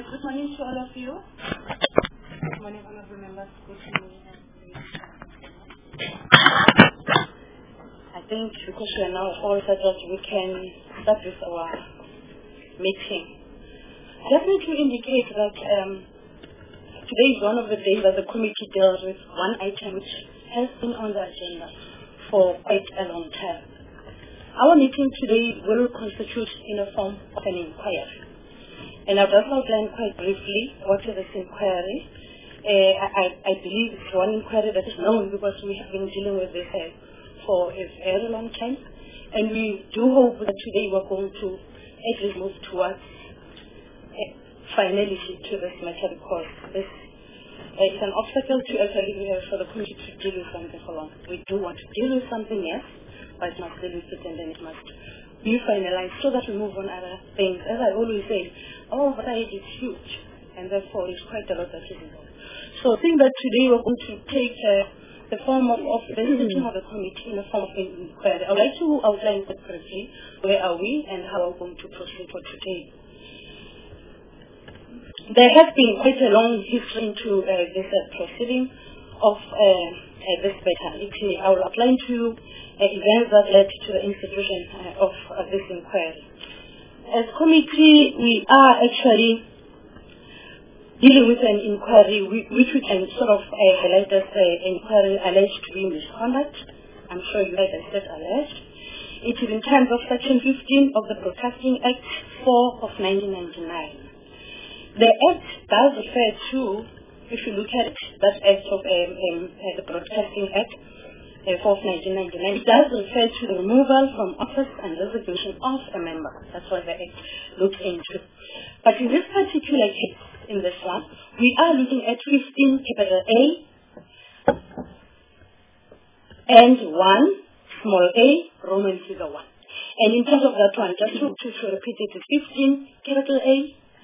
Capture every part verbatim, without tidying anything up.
Good morning to all of you. Good morning, honorable members. Good morning. I think because we are now all settled, we can start with our meeting. I just need to indicate that um, today is one of the days that the committee deals with one item which has been on the agenda for quite a long time. Our meeting today will constitute in a form of an inquiry. And I've just outlined quite briefly what is this inquiry. Uh, I, I believe it's one inquiry that is known because we have been dealing with this uh, for a very long time. And we do hope that today we're going to at least move towards uh, finality to this matter, because this uh, is an obstacle to actually uh, for the community to deal with something for long. We do want to deal with something, yes, but it must deal with it and then it must be finalized so that we move on other things. As I always say, our variety is huge, and therefore it's quite a lot that is involved. So I think that today we're going to take uh, the form of, of the decision of the committee in the form of an inquiry. I would like to outline quite briefly where are we and how we're going to proceed for today. There has been quite a long history into uh, this uh, proceeding of uh, uh, this matter. I will outline to you uh, events that led to the institution uh, of uh, this inquiry. As committee, we are actually dealing with an inquiry which we can sort of uh, highlight as an inquiry alleged to be misconduct. I'm sure you heard I said alleged. It is in terms of Section fifteen of the Broadcasting Act four of nineteen ninety-nine. The Act does refer to, if you look at that Act of um, um, uh, the Broadcasting Act uh, four of nineteen ninety-nine, it does refer to the removal from office and resignation of a member. That's what the Act looks into. But in this particular case, in this one, we are looking at fifteen capital A and one small a Roman figure one. And in terms of that one, just to, to, to repeat it, it's fifteen capital A,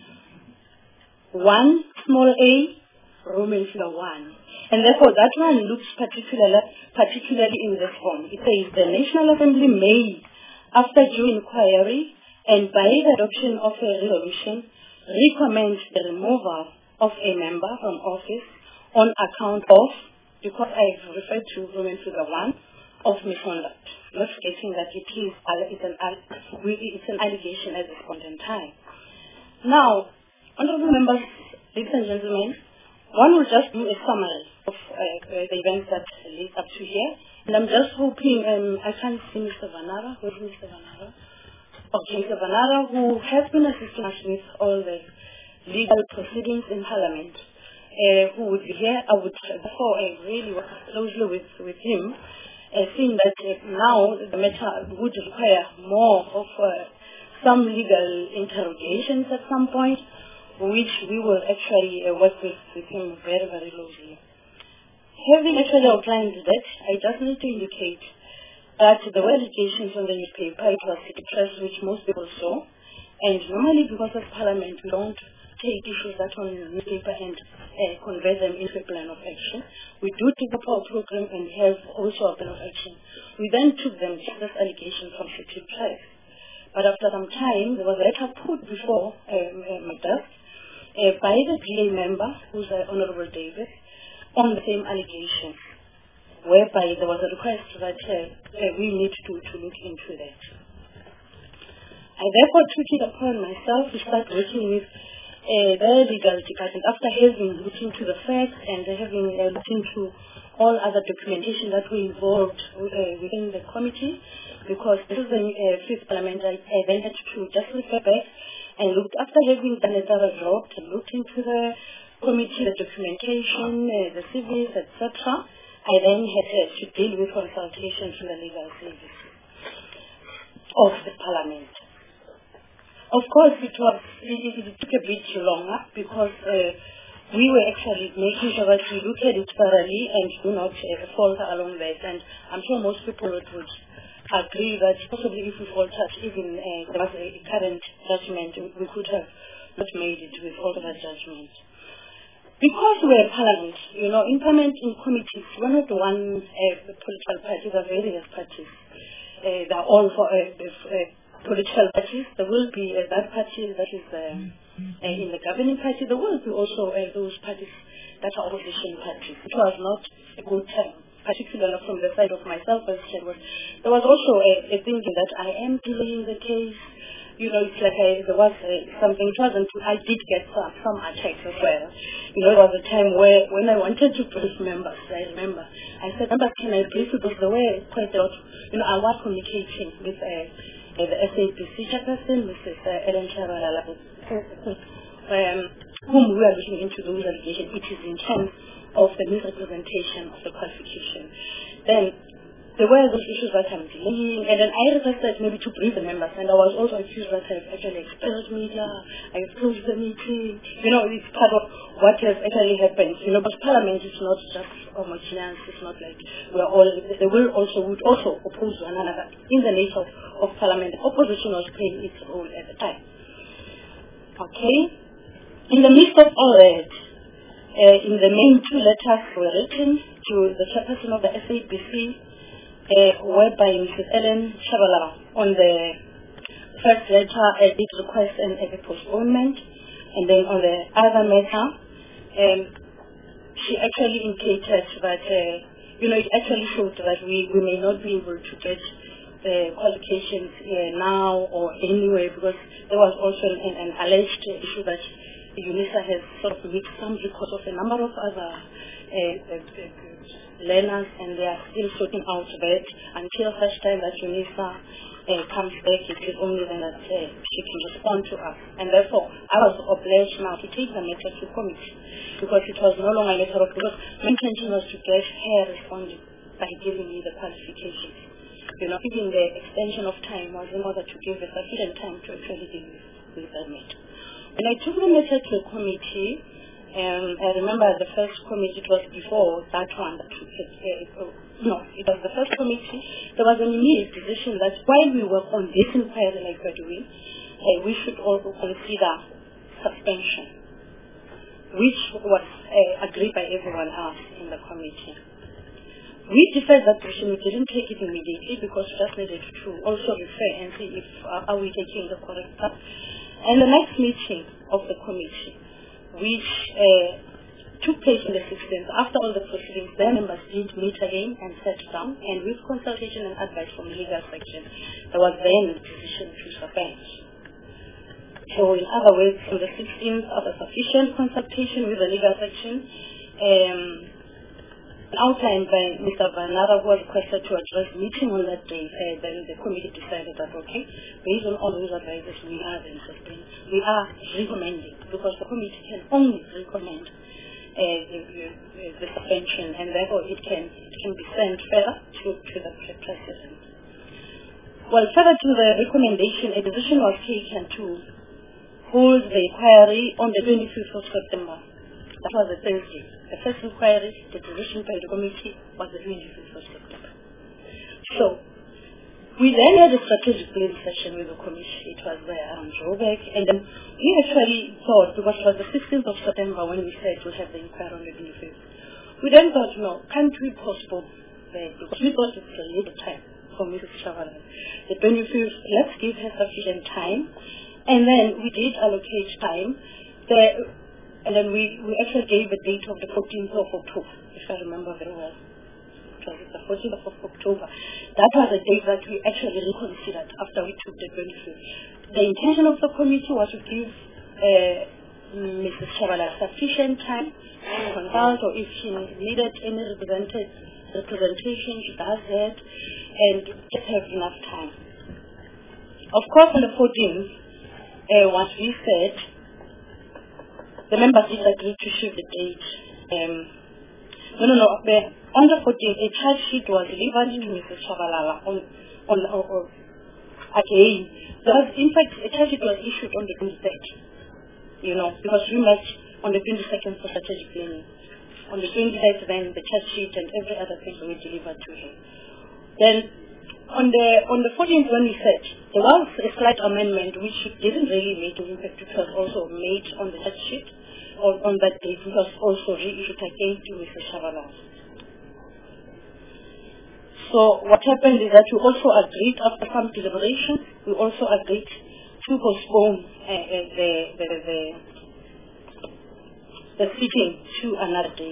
one small a Roman figure one. And therefore that one looks particularly, particularly in this form. It says the National Assembly may, after due inquiry and by the adoption of a resolution, recommend the removal of a member from office on account of, because I've referred to Roman figure one, of misconduct. Not forgetting that it is it's an, it's an allegation at this point in time. Now, honorable members, ladies and gentlemen, one will just do a summary of uh, the events that lead up to here. And I'm just hoping, um, I can't see Mister Vanara. Who is Mister Vanara? Okay, Mister Vanara, who has been assisting us with all the legal proceedings in Parliament, uh, who would be here. I would therefore uh, really work closely with, with him, uh, seeing that uh, now the matter would require more of uh, some legal interrogations at some point, which we will actually uh, work with, with him very, very closely. Having actually outlined that, I just need to indicate that there were allegations on the newspaper. It was City Press, which most people saw. And normally, because of Parliament, we don't take issues that are on the newspaper and uh, convert them into a plan of action. We do take up our program and have also a plan of action. We then took them to this allegation from City Press. But after some time, there was a letter put before um, uh, my desk uh, by the D A member, who's uh, Honorable David, on the same allegation, whereby there was a request that uh, uh, we need to, to look into that. I therefore took it upon myself to start working with uh, the legal department after having looked into the facts and having uh, looked into all other documentation that were involved uh, within the committee, because this is the uh, fifth parliament. I, I then had to just refer back and looked, after having done a thorough job, looked into the committee, the documentation, uh, the C Vs, et cetera. I then had uh, to deal with consultation from the legal service of the Parliament. Of course, it was it, it took a bit too long uh, because uh, we were actually making sure that we look at it thoroughly and do not uh, falter along that. And I'm sure most people would, would agree that possibly if we faltered, even uh, there was a current judgment, we could have not made it with all that judgment. Because we're a parliament, you know, in parliament, in committees, we're not the one uh, the political parties, are various parties. Uh, they're all for, uh, uh, political parties. There will be uh, that party that is uh, uh, in the governing party. There will be also uh, those parties that are opposition parties. It was not a good time, particularly from the side of myself as chairman. There was also a, a thinking that I am delaying the case. You know, it's like I, there was uh, something, it wasn't, I did get some, some attacks as well. You know, there was a time where, when I wanted to brief members, I remember, I said, members, can I brief you? Because the way I pointed out, you know, I was communicating with uh, uh, the S A B C chairperson, Missus Uh, Ellen Chabalala, um, whom we are looking into those allegations. It is in terms of the misrepresentation of the qualification. Then, there were those issues that I'm delaying, and then I requested maybe to brief the members, and I was also accused that I've actually expelled media, I've closed the meeting. You know, it's part of what has actually happened. You know, but Parliament is not just homogeneous, it's not like we're all, they will also, would also oppose one another. In the nature of, of Parliament, the opposition was playing its role at the time. Okay? In the midst of all that, uh, in the main two letters were written to the chairperson of the S A B C, Uh, whereby Missus Ellen Chabalala on the first letter uh, did request an a postponement, and then on the other matter, um, she actually indicated that, uh, you know, it actually showed that we, we may not be able to get the qualifications uh, now or anyway, because there was also an, an alleged issue that UNISA has sort of mixed some because of a number of other uh, uh, uh, learners, and they are still sorting out that until such time that UNISA uh, comes back, it is only then that uh, she can respond to us. And therefore, I was obliged now to take the matter to committee, because it was no longer a matter of, because my intention was to get her responding by giving me the qualifications. You know, even the extension of time was in order to give a sufficient time to actually deal with that matter. When I took the matter to a committee, Um, I remember the first committee, it was before that one that took it, uh, no, it was the first committee. There was an immediate decision that while we were on this inquiry like we're doing, uh, we should also consider suspension, which was uh, agreed by everyone else in the committee. We deferred that decision. We didn't take it immediately because we just needed to also refer and see if uh, are we taking the correct path. And the next meeting of the committee, which uh, took place on the sixteenth, after all the proceedings, their members did meet again and sat down, and with consultation and advice from the legal section, there was then a decision to suspend. So in other words, on the sixteenth, after sufficient consultation with the legal section, um, outlined by Mister Vanara, who was requested to address the meeting on that day, uh, then the committee decided that, okay, based on all those advices, we are then suspending. We are recommending, because the committee can only recommend uh, the, the, the suspension, and therefore it can, it can be sent further to, to the president. Well, further to the recommendation, a decision was taken to hold the inquiry on the twenty-fifth of September. That was a Thursday. The first inquiry, the decision by the committee, was the twenty-fifth of September. So, we then had a strategic planning session with the committee. It was there around Joburg, and then we actually thought, because it was the sixteenth of September when we said we'll have the inquiry on the twenty-fifth, we then thought, no, can't we postpone that? Because we thought it's a little time for Missus Chabalala. The twenty-fifth, let's give her sufficient time, and then we did allocate time. The, And then we, we actually gave a date of the fourteenth of October, if I remember very well. It was the fourteenth of October. That was a date that we actually reconsidered after we took the twenty-fifth. The intention of the committee was to give uh, Missus Chabalala sufficient time to consult, or if she needed any represented, representation, she does that, and just have enough time. Of course, on the fourteenth, uh, what we said, the members did agree to shift the date. Um, no, no, no. The, on the fourteenth, a charge sheet was delivered to Missus Chabalala on, on, on, on again. There was, in fact, a charge sheet was issued on the twenty-third, you know, because we met on the twenty-second for strategic planning. On the twenty-third, then the charge sheet and every other thing were delivered to him. Then, on the on the fourteenth, when we said, there was a slight amendment which didn't really make an impact. It was also made on the charge sheet. On, on that date, it was also reissued again to Missus Chabalala. So what happened is that we also agreed, after some deliberation, we also agreed to postpone uh, uh, the, the, the, the sitting to another day.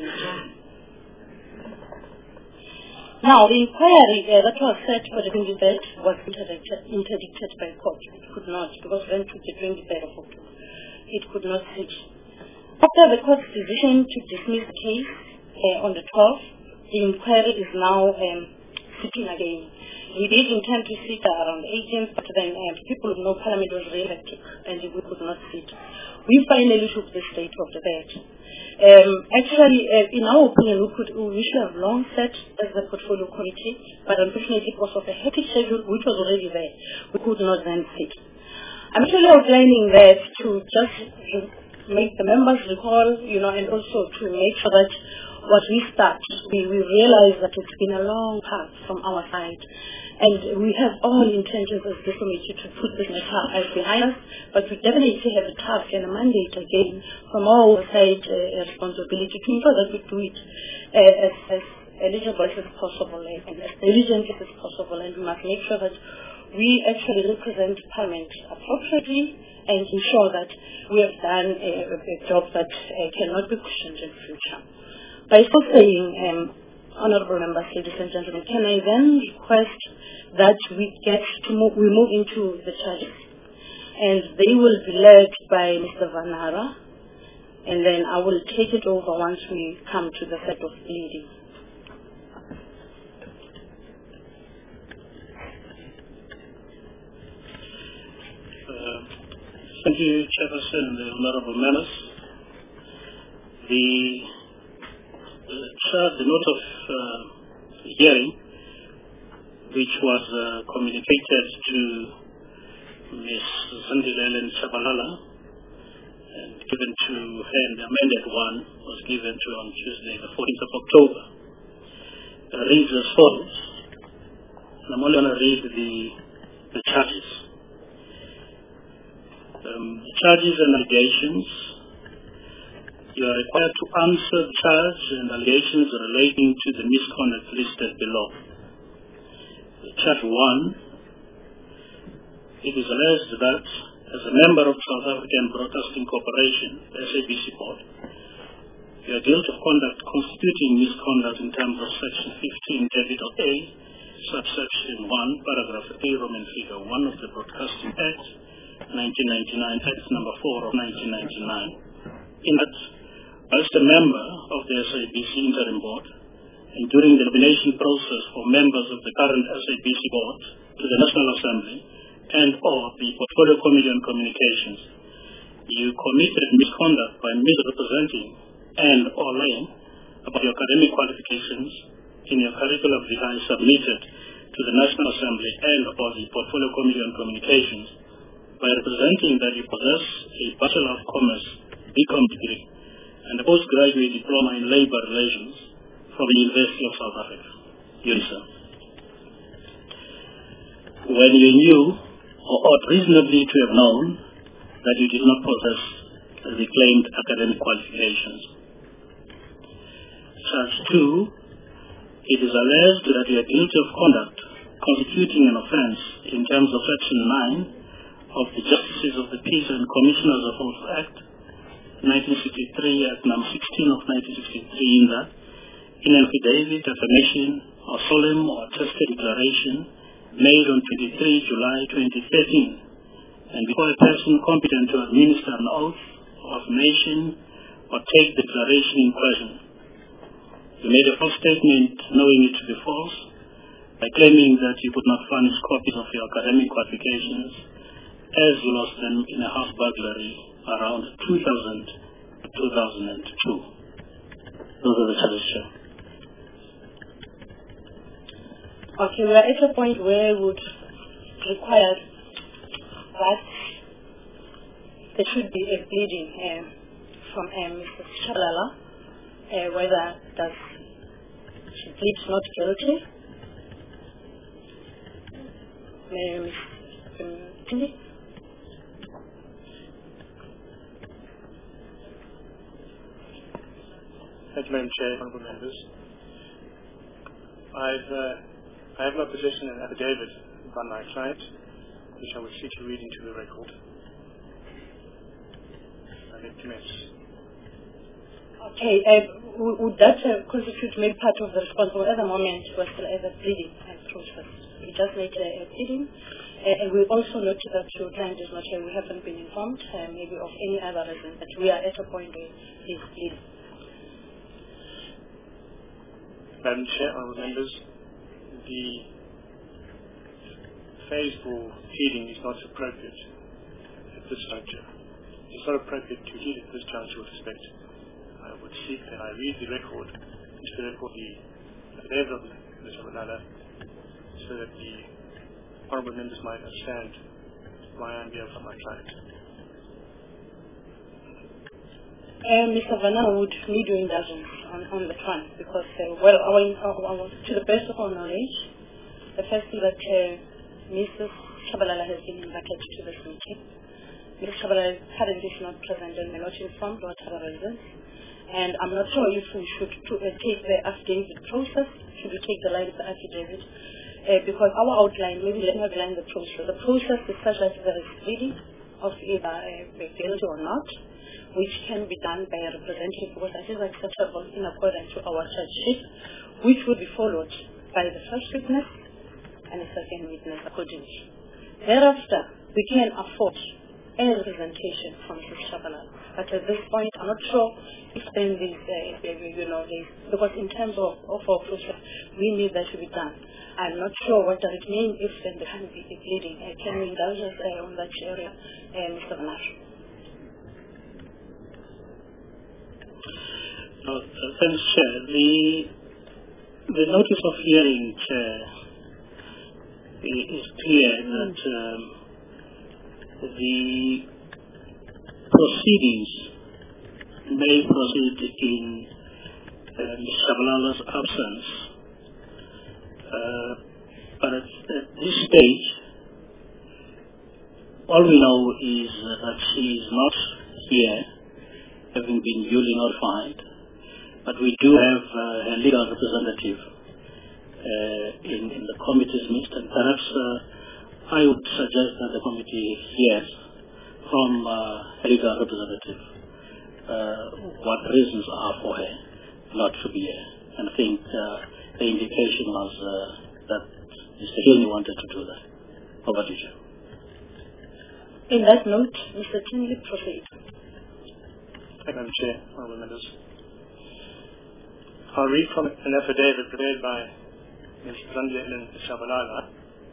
Now, the inquiry uh, that was set for the twenty-third was interdicted, interdicted by court. It could not, because when took the twenty-third of October, it could not sit. After the court's decision to dismiss the case uh, on the twelfth, the inquiry is now um, sitting again. We did intend to sit around the eighteenth, but then um, people know Parliament was very hectic and we could not sit. We finally took the state of the bed. Um, actually, uh, in our opinion, we could we should have long sat as the portfolio committee, but unfortunately because of a hectic schedule which was already there, we could not then sit. I'm actually outlining that to just make the members recall, you know, and also to make sure that what we start, we, we realize that it's been a long path from our side. And we have all intentions as this committee to put this matter as behind us, but we definitely have a task and a mandate again from our side, uh, responsibility to ensure that we do it uh, as, as eligible as possible and as diligent as possible, and we must make sure that we actually represent Parliament appropriately and ensure that we have done a, a job that uh, cannot be questioned in the future. By so saying, um, honourable members, ladies and gentlemen, can I then request that we get to move, we move into the charges, and they will be led by Mister Vanara, and then I will take it over once we come to the set of leading. Uh, thank you, Chairperson and the honourable members. The uh, the note of uh, hearing, which was uh, communicated to Miz Zandilele Chabalala and given to her, and the amended one was given to her on Tuesday, the fourteenth of October, uh, reads as follows. And I'm only going to read the, the charges. Um, the charges and allegations. You are required to answer the charge and allegations relating to the misconduct listed below. Charge one, it is alleged that as a member of South African Broadcasting Corporation, S A B C Board, you are guilty of conduct constituting misconduct in terms of Section fifteen, capital A, subsection one, paragraph A, Roman figure one of the Broadcasting Act, nineteen ninety-nine, Act number four of nineteen ninety-nine. In that, as a member of the S A B C Interim Board, and during the nomination process for members of the current S A B C Board to the National Assembly and or the Portfolio Committee on Communications, you committed misconduct by misrepresenting and or lying about your academic qualifications in your curriculum vitae submitted to the National Assembly and or the Portfolio Committee on Communications by representing that you possess a Bachelor of Commerce B Com degree and a postgraduate diploma in labor relations from the University of South Africa, UNISA. When you knew or ought reasonably to have known that you did not possess the claimed academic qualifications. Charge two, it is alleged that you are guilty of conduct constituting an offence in terms of Section nine of the Justices of the Peace and Commissioners of Oath Act, nineteen sixty-three, Act number sixteen of nineteen sixty-three, in that in an affidavit, affirmation, or solemn or attested declaration made on twenty-third of July twenty thirteen, and before a person competent to administer an oath of affirmation or take the declaration in question, you made a false statement knowing it to be false by claiming that you could not furnish copies of your academic qualifications as you lost them in a house burglary around two thousand to two thousand two. Those are the charges, Chair. Okay, we are at a point where we would require that there should be a pleading uh, from uh, Mister Chabalala, uh, whether does she pleads not guilty. May Mister Tindi? Thank you, Madam Chair, honourable members. I've uh, I have in my possession an affidavit by my client, which I will seek to read into the record. I may commence. Okay, uh, w- would that uh, constitute maybe part of the response? Or at the moment, we're still as a pleading and process. We just make a, a pleading. Uh, and we also note that your client is not here. We haven't been informed, uh, maybe of any other reason, but we are at a point where he's pleading. Madam Chair, honourable members, the phase for pleading is not appropriate at this juncture. It's not appropriate to plead at this juncture with respect. I would seek that I read the record, into the record the affidavit of Mister Chabalala, so that the honourable members might understand why I'm here for my client. Uh, Mister Vanna would need your indulgence on, on the front because, uh, well, our, our, our, to the best of our knowledge, the first thing that uh, Missus Chabalala has been invited to this meeting. Missus Chabalala is currently not present and may not informed what other reasons. And I'm not sure if we should to, uh, take the affidavit process, should we take the line of the affidavit, uh, because our outline, maybe let me outline the process. The process is such as there is pleading of either uh, guilty or not, which can be done by a representative because that is acceptable in accordance to our charge sheet, which will be followed by the first witness and the second witness accordingly. Thereafter, we can afford any representation from Mister Chabalala. But at this point, I'm not sure if then these, uh, you know, these, because in terms of, of our process, we need that to be done. I'm not sure what does it mean if then there can be a bleeding. Uh, can we indulge us uh, on that area, uh, Mister Vanna? Uh, thanks, Chair. The, the notice of hearing, Chair, is clear that um, the proceedings may proceed in uh, Mister Chabalala's absence, uh, but at, at this stage, all we know is that she is not here, having been duly notified. But we do have uh, a legal representative uh, in, in the committee's midst, and perhaps uh, I would suggest that the committee hears from uh, a legal representative uh, what reasons are for her not to be here. And I think uh, the indication was uh, that Mister Tinley wanted to do that. Over to you. In that note, Mister Tinley, proceed. Thank you, Madam Chair, honourable members. I'll read from an affidavit prepared by Miz Zandile Helen Chabalala.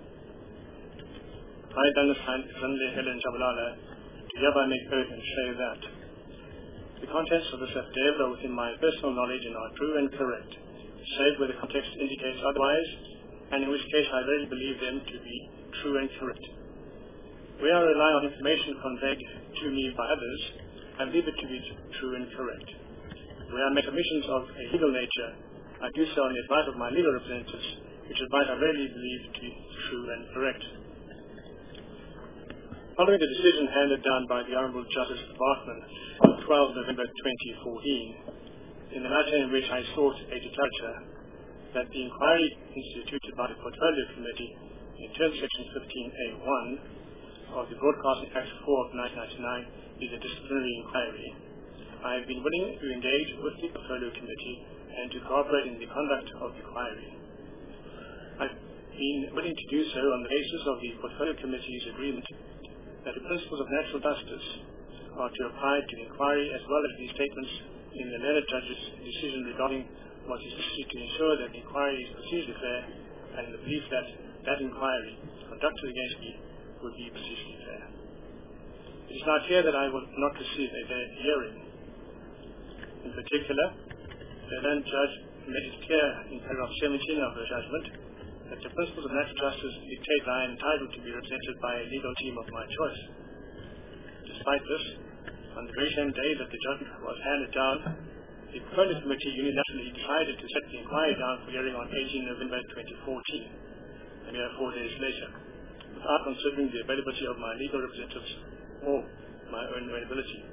I understand Zandile Helen Chabalala to hereby make oath and say that the contents of this affidavit are within my personal knowledge and are true and correct, save where the context indicates otherwise, and in which case I really believe them to be true and correct. Where I rely on information conveyed to me by others, I believe it to be true and correct. Where I make omissions of a legal nature, I do so on the advice of my legal representatives, which advice I really believe to be true and correct. Following the decision handed down by the Honourable Justice Bartman on the twelfth of November twenty fourteen, in the matter in which I sought a declarature that the inquiry instituted by the Portfolio Committee in terms of Section fifteen A one of the Broadcasting Act four of nineteen ninety-nine is a disciplinary inquiry, I have been willing to engage with the Portfolio Committee and to cooperate in the conduct of the inquiry. I've been willing to do so on the basis of the Portfolio Committee's agreement that the principles of natural justice are to apply to the inquiry as well as the statements in the learned judge's decision regarding what is necessary to ensure that the inquiry is procedurally fair, and the belief that that inquiry conducted against me would be procedurally fair. It is now clear that I will not receive a fair hearing. In particular, the learned judge made it clear in paragraph seventeen of the judgment that the principles of natural justice dictate that I am entitled to be represented by a legal team of my choice. Despite this, on the very same day that the judgment was handed down, the Portfolio Committee unilaterally decided to set the inquiry down for hearing on eighteenth of November twenty fourteen, a mere four days later, without considering the availability of my legal representatives or my own availability.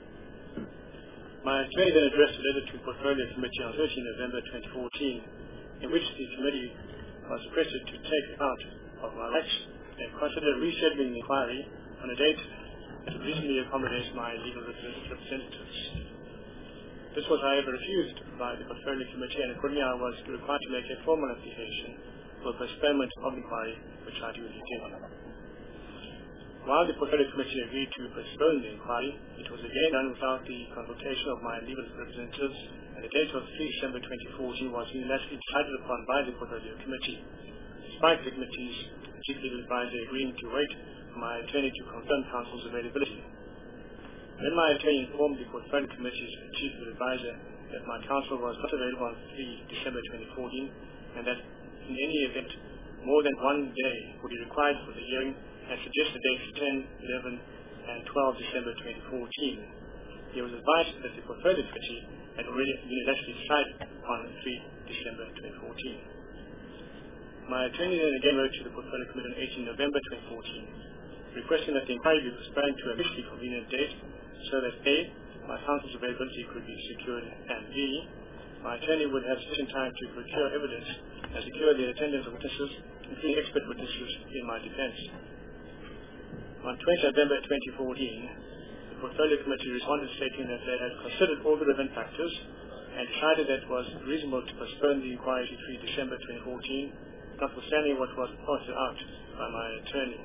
My attorney then addressed a letter to the Portfolio Committee on thirteenth of November twenty fourteen, in which the committee was requested to take account of my rights and consider rescheduling the inquiry on a date that would reasonably accommodate my legal representatives. This was, however, refused by the Portfolio Committee, and accordingly I was required to make a formal application for postponement of the inquiry, which I duly did. While the Portfolio Committee agreed to postpone the inquiry, it was again done without the consultation of my legal representatives, and the date of three December twenty fourteen was unilaterally decided upon by the Portfolio Committee, despite the committee's chief legal advisor agreeing to wait for my attorney to confirm counsel's availability. When my attorney informed the Portfolio Committee's chief legal advisor that my counsel was not available on three December twenty fourteen, and that in any event more than one day would be required for the hearing, and suggested dates ten, eleven, and twelve December twenty fourteen. He was advised that the Portfolio Committee had already unilaterally decided on three December twenty fourteen. My attorney then again wrote to the Portfolio Committee on eighteen November twenty fourteen, requesting that the inquiry be postponed to a mutually convenient date so that A, my counsel's availability could be secured, and B, my attorney would have sufficient time to procure evidence and secure the attendance of witnesses, including expert witnesses, in my defense. On twentieth November twenty fourteen, the Portfolio Committee responded stating that they had considered all the relevant factors and decided that it was reasonable to postpone the inquiry to three December twenty fourteen, notwithstanding what was pointed out by my attorney.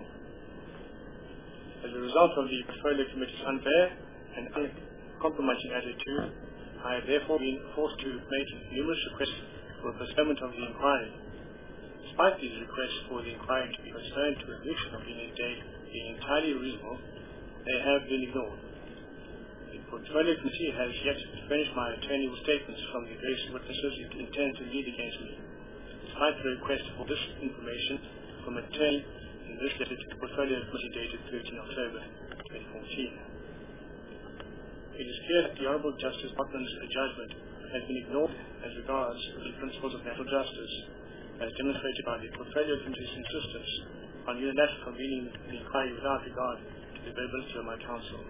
As a result of the Portfolio Committee's unfair and uncompromising attitude, I have therefore been forced to make numerous requests for a postponement of the inquiry. Despite these requests for the inquiry to be postponed to a mutually convenient date being entirely reasonable, they have been ignored. The Portfolio Committee has yet to furnish my attorney with statements from the various witnesses it intends to lead against me, despite the request for this information from an attorney in this letter to the Portfolio Committee dated thirteenth October twenty fourteen. It is clear that the Honourable Justice Botman's judgment has been ignored as regards the principles of natural justice, as demonstrated by the Portfolio Committee's insistence on unilaterally convening the inquiry without regard to the availability of my counsel.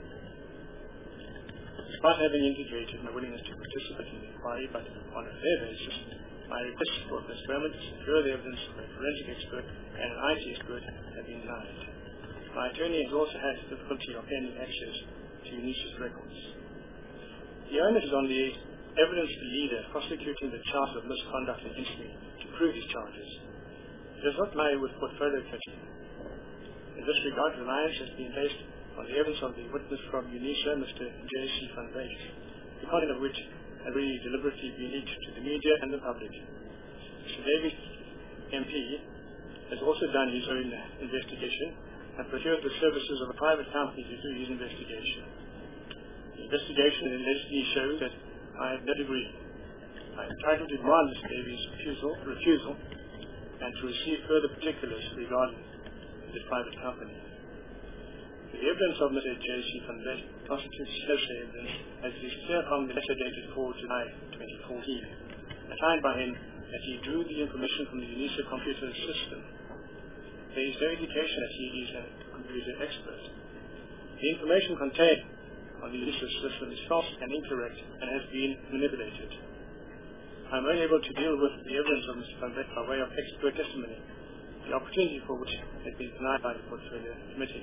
Despite having indicated my willingness to participate in the inquiry, but on a fair basis, my requests for postponement to secure the evidence of a forensic expert and an I T expert have been denied. My attorney has also had difficulty obtaining access to UNISA's records. The onus is on the evidence leader prosecuting the charge of misconduct against me to prove his charges. It does not lie with Portfolio Committee. In this regard, reliance has been placed on the evidence of the witness from UNISA, Mister J C van Wyk, the content of which had really deliberately been leaked to the media and the public. Mister Davies, M P, has also done his own investigation and procured the services of a private company to do his investigation. The investigation allegedly shows that I have no degree. I am entitled to demand Mister Davies' refusal, refusal and to receive further particulars regarding this private company. The evidence of Mister J C van Wyk constitutes hearsay evidence, as it is clear from the letter dated fourth July twenty fourteen, assigned by him that he drew the information from the UNISA computer system. There is no indication that he is a computer expert. The information contained on the UNISA system is false and incorrect and has been manipulated. I am only able to deal with the evidence of Mister van Wyk by way of expert testimony, the opportunity for which has been denied by the Portfolio Committee.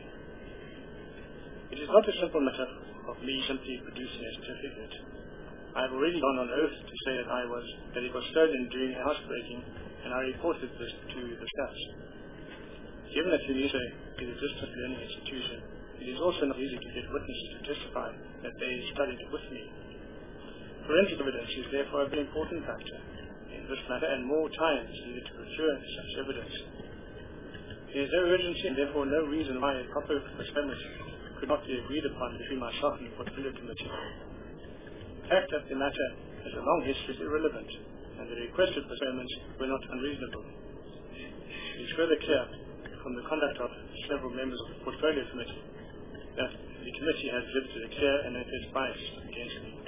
It is not a simple matter of me simply producing a certificate. I have already gone on oath to say that I was that it was stolen during a housebreaking, and I reported this to the staff. Given that UNISA is a distant learning institution, it is also not easy to get witnesses to testify that they studied with me. Forensic evidence is therefore a very important factor in this matter, and more time is needed to procure such evidence. There is no urgency and therefore no reason why a proper postponement could not be agreed upon between myself and the Portfolio Committee. The fact that the matter has a long history is irrelevant, and the requested postponements were not unreasonable. It is further clear from the conduct of several members of the Portfolio Committee that the committee has exhibited a clear and manifest bias against me.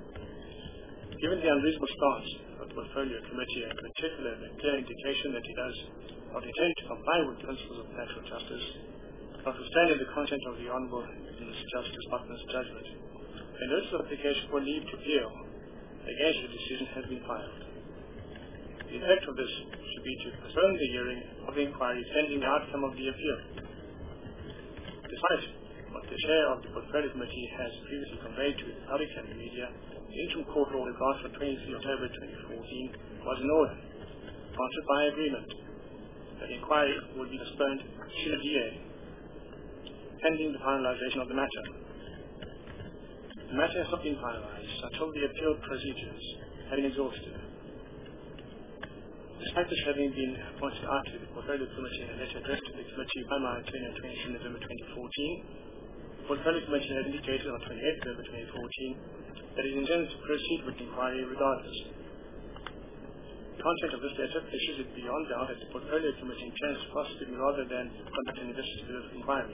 Given the unreasonable stance of the Portfolio Committee, and in particular the clear indication that it does not intend to comply with the principles of natural justice, notwithstanding the content of the Honourable Mister Justice Botman's judgment, a notice of application for leave to appeal against the decision has been filed. The effect of this should be to postpone the hearing of the inquiry pending the outcome of the appeal. Despite what the chair of the Portfolio Committee has previously conveyed to the public and the media, the interim court order granted on twenty-three October twenty fourteen was in order, granted by agreement, that the inquiry would be postponed to the D A, pending the finalization of the matter. The matter has not been finalized until the appeal procedures have been exhausted. Despite this having been pointed out to the Portfolio Committee in a letter addressed to the committee by my attorney on twenty-second November twenty fourteen, the Portfolio Committee has indicated on twenty-eighth November twenty fourteen that it intends to proceed with the inquiry regardless. The content of this letter pushes it beyond doubt that the Portfolio Committee intends to prosecute rather than conduct an investigative inquiry.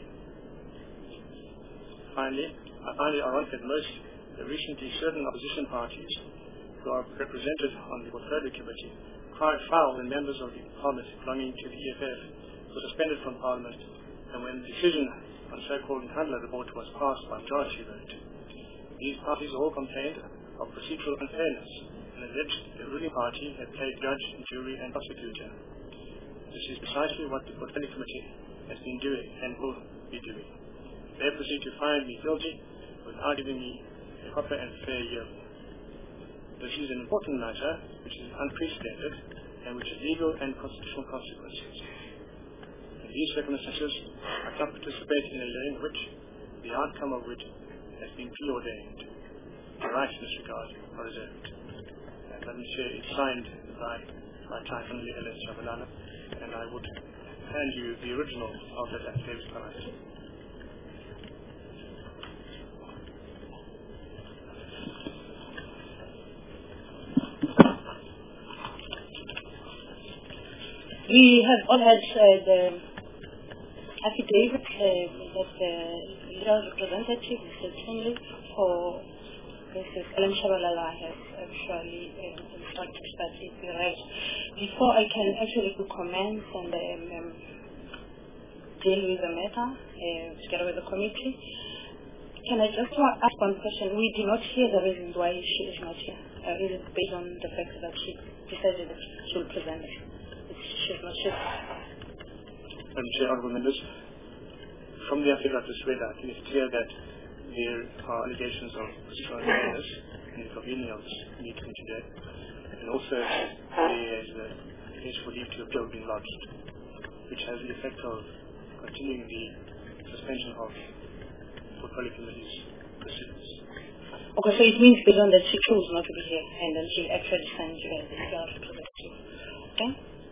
Finally, I find it ironic that most uh, recently certain opposition parties who are represented on the Portfolio Committee cried foul when members of the Parliament belonging to the E F F were suspended from Parliament, and when the decision on so-called Handler report was passed by majority vote. These parties all complained of procedural unfairness and alleged the ruling party had played judge, jury and prosecutor. This is precisely what the Portfolio Committee has been doing and will be doing. They proceed to find me guilty without giving me a proper and fair hearing. This is an important matter which is unprecedented and which has legal and constitutional consequences. In these circumstances, I cannot participate in a hearing which, the outcome of which has been preordained. The rights in this regard are reserved. And let me say it's signed by my client, Ellis Chabalala, and I would hand you the original of that affidavit tonight. We have all had uh, the affidavit uh, that the legal representative, Mister Tinley, for Missus Ellen Chabalala has actually uh, instructed that it be read. Before I can actually do comments and um, um, deal with the matter uh, together with the committee, can I just ask one question? We do not hear the reasons why she is not here. Uh, it is based on the fact that she decided that she will present. She's not here. Madam Chair, Honourable Members, from the affidavit I just read, I think it's clear that there are allegations of procedural unfairness in the convening of this meeting today, and also there is a case for leave to appeal being lodged, which has the effect of continuing the suspension of Portfolio Committee's proceedings. Okay, so it means based on that she chose not to be here, and then she actually sends you as the legal representative. Okay?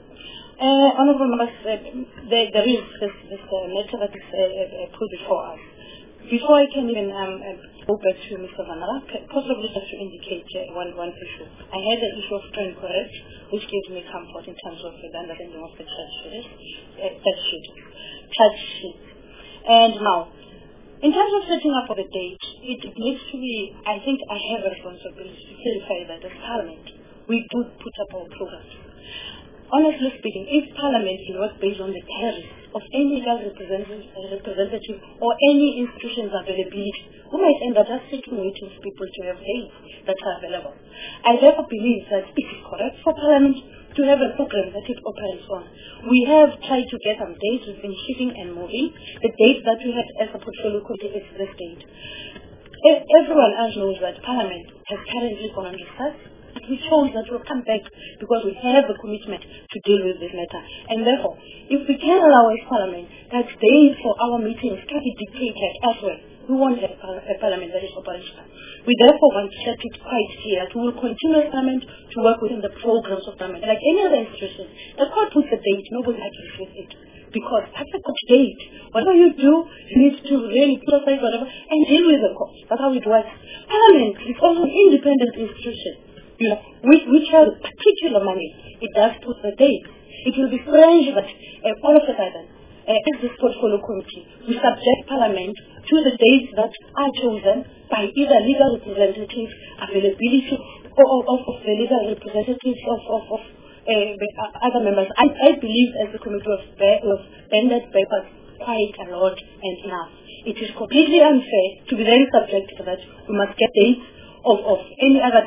Uh, Honourable Members, uh, there, there is this, this uh, matter that is uh, uh, put before us. Before I can even um, uh, go back to Mister Vanara, possibly just to indicate uh, one, one issue. I had the issue of train correct, which gives me comfort in terms of the understanding of the charge sheet. Uh, charge sheet. Charge sheet. And now, in terms of setting up for the date, it needs to be, I think I have a responsibility to verify that as Parliament, we do put up our programs. Honestly speaking, if Parliament is not based on the terms of any legal representative, representative or any institution's availability, we might end up just sitting waiting for people to have dates that are available. I therefore believe that it is correct for Parliament to have a program that it operates on. We have tried to get some dates, we've been shifting and moving. The date that we had as a portfolio committee is this date. Everyone else knows that Parliament has currently gone on recess. We chose that we'll come back because we have a commitment to deal with this matter. And therefore, if we can allow as Parliament that days for our meetings can be dictated elsewhere, we want a, a Parliament that is operational. We therefore want to set it quite clear that we will continue as Parliament to work within the programs of Parliament. Like any other institution, the court puts a date, nobody has to refuse it. Because that's a good date. Whatever you do, you need to really put aside whatever and deal with the court. That's how it works. Parliament is also an independent institution. You know, which, which has particular money, it does put the date. It will be strange that uh, all of a sudden, uh, as this portfolio committee, we subject Parliament to the dates that are chosen by either legal representatives, availability, or of, of the legal representatives of, of, of uh, other members. I, I believe as the committee of bended papers quite a lot and enough. It is completely unfair to be very subject to that. We must get dates of, of any other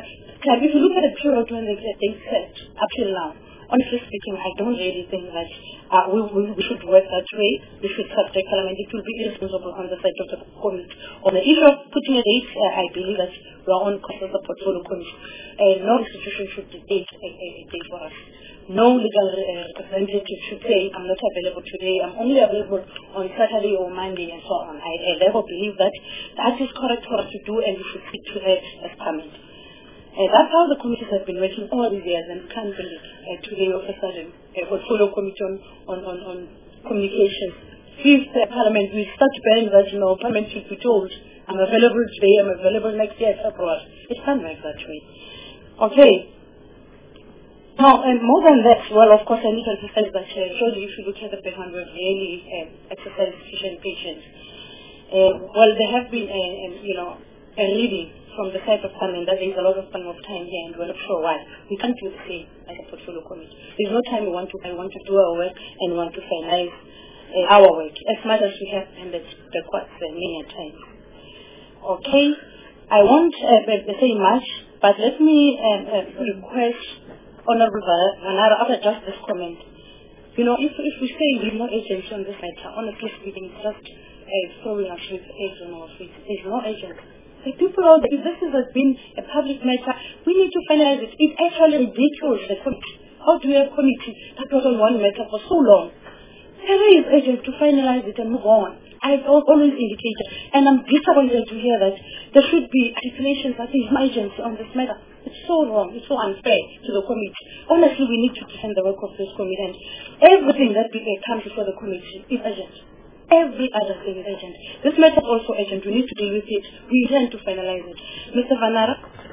time, if you look at the period when they, they said up till now, honestly speaking, I don't really think that uh, we, we, we should work that way. We should subject Parliament. It will be irresponsible on the side of the committee. On the issue of putting a date, uh, I believe that we are on course of the portfolio committee. Uh, no institution should dictate a, a, a date for us. No legal uh, representative should say, I'm not available today, I'm only available on Saturday or Monday and so on. I, I therefore believe that that is correct for us to do, and we should speak to her as Parliament. Uh, that's how the committees have been working all these years, and can't believe uh, today all of a sudden a portfolio committee on, on, on, on communication. If uh, Parliament, we start bearing that, you know, Parliament should be told, I'm available today, I'm available next year, et cetera. It can't work that way. Okay. Now, and more than that, well, of course, I need to emphasize that uh, surely if you look at the background, we've really uh, exercised sufficient patience. Uh, well, there have been, a, a, you know, a reading from the side of Parliament that there is a lot of spending of time here, and we're not sure why. We can't do the same as a portfolio committee. There's no time we want to, I want to do our work and want to finalize uh, our work, as much as we have ended the courts uh, many times. Okay, I won't uh, say much, but let me uh, uh, request Honorable Vanara, after just this comment, you know, if, if we say there's no agency on this matter, honestly speaking, it's just uh, throwing us with eggs on our feet. There's no agency. The people out there, if this has been a public matter, we need to finalize it. It's actually ridiculous, the committee. How do we have a committee that was on one matter for so long? There is agents to finalize it and move on. I've always indicated, and I'm disappointed to hear that there should be articulations that there is no agency on this matter. It's so wrong, it's so unfair to the committee. Honestly, we need to defend the work of this committee, and everything that comes before the committee is urgent. Every other thing is urgent. This matter is also urgent. We need to deal with it. We intend to finalize it. Mister Vanara?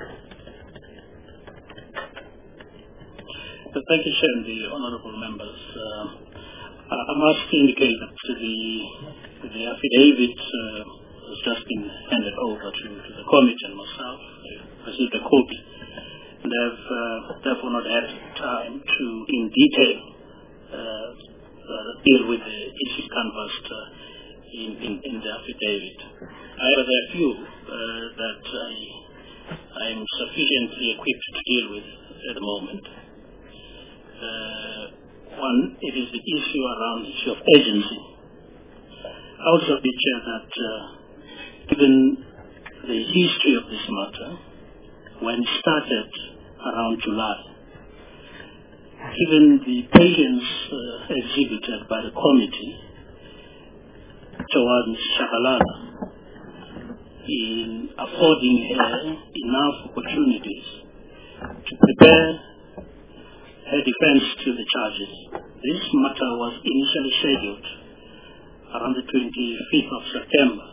Thank you, Chair, and the honourable members. Uh, I must indicate that the, the affidavit uh, has just been handed over to, to the committee and myself. I received a copy. And I've uh, therefore not had time to, in detail, uh, uh, deal with the issues canvassed uh, in, in, in the affidavit. However, there are a few uh, that I, I'm sufficiently equipped to deal with at the moment. Uh, one, it is the issue around the issue of agency. I also be Chair that uh, given the history of this matter, when it started around July, given the patience uh, exhibited by the committee towards Miz Shabalala in affording her enough opportunities to prepare her defense to the charges, this matter was initially scheduled around the twenty-fifth of September,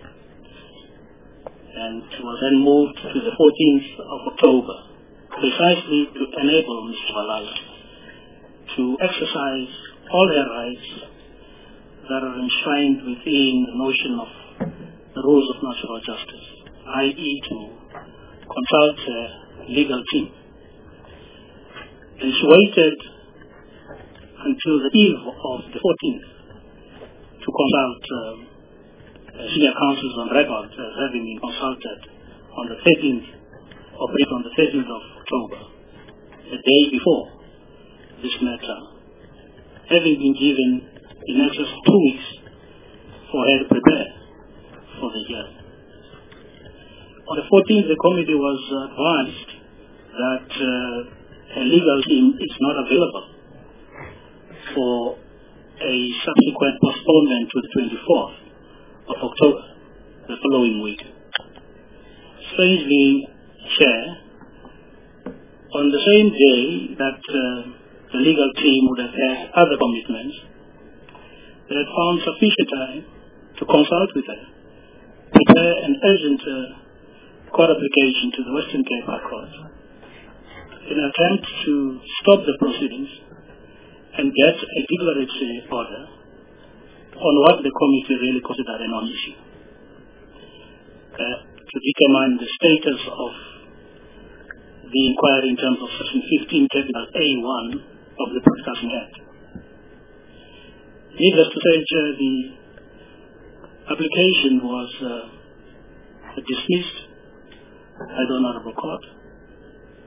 and was then moved to the fourteenth of October, precisely to enable Miz Shabalala to exercise all her rights that are enshrined within the notion of the rules of natural justice, that is to consult her legal team. And she waited until the eve of the fourteenth to consult um, senior counsels on record as having been consulted on the thirteenth, or on the thirteenth of October, the day before this matter, having been given in excess of two weeks for her to prepare for the hearing. On the fourteenth, the committee was advised that uh, a legal team is not available for a subsequent postponement to the twenty-fourth of October, the following week. Strangely, Chair, on the same day that uh, the legal team would have had other commitments, they had found sufficient time to consult with her, prepare an urgent uh, court application to the Western Cape High Court in an attempt to stop the proceedings and get a declaratory order on what the committee really considered a non-issue, uh, to determine the status of the inquiry in terms of Section fifteen, capital A one of the Broadcasting Act. Needless to say, uh, the application was uh, dismissed by the Honourable Court,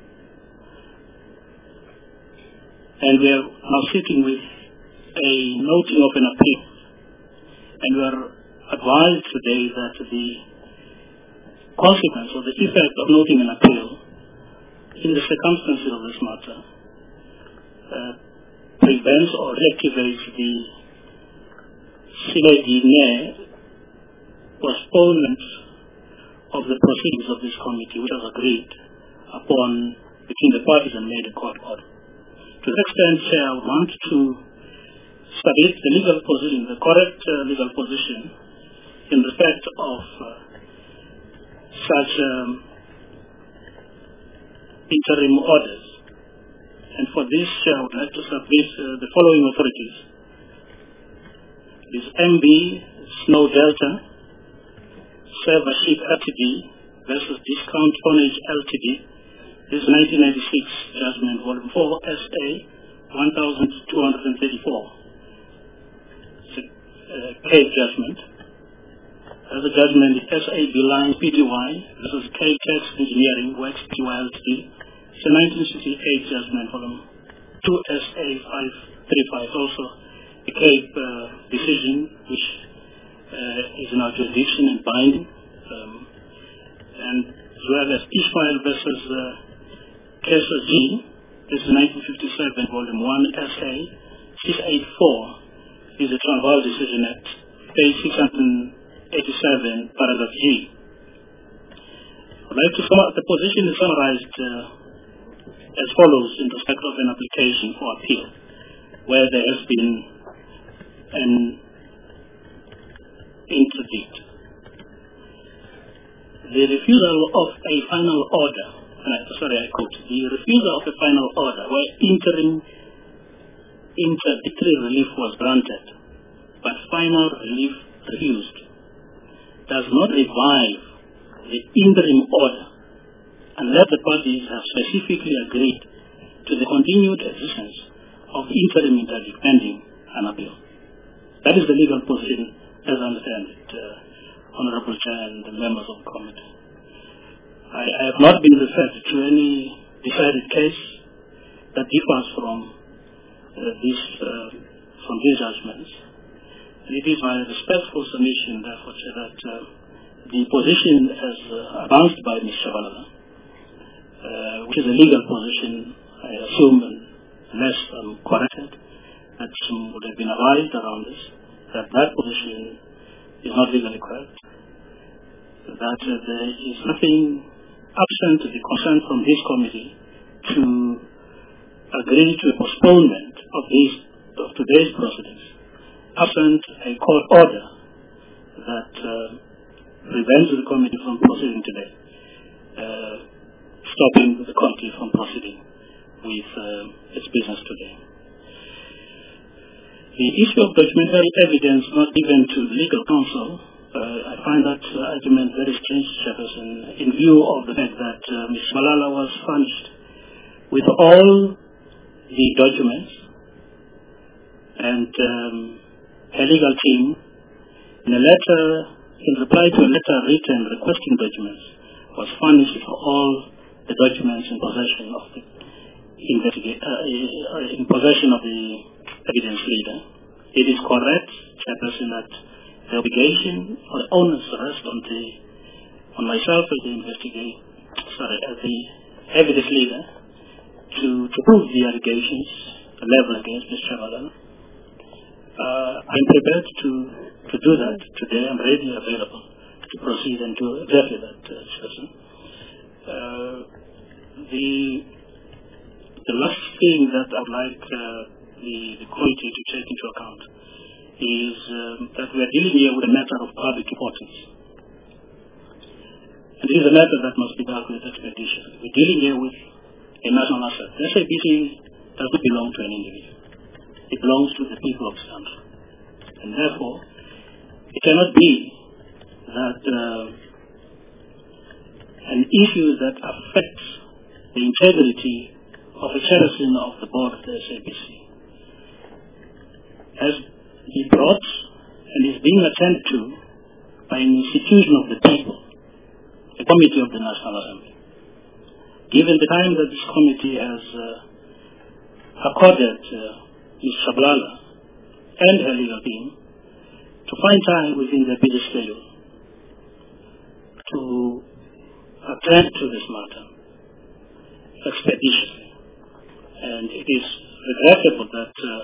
And we are now sitting with a noting of an appeal. And we are advised today that the consequence or the effect of noting an appeal in the circumstances of this matter uh, prevents or reactivates the sine die postponement of the proceedings of this committee, which was agreed upon between the parties and made a court order. To that extent, I want to submit the legal position, the correct uh, legal position in respect of uh, such um, interim orders. And for this, I would like to submit uh, the following authorities. This M B Snow Delta, Servership L T D versus Discount Tonnage L T D. This is nineteen ninety-six judgment, volume four, S A one thousand two hundred thirty-four. It's a uh, case judgment. As a judgment, the S A B line P T Y, this is K-Tex Engineering, Works P T Y L T D. It's a nineteen sixty-eight judgment, volume two, S A five thirty-five. Also a Cape uh, decision, which uh, is in our jurisdiction and binding. Um, and as well as Ishmael versus uh, Kesa G, this is nineteen fifty-seven, volume one, S A six eighty-four, is a Transvaal decision at page six eighty-seven, paragraph G. I'd like to sum up, the position is summarized uh, as follows in respect of an application for appeal, where there has been an interdict. The refusal of a final order, sorry, I quote, the refusal of a final order where interim interdictory relief was granted, but final relief refused, does not revive the interim order unless the parties have specifically agreed to the continued existence of interim interdict pending an appeal. That is the legal position as I understand it, uh, Honorable Chair and the members of the committee. I, I have not been referred to any decided case that differs from uh, this, uh, from these judgments. It is my respectful submission, therefore, that uh, the position as uh, advanced by Miz Shabalala, uh, which is a legal position, I assume, unless I'm corrected, that some would have been advised around this, that that position is not legally correct, that uh, there is nothing absent to the consent from this committee to agree to a postponement of, these, of today's proceedings, absent a court order that uh, prevents the committee from proceeding today, uh, stopping the committee from proceeding with uh, its business today. The issue of documentary evidence not given to legal counsel, uh, I find that uh, argument very strange, Chairperson, in view of the fact that uh, Miz Malala was furnished with all the documents, and um, her legal team, in a letter, in reply to a letter written requesting documents, was furnished with all the documents in possession of the investigator, uh, in possession of the evidence leader. It is correct, Chairperson, that the obligation or the onus rests on the on myself as the investigator, sorry, as the evidence leader, to to prove the allegations leveled against Miz Shabalala. Uh, I'm prepared to to do that today. I'm ready, available to proceed and do exactly that, uh, Chairperson. Uh, the the last thing that I'd like uh, the, the committee to take into account is um, that we are dealing here with a matter of public importance. And this is a matter that must be dealt with expeditiously. We're dealing here with a national asset. The S A B C does not belong to an individual. It belongs to the people of this country. And therefore, it cannot be that uh, an issue that affects the integrity of a chairperson of the board of the S A B C has been brought and is being attended to by an institution of the people, a committee of the National Assembly. Given the time that this committee has uh, accorded uh, Miz Shabalala and her legal team to find time within their busy schedule to attend to this matter expeditiously. And it is regrettable that uh,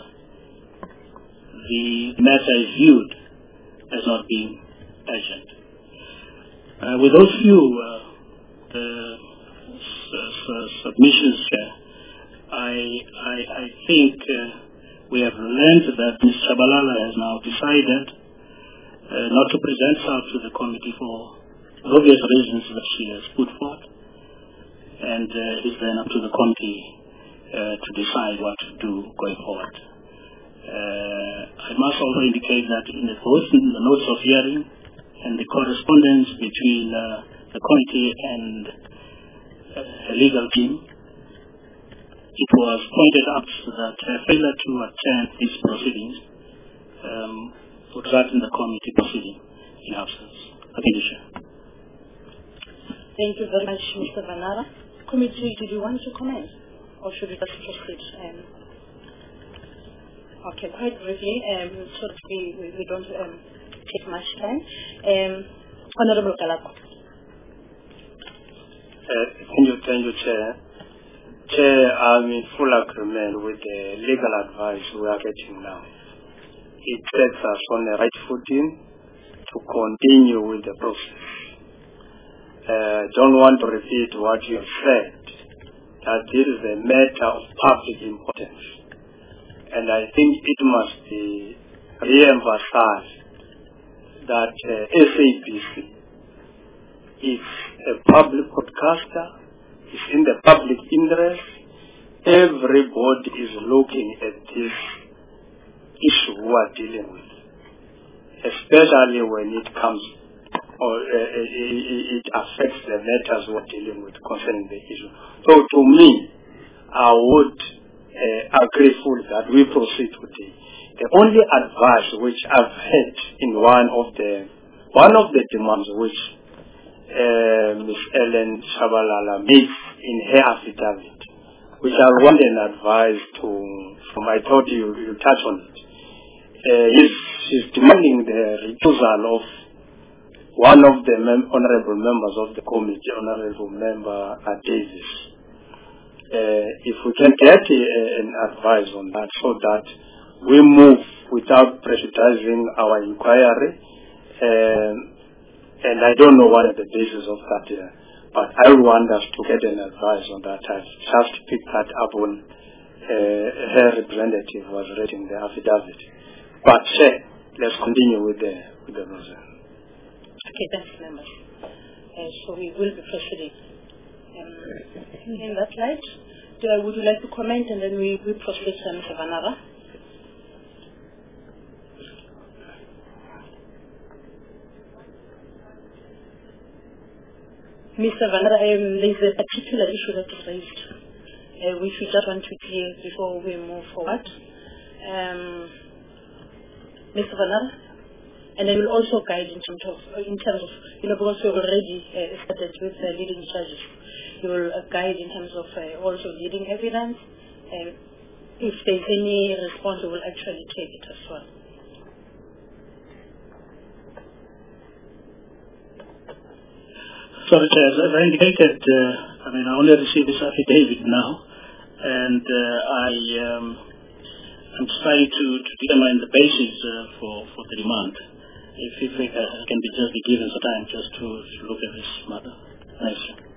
the matter is viewed as not being urgent. Uh, with those few uh, the, uh, submissions, Chair, I, I, I think uh, we have learned that Miz Shabalala has now decided uh, not to present herself to the committee for obvious reasons that she has put forth, and uh, it is then up to the committee uh, to decide what to do going forward. Uh, I must also indicate that in the, both in the notes of hearing and the correspondence between uh, the committee and uh, the legal team, it was pointed out that her failure to attend these proceedings um, would result in the committee proceeding in absence. Thank you, Chair. Thank you very much, Mister Vanara. Committee, did you want to comment, or should we just proceed? Um, okay, quite briefly, um, so that we, we, we don't um, take much time. Um, Honorable Kalako. Uh, thank you, thank you, Chair. Chair, I'm in full agreement with the legal advice we are getting now. It sets us on the right footing to continue with the process. Uh, don't want to repeat what you have said, that this is a matter of public importance. And I think it must be re-emphasized that uh, S A B C is a public broadcaster, is in the public interest. Everybody is looking at this issue we are dealing with, especially when it comes or uh, it, it affects the matters we're dealing with concerning the issue. So to me, I would uh, agree fully that we proceed with it. The only advice which I've had in one of the one of the demands which uh, Miz Ellen Shabalala makes in her affidavit, which I want an advice to, from I thought you, you touched on it, uh, is she's demanding the recusal of one of the mem honorable members of the committee, Honorable Member uh, Davis. Uh, if we can get uh, an advice on that so that we move without prejudicing our inquiry, um, and I don't know what are the basis of that, uh, but I want us to get an advice on that. I've just picked that up when uh, her representative was reading the affidavit. But uh, let's continue with the, with the process. Okay, thanks, members. Uh, so we will be proceeding. Um, in that light, do I, would you like to comment and then we, we proceed to Mister Vanara? Mister Vanara, um, there is a particular issue that is raised, uh, which we just want to clear before we move forward. Um, Mister Vanara? And I will also guide in terms of, in terms of you know, because we've already uh, started with uh, leading charges. You will uh, guide in terms of uh, also leading evidence. And if there's any response, we will actually take it as well. Sorry, Chair, as I indicated, uh, I mean, I only received this affidavit now, and uh, I um, I'm trying to, to determine the basis uh, for, for the demand. If, if it uh, can be just be given some time just to, to look at this matter. Thanks.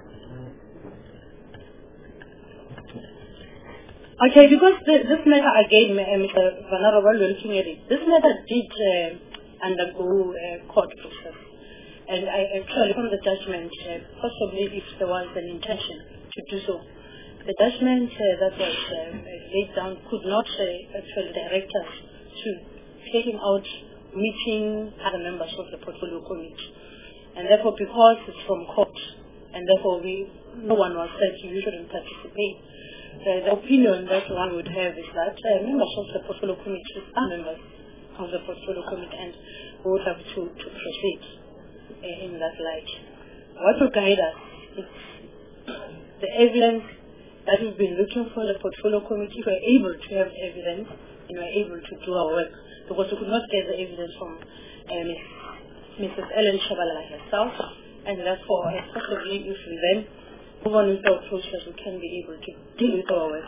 Okay, because the, this matter again, uh, Mister Vanara, while we're looking at it, this matter did uh, undergo a court process. And I actually, from the judgment, uh, possibly if there was an intention to do so, the judgment uh, that was uh, laid down could not uh, actually direct us to taking out meeting other members of the portfolio committee. And therefore, because it's from court, and therefore we, no one was said you shouldn't participate, uh, the opinion that one would have is that uh, members of the portfolio committee are members of the portfolio committee and we would have to, to proceed uh, in that light. What will guide us is the evidence that we've been looking for. The portfolio committee were able to have evidence and were able to do our work because we could not get the evidence from uh, Missus Ellen Shabalala herself, and therefore, uh, possibly if we then move on with our process, we can be able to deal with our work.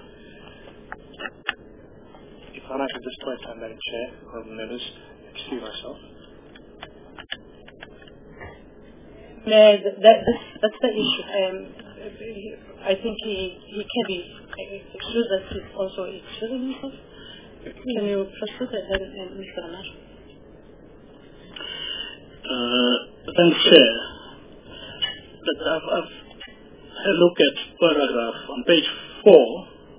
If I might at this point, time, Madam Chair, honourable members, excuse myself. Uh, that, that's, that's the issue. Um, I think he, he can be excused that he's also excusing himself. Can you proceed then, uh, Mister Ramesh? Uh, thanks, Chair. But I've, I've had a look at paragraph on page four.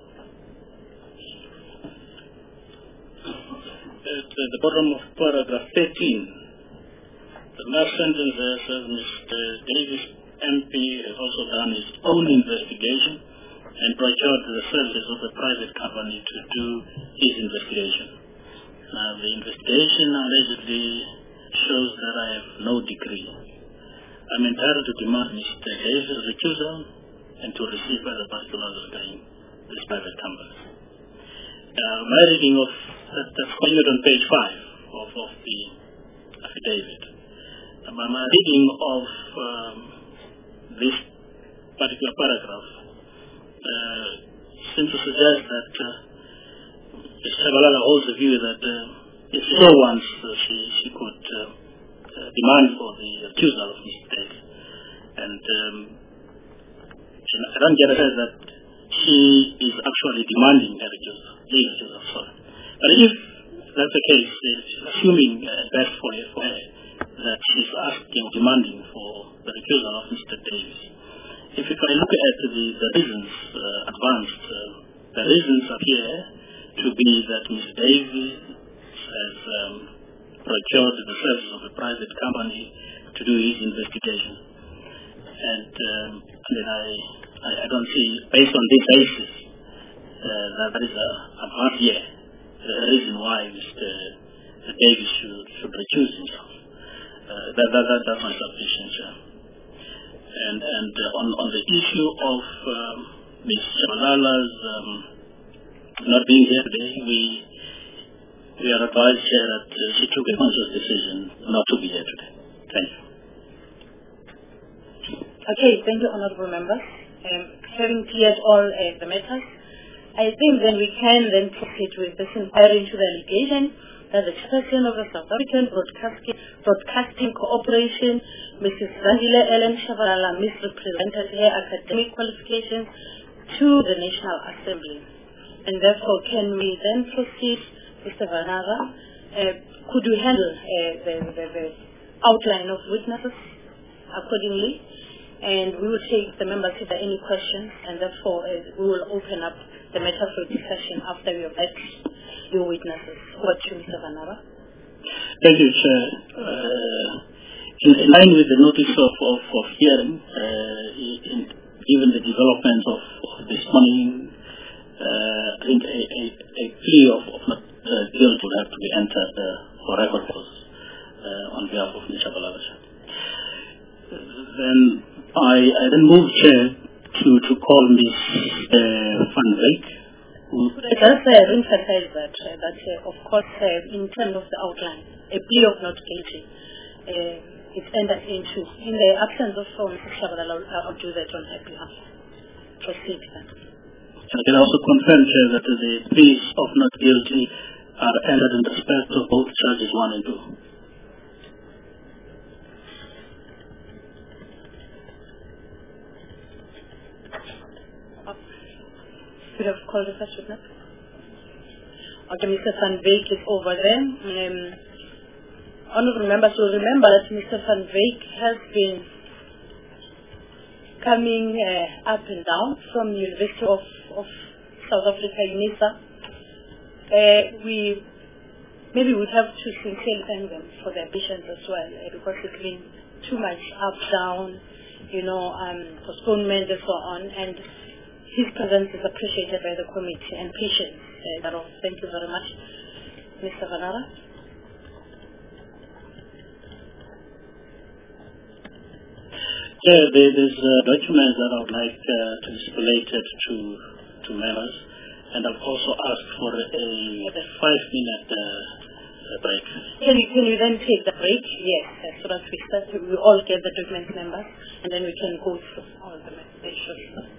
At uh, the bottom of paragraph thirteen. The last sentence there says Mister Davis M P has also done his own investigation and procured the services of a private company to do his investigation. Now, the investigation allegedly shows that I have no degree. I'm entitled to demand Mister Davis' recusal and to receive other particulars regarding this private company. Uh, my reading of that, that's continued on page five of, of the affidavit. Uh, my, my reading of um, this particular paragraph uh, seems to suggest that uh, Miz Shabalala holds the view that uh, if so wants, uh, she, she could uh, uh, demand for the accusal of Mister Davis. And um, I don't get a sense that she is actually demanding her recusal. recusal sorry. But if that's the case, assuming uh, best for her, for her that she's asking, demanding for the recusal of Mister Davis, if, if I look at the, the reasons uh, advanced, uh, the reasons appear to be that Mister Davis has um, procured the services of a private company to do his investigation. And um, I mean, I, I, I don't see, based on this basis, uh, that there is a, a part here, a reason why Mister Davis should, should recuse himself. Uh, that, that, that, that's my submission, sir. And, and uh, on, on the issue of um, Miz Shabalala's um, not being here today, we we are advised here that uh, she took a conscious decision not to be here today. Thank you. Okay, thank you, honourable members. Um, having cleared all uh, the matters, I think then we can then proceed with this inquiry into the allegation that the chairperson of the South African Broadcasting, Broadcasting Corporation, Missus Zandile Ellen Shabalala, misrepresented her academic qualifications to the National Assembly. And therefore, can we then proceed, Mister Vanara? Uh, could we handle uh, the, the, the outline of witnesses accordingly? And we will take the members if there are any questions, and therefore uh, we will open up the matter for discussion after we have heard your witnesses. What to Mister Vanara? Thank you, Chair. Uh, in, in line with the notice of, of, of hearing, uh, in, given the developments of, of this morning, uh, I think a, a, a plea of, of not uh, guilt would have to be entered uh, for record purposes uh, on behalf of Miz Shabalala. Then I, I then move, Chair, to, to call Miz Uh, Van Wyk. Could I just uh, emphasize that, uh, that uh, of course, uh, in terms of the outline, a plea of not guilty uh, is entered into. In the absence of uh, Mister Shabalala, I'll do that on her behalf. Proceed then. I can also confirm, Chair, that the pleas of not guilty are entered in respect of both charges one and two. Should have called the first witness. Okay, Mister Van Wyk is over there. Um, honourable members will remember that Mister Van Wyk has been coming uh, up and down from the University of, of South Africa, UNISA. Uh, we maybe would have to sincerely thank them for their patience as well, uh, because it's been too much up, down, you know, um, postponement and so on. And his presence is appreciated by the committee and patience. Uh, Thank you very much. Mister Vanara. Yeah, there, there's a document that I would like uh, to be circulated to, to members, and I've also asked for a five-minute uh, break. Can you, can you then take the break? Yes, as soon as we start, we all get the document numbers, and then we can go through all the issues.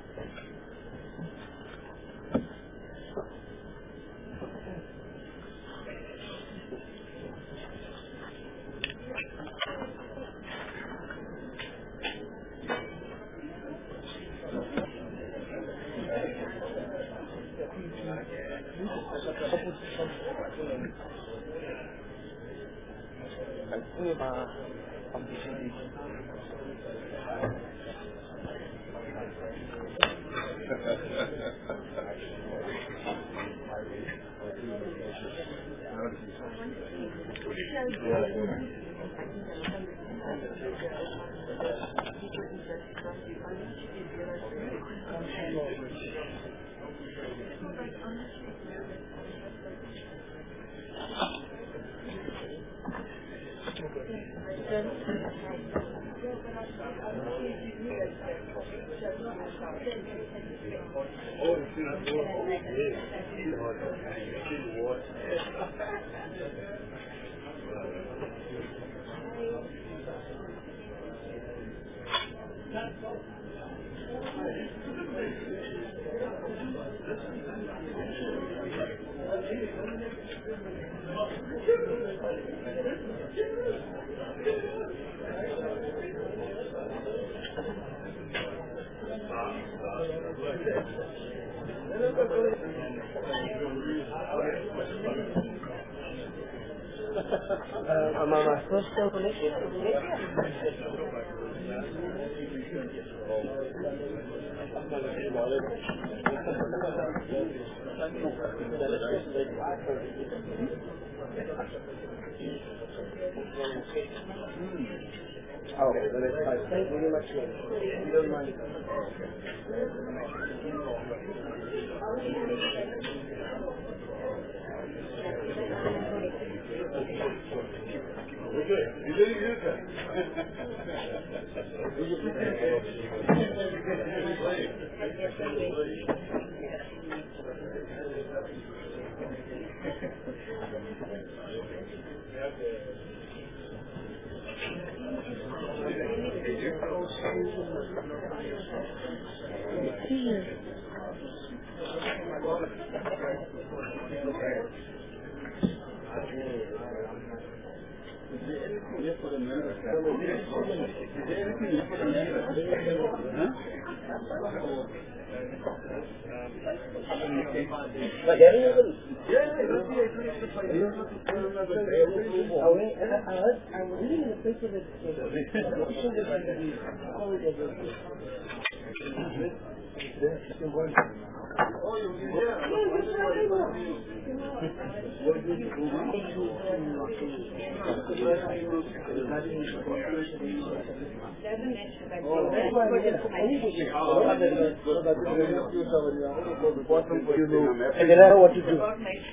And they know what to do.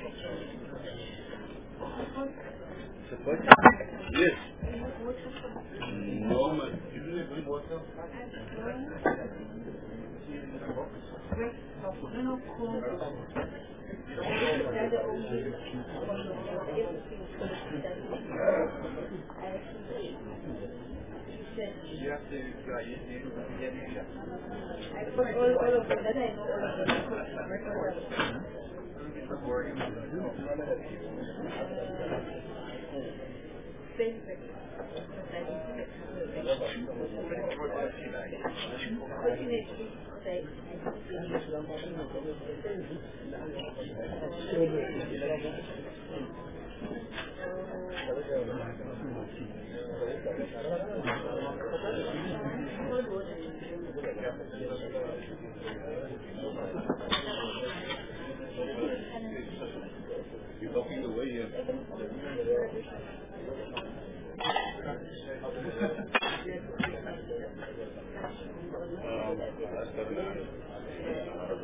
Yes. Normal. Isn't it good water? You have to try it. You're talking the way here. Um, that's better.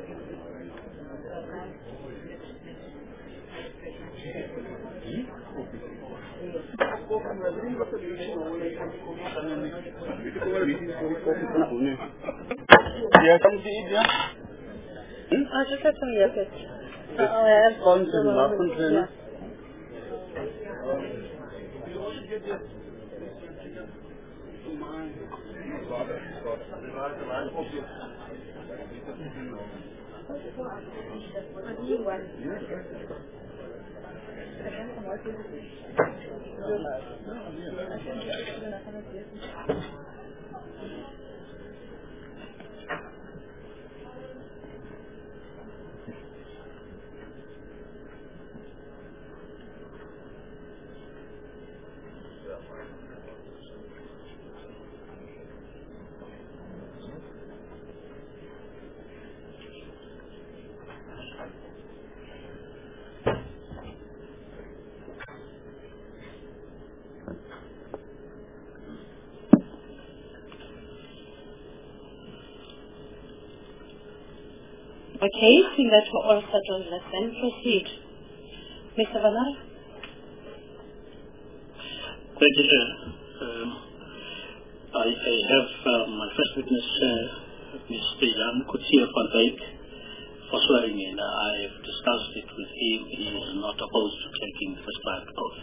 Yeah, come to eat, yeah? Hmm? I just had some yogurt. Yes. Oh, I have Gone to the muffin yeah. Okay, seeing that we're all settled, let's then proceed. Mister Vanara? Thank you, Chair. Um, I, I have uh, my first witness, uh, Mister Jan Kutsia van Dijk, for swearing in. I have discussed it with him. He is not opposed to taking the first part oath.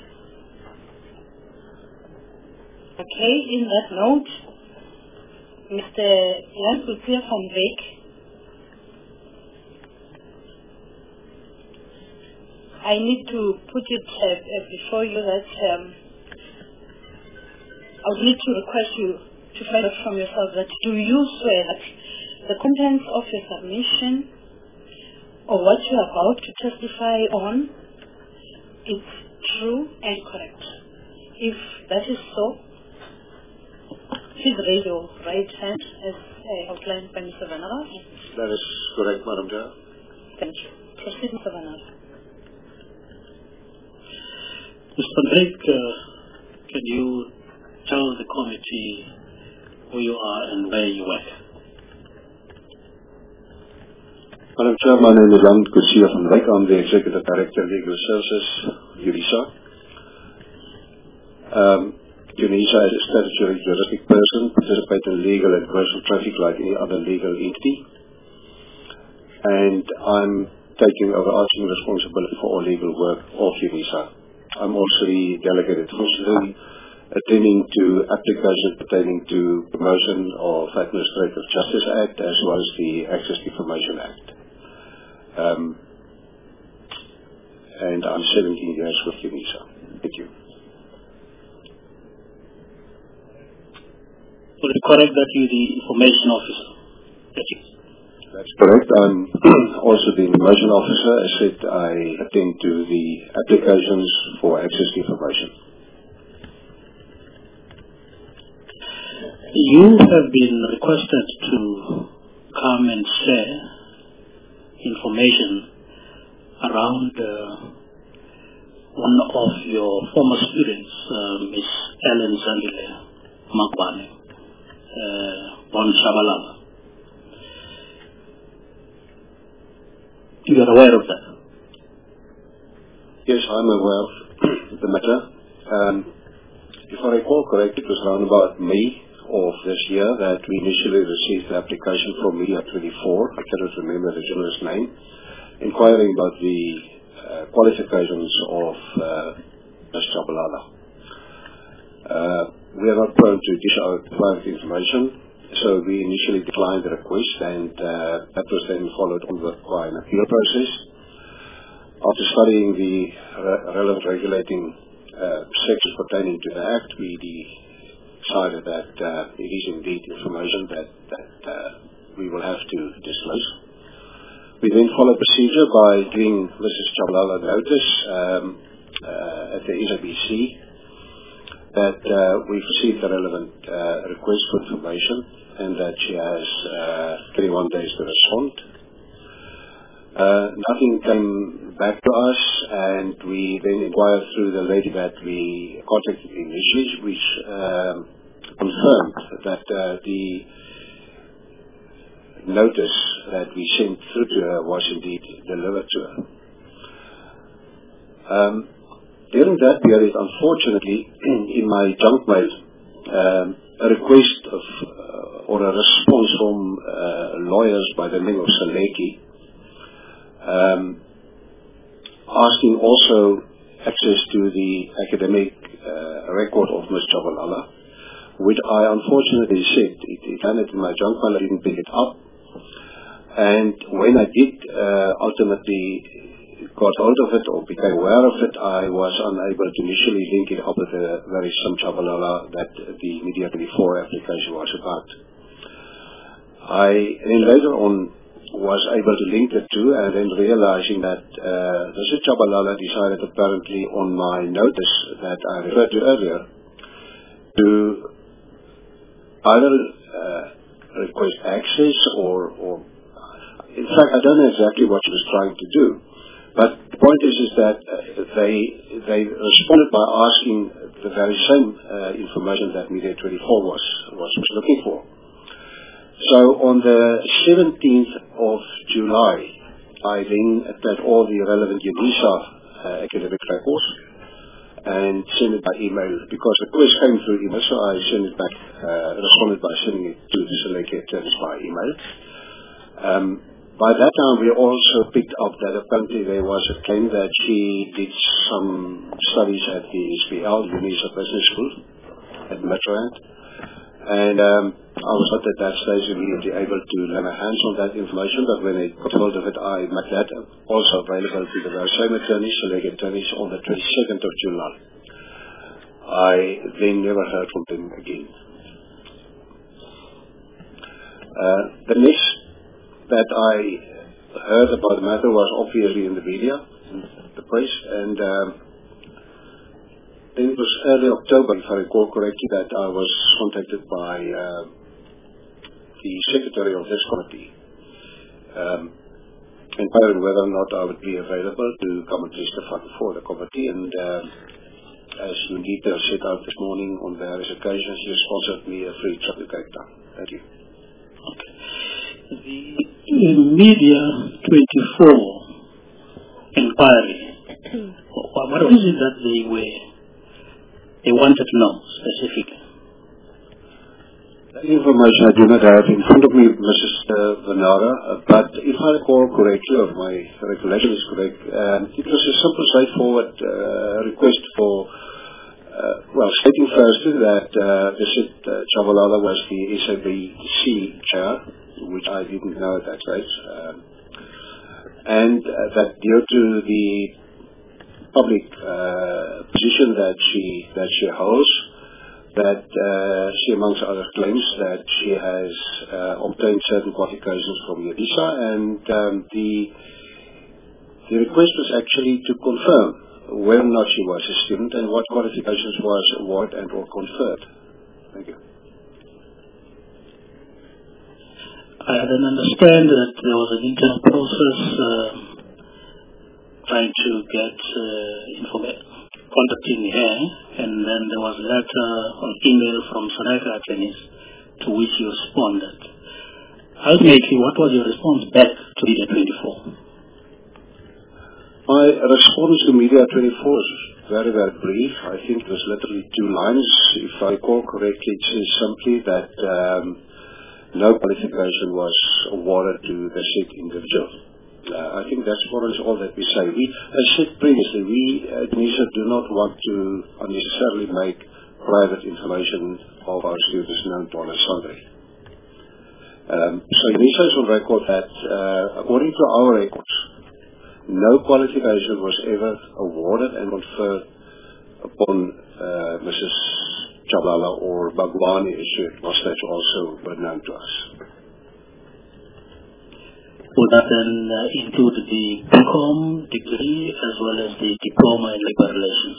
Okay, in that note, Mister Jan Kutsia van Dijk, I need to put it uh, uh, before you that um, I would need to request you to find out from yourself that do you swear that the contents of your submission or what you are about to testify on is true and correct? If that is so, please raise your right hand as uh, outlined by Mister Vanara. That is correct, Madam Chair. Thank you. Proceed, Mister Vanara. Mister Van Dijk, uh, can you tell the committee who you are and where you work? Madam Chair, my name is Jan Kutsia van Dijk. I'm the Executive Director of Legal Services, UNISA. Um, UNISA is a statutory juristic person, participates in legal and commercial traffic like any other legal entity. And I'm taking overarching responsibility for all legal work of UNISA. I'm also the delegated functionary attending to applications pertaining to promotion of Administrative Justice Act as well as the Access to Information Act. Um, and I'm seventeen years with UNISA. Thank you. Would it correct that you're the information officer? Thank you. That's correct. I'm also the information officer. As said, I attend to the applications for access to information. You have been requested to come and share information around uh, one of your former students, uh, Miss Ellen Zandile Magwane, uh, born Shabalala. You are aware of that? Yes, I'm aware of the matter. Um, if I recall correctly, it was around about May of this year that we initially received the application from Media twenty-four, I cannot remember the journalist's name, inquiring about the uh, qualifications of uh, Miz Shabalala. Uh, we are not prone to dish out private information, so we initially declined the request, and uh, that was then followed on by an appeal process. After studying the re relevant regulating uh, sections pertaining to the Act, we decided that uh, it is indeed information that, that uh, we will have to disclose. We then followed procedure by giving Missus Shabalala notice um, uh, at the S A B C that uh, we've received a relevant uh, request for information and that she has uh, twenty-one days to respond. Uh, nothing came back to us, and we then inquired through the lady that we contacted initially, which um, confirmed that uh, the notice that we sent through to her was indeed delivered to her. Um, during that period, unfortunately, in my junk mail, um, a request of, uh, or a response from uh, lawyers by the name of Saleki, um, asking also access to the academic uh, record of Miz Chabalala, which I unfortunately said, it, it landed in my junk mail, I didn't pick it up. And when I did uh, ultimately got hold of it or became aware of it, I was unable to initially link it up with the very same Chabalala that the Media twenty-four application was about. I then later on was able to link the two, and then realizing that uh, Mister Chabalala decided apparently on my notice that I referred to earlier to either uh, request access or, or in fact I don't know exactly what she was trying to do. But the point is, is that uh, they they responded by asking the very same uh, information that Media twenty-four was, was was looking for. So on the seventeenth of July, I then attached all the relevant UNISA uh, academic records and sent it by email, because the request came through email, so I sent it back, uh, responded by sending it to the Saleki attorneys by email. Um, By that time, we also picked up that apparently there was a claim that she did some studies at the S P L, Unisa Business School, at Midrand. And um, I was not at that stage immediately able to lay my hands on that information, but when I got hold of it, I made that also available to the very same attorneys, Saleki attorneys, on the twenty-second of July. I then never heard from them again. Uh, the next that I heard about the matter was obviously in the media, in the press, and um, then it was early October, if I recall correctly, that I was contacted by uh, the secretary of this committee, um, inquiring whether or not I would be available to come and testify before the committee. And um, as you in detail set out this morning on various occasions, he sponsored me a free trip to Cape Town. Thank you. Okay. The Media twenty-four inquiry, what was it that they were, they wanted to know specifically? That information I do not have in front of me, Missus Vanara, uh, but if I recall correctly, or my recollection is correct, um, it was a simple, straightforward uh, request for, uh, well, stating first that uh, the Sid uh, Chabalala was the S A B C chair, which I didn't know at that stage, um, and uh, that due to the public uh, position that she that she holds, that uh, she, amongst other claims, that she has uh, obtained certain qualifications from UNISA, and um, the the request was actually to confirm whether or not she was a student and what qualifications was awarded and or conferred. Thank you. I then understand that there was an internal process uh, trying to get uh, information, contacting her, and then there was a letter or email from Saleki attorneys to which you responded. Ultimately, what was your response back to Media twenty-four? My response to Media twenty-four is very, very brief. I think it was literally two lines. If I recall correctly, it says simply that um, no qualification was awarded to the said individual. Uh, I think that's more or less all that we say. We, as said previously, we at UNISA do not want to unnecessarily make private information of our students known to all and sundry. Um, so UNISA is on record that, uh, according to our records, no qualification was ever awarded and conferred upon uh, Missus Chabalala or Bhagwani, as she was also were known to us. Would that then uh, include the B Com degree as well as the diploma in labor relations?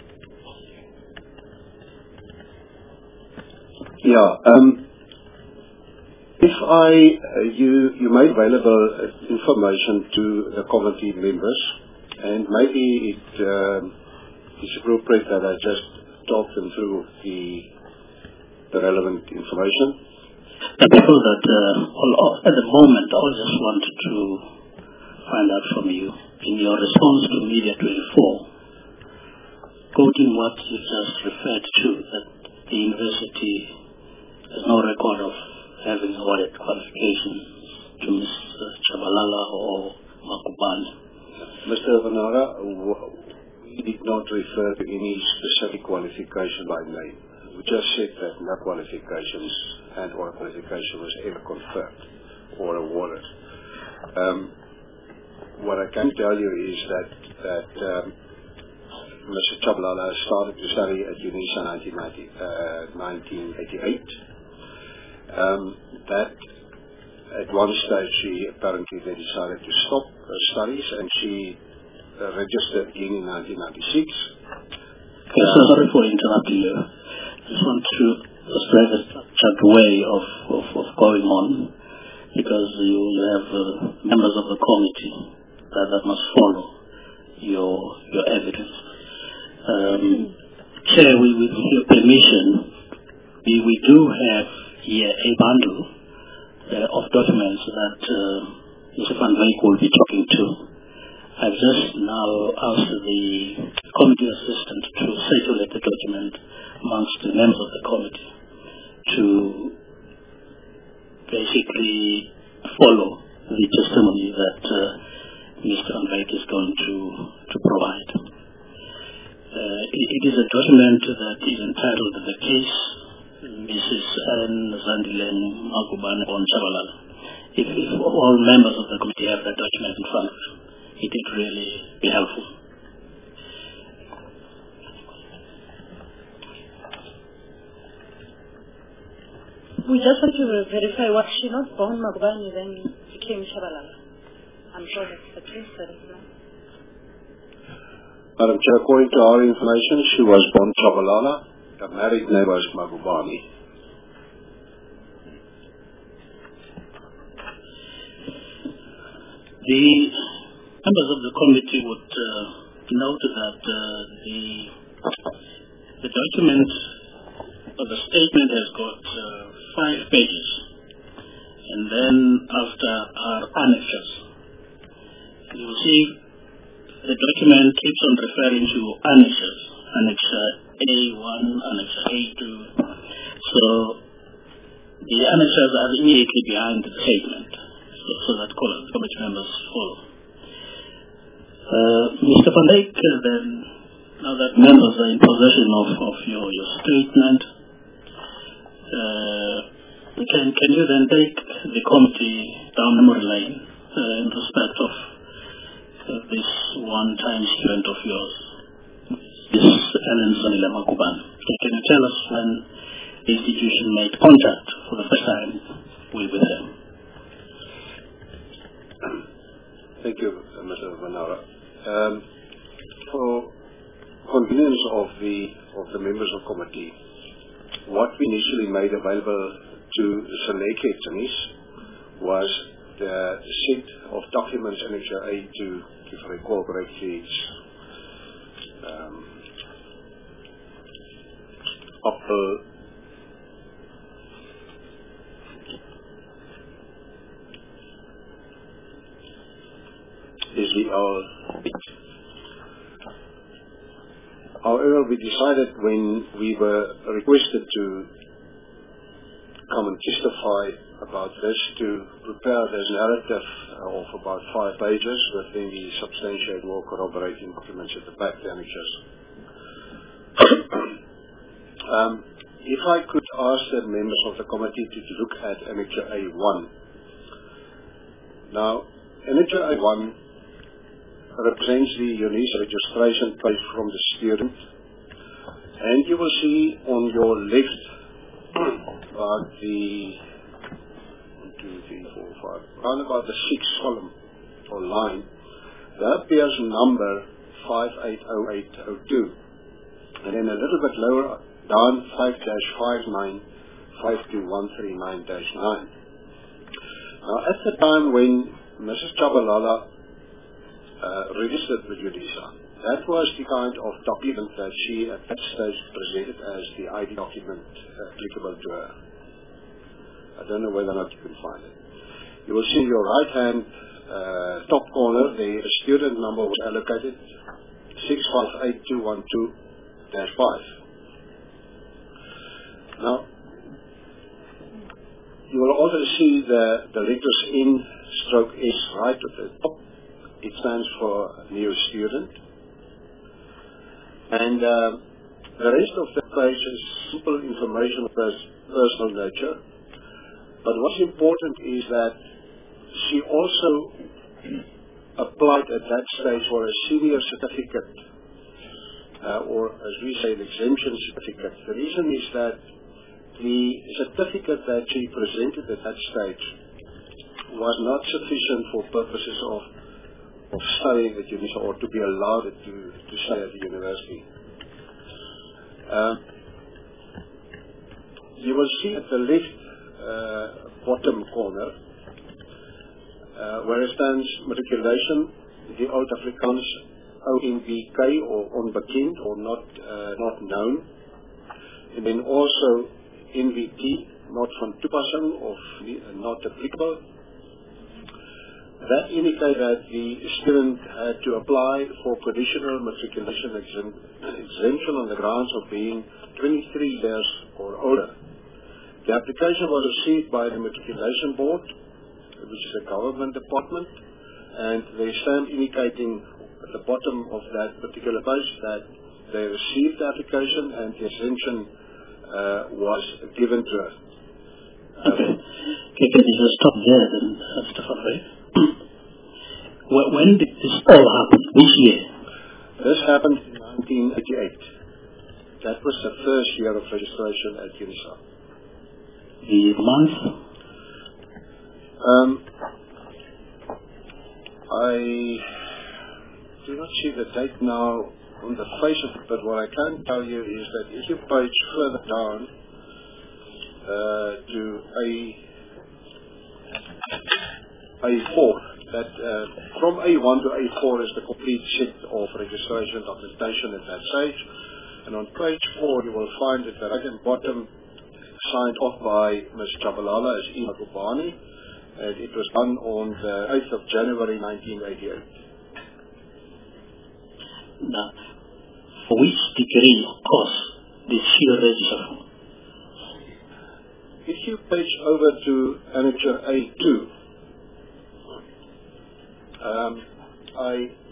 Yeah. Um, if I, uh, you, you made available uh, information to the committee members, and maybe it um, is appropriate that I just talk them through the, the relevant information. The people that uh, at the moment, I just wanted to find out from you, in your response to Media twenty-four, quoting what you just referred to, that the university has no record of having awarded qualifications to Mister Chabalala or Makubane. Mister Vanara, we did not refer to any specific qualification by name. We just said that no qualifications and or qualification was ever confirmed or awarded. Um, what I can tell you is that, that um, Mister Chabalala started to study at UNISA in nineteen eighty-eight. Um, that at one stage she apparently then decided to stop her studies, and she uh, registered again in nineteen ninety-six. Okay, so sorry for interrupting you. I just want to just have a structured way of, of, of going on, because you, you have uh, members of the committee that, that must follow your your evidence. Um, Chair, we, with your permission, we, we do have here a bundle uh, of documents that uh, Mister Van Wyk will be talking to. I've just now asked the committee assistant to circulate the document amongst the members of the committee to basically follow the testimony that uh, Mister Van Wyk is going to, to provide. Uh, it, it is a document that is entitled The Case Missus Ellen Zandile Makubane on Chabalala. If, if all members of the committee have that document in front of them, it would really be helpful. We just want to verify, was she not born Makubane then became Chabalala? I'm sure that's the case, but it's not. Madam Chair, according to our information, she was born Chabalala. Her married name was Makubane. The members of the committee would uh, note that uh, the the document or the statement has got uh, five pages, and then after are annexes. You will see the document keeps on referring to annexes, Annex A one, Annex A two. So the annexes are immediately behind the statement, so, so that committee members follow. Uh, Mister Van Wyk, then, now that members are in possession of, of your, your statement, uh, can, can you then take the committee down memory lane uh, in respect of uh, this one-time student of yours, this Ellen Zandile Makubane? Can you tell us when the institution made contact for the first time with, with him? Thank you, Mister Vanara. Um, for convenience of the of the members of committee, what we initially made available to Seleke attorneys was the set of documents Annexure A to, if I recall correctly, it's um, upper is the our bit. However, we decided when we were requested to come and testify about this to prepare this narrative of about five pages within the substantiate or corroborating documents at the back, the annexures. um, if I could ask the members of the committee to look at Annexure A one. Now, Annexure A one represents the UNISA registration page from the student, and you will see on your left about the one, two, three, four, five, around about the sixth column or line, there appears number five eight zero eight zero two, and then a little bit lower down five dash five nine five two one three nine dash nine. Now, at the time when Missus Chabalala Uh, registered with UNISA, that was the kind of document that she at that stage presented as the I D document applicable to her. I don't know whether or not you can find it. You will see your right hand uh, top corner, the student number was allocated six five eight two one two dash five. Now, you will also see the, the letters N stroke S right at the top. It stands for new student. And uh, the rest of the page is simple information of personal nature. But what's important is that she also applied at that stage for a senior certificate, uh, or as we say, an exemption certificate. The reason is that the certificate that she presented at that stage was not sufficient for purposes of, of studying at university or to be allowed to, to stay at the university. Uh, you will see at the left uh, bottom corner uh, where it stands matriculation, the old Afrikaans O N B K or onbekend or not, uh, not known, and then also N V T, not van toepassing or not applicable. That indicates that the student had to apply for conditional matriculation exemp exemption on the grounds of being twenty-three years or older. The application was received by the Matriculation Board, which is a government department, and they stand indicating at the bottom of that particular page that they received the application and the exemption uh, was given to her. Okay. Okay, can you just stop there then, uh, Stefan, right? When did this all happen? Which year? This happened in nineteen eighty-eight. That was the first year of registration at UNISA. The month? Um, I do not see the date now on the face of it, but what I can tell you is that if you page further down uh, to A A four, that uh, from A one to A four is the complete set of registration documentation at that stage. And on page four you will find at the right and bottom signed off by Miz Chabalala as Ina Gubani, and it was done on the eighth of January nineteen eighty-eight. Now, for which degree or course did she register for? If you page over to Annexure A two, Um, I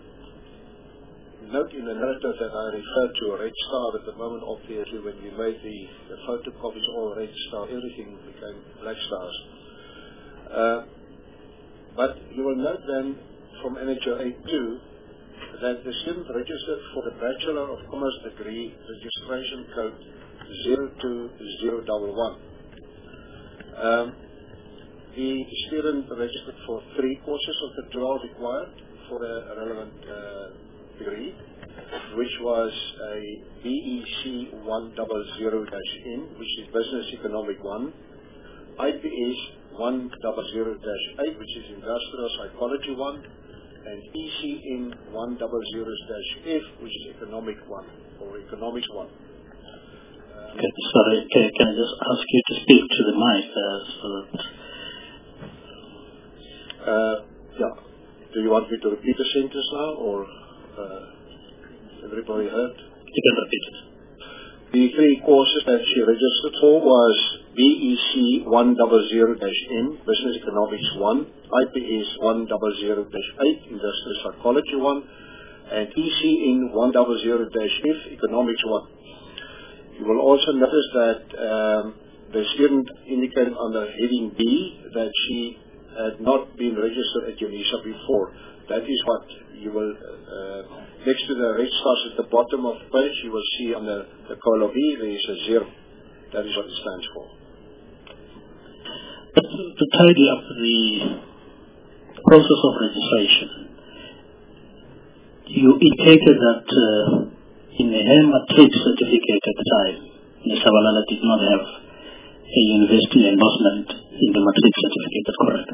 note in the narrative that I referred to a red star at the moment. Obviously, when we made the, the photocopies all red star, everything became black stars. Uh, but you will note then from Annexure A two that the student registered for the Bachelor of Commerce degree registration code zero two zero one one. Um, The student registered for three courses of the twelve required for the relevant uh, degree, which was a B E C one hundred N, which is Business Economic one, I P S one hundred eight, which is Industrial Psychology one, and E C N one hundred F, which is Economic one, or Economics one. Um, okay, sorry, can, can I just ask you to speak to the mic uh, so that... Uh, yeah. Do you want me to repeat the sentence now, or uh, everybody heard? You can repeat it. The three courses that she registered for was B E C one hundred N, Business Economics one, I P S one hundred eight, Industrial Psychology one, and E C N one hundred F, Economics one. You will also notice that um, the student indicated under heading B that she had not been registered at UNISA before. That is what you will, uh, next to the red stars at the bottom of the page, you will see on the, the column B, there is a zero. That is what it stands for. But to tidy up the process of registration, you indicated that uh, in her matric certificate at the time, Miz Chabalala did not have a university endorsement in the matric certificate, that's correct?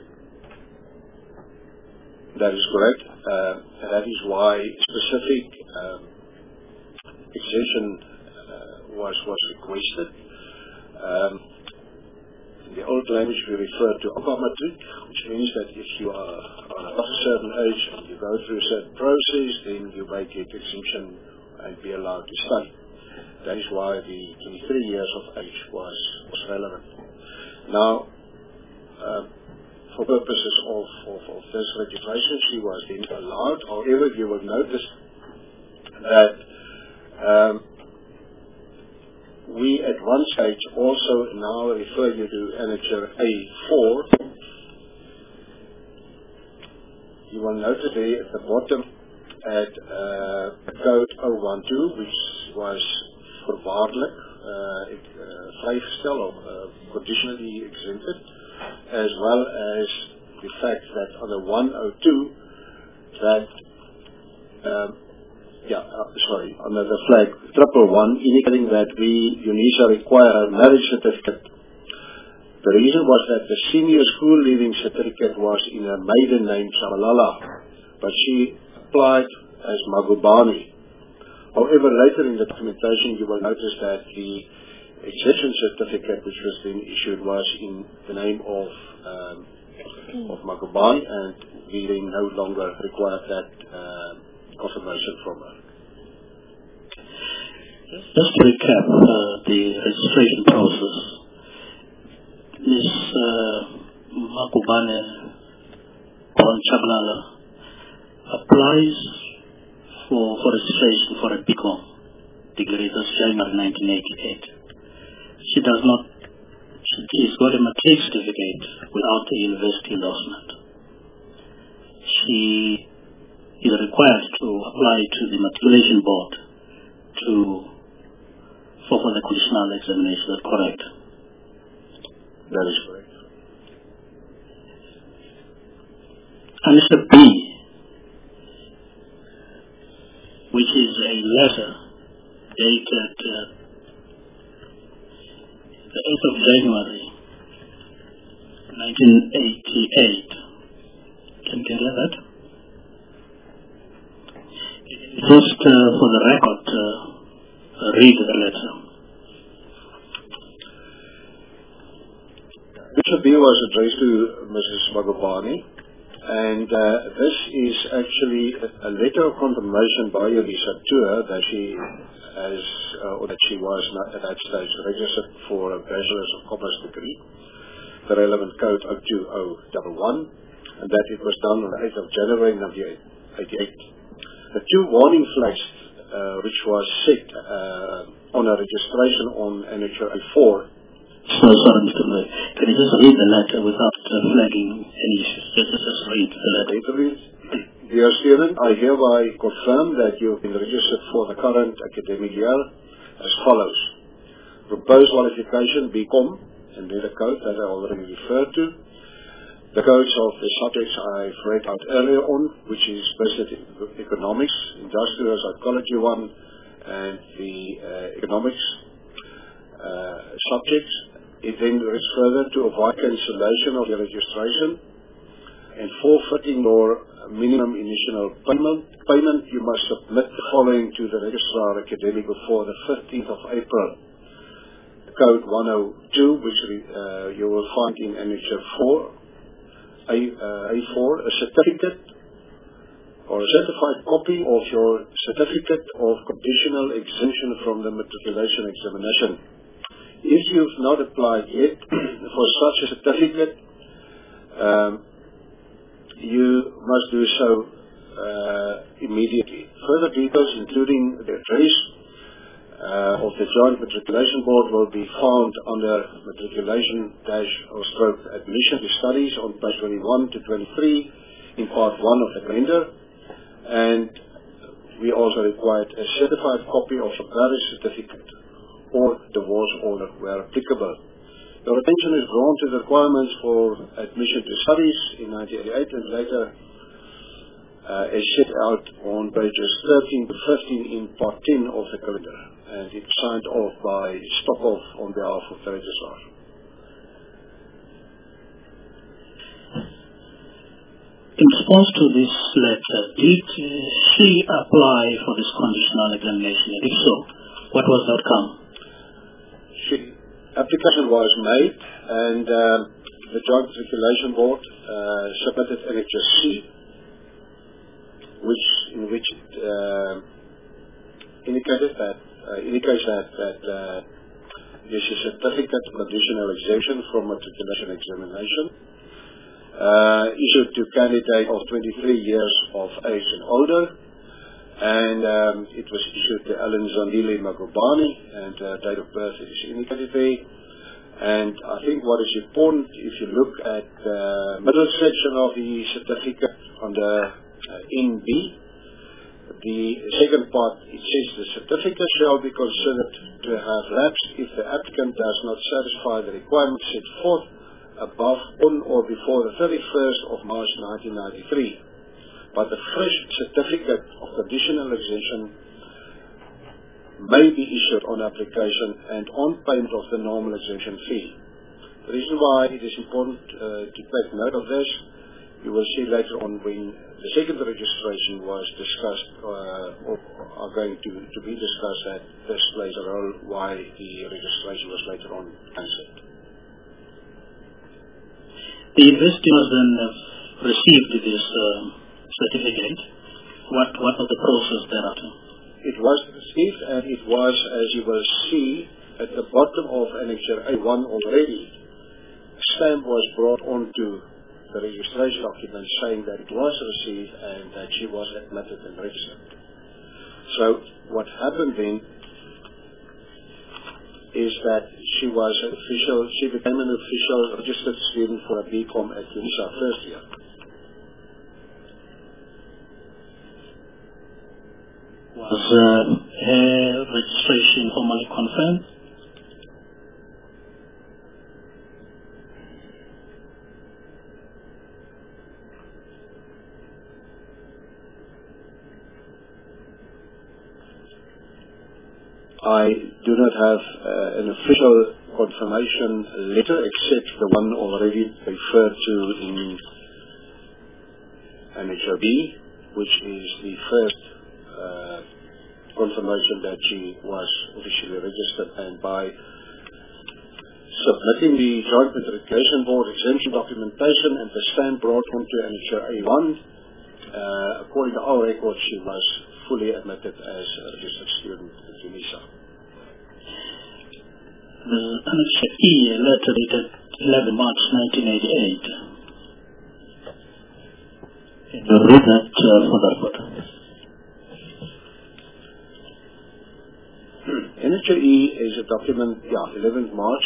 That is correct. Uh, and that is why specific um, exemption uh, was, was requested. Um, in the old language we refer to upper matric, which means that if you are of a certain age and you go through a certain process, then you may get exemption and be allowed to study. That is why the twenty-three years of age was, was relevant. Now, uh, for purposes of, of, of this registration, she was then allowed. However, you will notice that um, we at one stage also now refer you to Annexure A four. You will notice there at the bottom at uh, Code zero one two, which was voorwaardelijk uh, uh, vrijgesteld or uh, conditionally exempted, as well as the fact that under one oh two that um, yeah, uh, sorry, under the flag triple one, indicating that we, UNISA, require a marriage certificate. The reason was that the senior school leaving certificate was in her maiden name, Shabalala, but she applied as Magubani. However, later in the documentation, you will notice that the exception certificate, which was then issued, was in the name of um, of Magubani, and we then no longer require that uh, confirmation from her. Just to recap uh, the registration process, Miz Uh, Magubane Bon Chabalala applies for, for registration for a B Com degree. That's January nineteen eighty-eight. She does not, she, she's got a matric certificate without a university endorsement. She is required to apply to the matriculation board to for, for the conditional examination. Is that correct? That is correct. Answer B, which is a letter dated uh, the eighth of January nineteen eighty-eight. Can you get that? Just uh, for the record, uh, read the letter. Answer B was addressed to Missus Magubani, and uh, this is actually a, a letter of confirmation by UNISA to her that she has, uh, or that she was not at that stage registered for a Bachelor's of Commerce degree, the relevant code zero two zero one one, and that it was done on the eighth of January nineteen eighty-eight. The two warning flags uh, which was set uh, on a registration on Annexure A four. So sorry, Mister Murray. Can you just read the letter without uh, flagging any issues? Just, just read the letter. Dear student, I hereby confirm that you have been registered for the current academic year as follows. Proposed qualification B Com, and then the code that I already referred to. The codes of the subjects I've read out earlier on, which is business economics, industrial psychology one, and the uh, economics uh, subjects. It then reads further to avoid cancellation of your registration and forfeiting your minimum initial payment. Payment you must submit the following to the registrar academic before the fifteenth of April. Code one oh two, which uh, you will find in Annexure four. A, uh, A four, a certificate or a certified copy of your certificate of conditional exemption from the matriculation examination. If you've not applied yet for such a certificate, um, you must do so uh, immediately. Further details, including the address Uh, of the Joint Matriculation Board, will be found under Matriculation dash or stroke Admission to Studies on page twenty-one to twenty-three in part one of the calendar. And we also required a certified copy of your marriage certificate or divorce order where applicable. Your attention is drawn to the requirements for admission to studies in nineteen eighty-eight and later uh, is set out on pages thirteen to fifteen in part ten of the calendar. And it's signed off by Stockhoff on behalf of the registrar. In response to this letter, did uh, she apply for this conditional examination? And if so, what was the outcome? She, application was made, and uh, the Joint Matriculation Board uh, submitted Annexure C, which in which it uh, indicated that uh, indicates that that uh, this is a certificate of conditional exemption from matriculation examination uh, issued to candidate of twenty-three years of age and older, and um, it was issued to Alan Zandile Magubane, and uh, date of birth is indicated there. And I think what is important, if you look at the middle section of the certificate under uh, in B, the second part, it says the certificate shall be considered to have lapsed if the applicant does not satisfy the requirements set forth above on or before the thirty-first of March nineteen ninety-three. But a fresh certificate of conditional exemption may be issued on application and on payment of the normal exemption fee. The reason why it is important uh, to take note of this, you will see later on when the second registration was discussed uh, or are going to, to be discussed, that this plays a role why the registration was later on cancelled. The investors then have received this uh, certificate. What, what was the process thereafter? It was received, and it was, as you will see, at the bottom of Annexure A one already. A stamp was brought onto the registration document saying that it was received and that she was admitted and registered. So what happened then is that she was an official, she became an official registered student for a B Com at UNISA first year. Was uh, her registration formally confirmed? I do not have uh, an official confirmation letter except the one already referred to in Annexure B, which is the first uh, confirmation that she was officially registered, and by submitting the Joint Matriculation Board exemption documentation and the stamp brought onto Annexure A one, uh, according to our records, she was fully admitted as a registered student at UNISA. The Annexure E, a letter dated eleventh March nineteen eighty-eight. Can you read that uh, for the record? Annexure E is a document, yeah, eleventh March.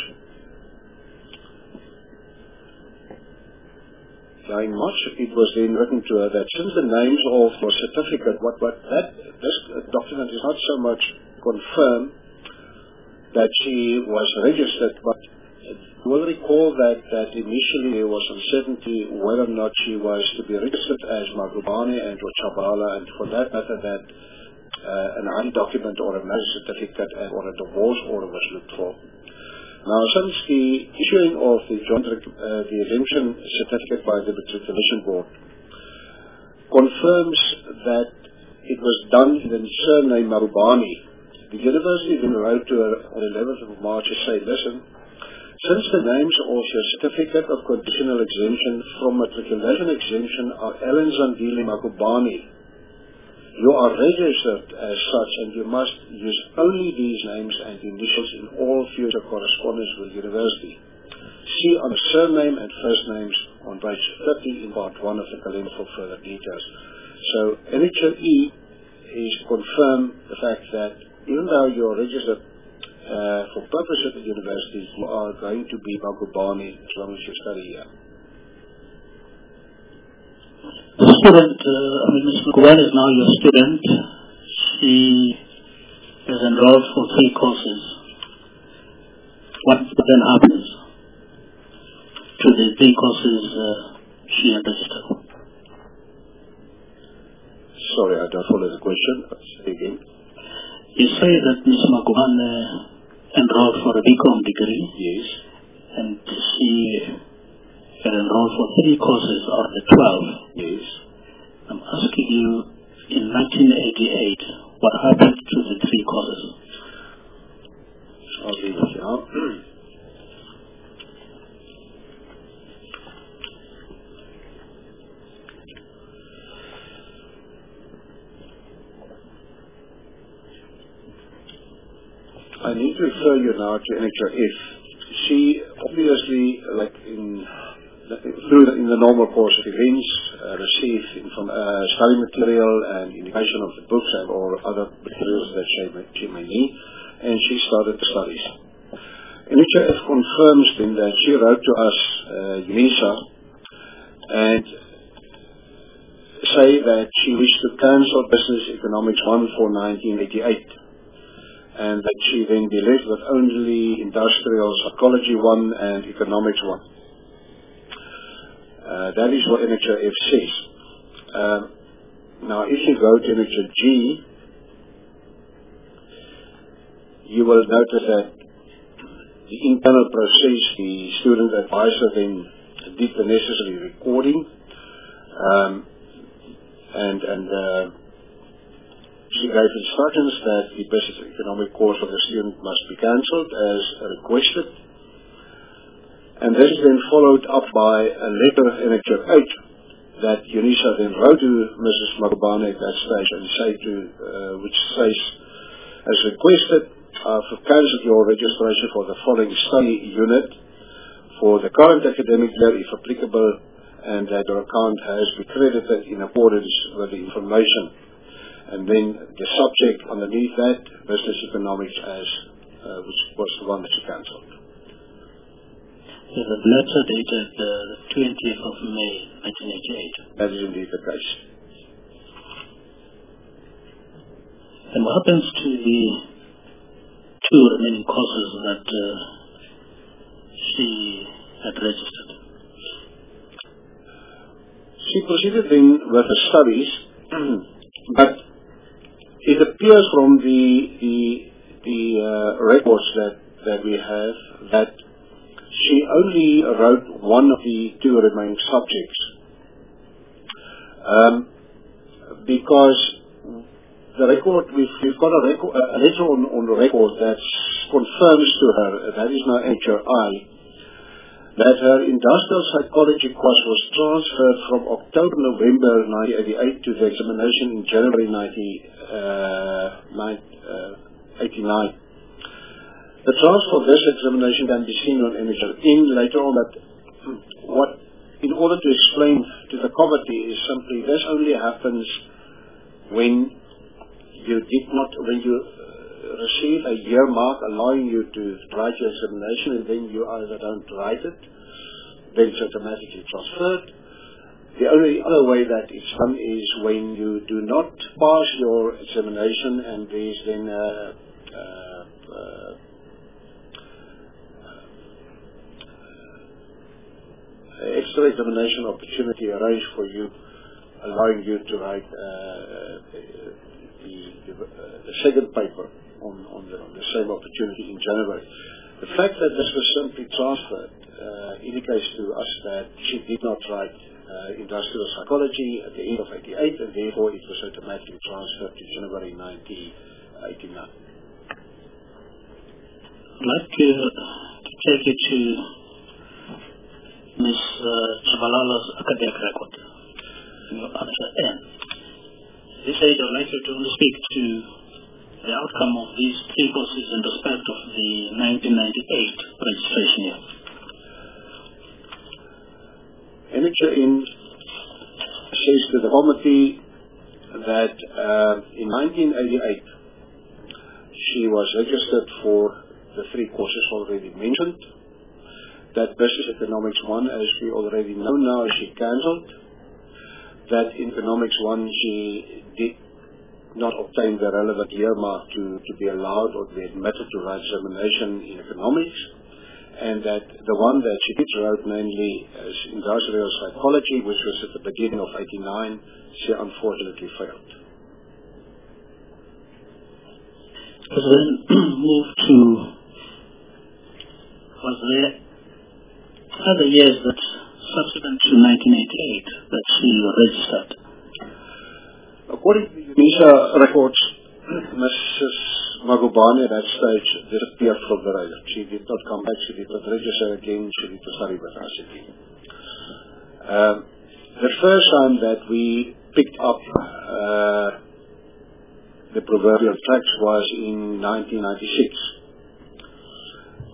Yeah, in March it was then written to her that since the names of the certificate, what, what that, this document is not so much confirmed that she was registered, but you will recall that, that initially there was uncertainty whether or not she was to be registered as Magubane and or Chabala, and for that matter that Uh, an I D document or a marriage certificate or a divorce order was looked for. Now, since the issuing of the joint uh, the exemption certificate by the Matriculation Board confirms that it was done in the surname Marubani, the university then wrote to her on eleventh of March to say, listen, since the names of your certificate of conditional exemption from matriculation exemption are Ellen Zandile Magubane, you are registered as such, and you must use only these names and initials in all future correspondence with the university. See on surname and first names on page thirty in part one of the calendar for further details. So Annexure E is confirm the fact that even though you are registered uh, for purpose at the university, you are going to be Magubane as long as you study here. The student, uh, I mean, Miz Magubane is now your student. She is enrolled for three courses. What then happens to the three courses uh, she had registered? Sorry, I don't follow the question. Say again. You say that Miz Magubane enrolled for a B Com degree. Yes. And she had enrolled for three courses out of the twelve. Yes. I'm asking you, in nineteen eighty-eight, what happened to the three courses? I'll read it now. I need to refer you now to N H R F. She obviously, like in through the, in the normal course of events, uh, received from uh, study material and indication of the books and or other materials that she may, she may need, and she started the studies. N H R F confirms then that she wrote to us, uh, UNISA, and say that she wished to cancel Business Economics one for nineteen eighty-eight, and that she then be left with only Industrial Psychology one and Economics one. Uh, that is what N H R F says. Uh, now, if you go to N H R G, you will notice that the internal process, the student advisor then did the necessary recording, um, and and uh, she gave instructions that the business economic course of the student must be cancelled as requested. And this is then followed up by a letter of N H R H that UNISA then wrote to Missus Magubane at that stage and say to, uh, which says, as requested, uh, for cancelled your registration for the following study unit for the current academic year, if applicable, and that your account has been credited in accordance with the information. And then the subject underneath that, business economics, as uh, which was the one that she cancelled. The letter dated the twentieth of May, nineteen eighty-eight. That is indeed the case. And what happens to the two remaining courses that uh, she had registered? She proceeded then with the studies, but it appears from the the, the uh, records that, that we have that she only wrote one of the two remaining subjects, um, because the record, we've, we've got a, record, a letter on, on the record that confirms to her, that is now H R I, that her industrial psychology course was transferred from October, November nineteen eighty-eight to the examination in January nineteen eighty-nine. The transfer of this examination can be seen on N H R in later on, but what, in order to explain to the committee, is simply this only happens when you did not, when you uh, receive a year mark allowing you to write your examination, and then you either don't write it, then it's automatically transferred. The only other way that it's done is when you do not pass your examination, and there's then a, uh, uh, extra examination opportunity arranged for you, allowing you to write uh, the, the, uh, the second paper on, on, the, on the same opportunity in January. The fact that this was simply transferred uh, indicates to us that she did not write uh, industrial psychology at the end of eighty-eight, and therefore it was automatically transferred to January nineteen eighty-nine. I'd like to, to take you to Miz Uh, Chabalala's academic record, your answer N. This aid, I'd like you to speak to the outcome of these three courses in respect of the nineteen ninety-eight registration year. N H R N says to the committee that uh, in nineteen eighty-eight she was registered for the three courses already mentioned. That Business Economics one, as we already know now, she cancelled. That in Economics one, she did not obtain the relevant year mark to, to be allowed or to be admitted to write examination in Economics. And that the one that she did write, mainly as Industrial Psychology, which was at the beginning of eighty-nine, she unfortunately failed. Was then moved to, was there other years that subsequent to nineteen eighty-eight that she registered? According to the UNISA records, Missus Magubane at that stage disappeared from the radar. She did not come back, she did not register again, she did not study with us again. Um, the first time that we picked up uh, the proverbial tracks was in nineteen ninety-six.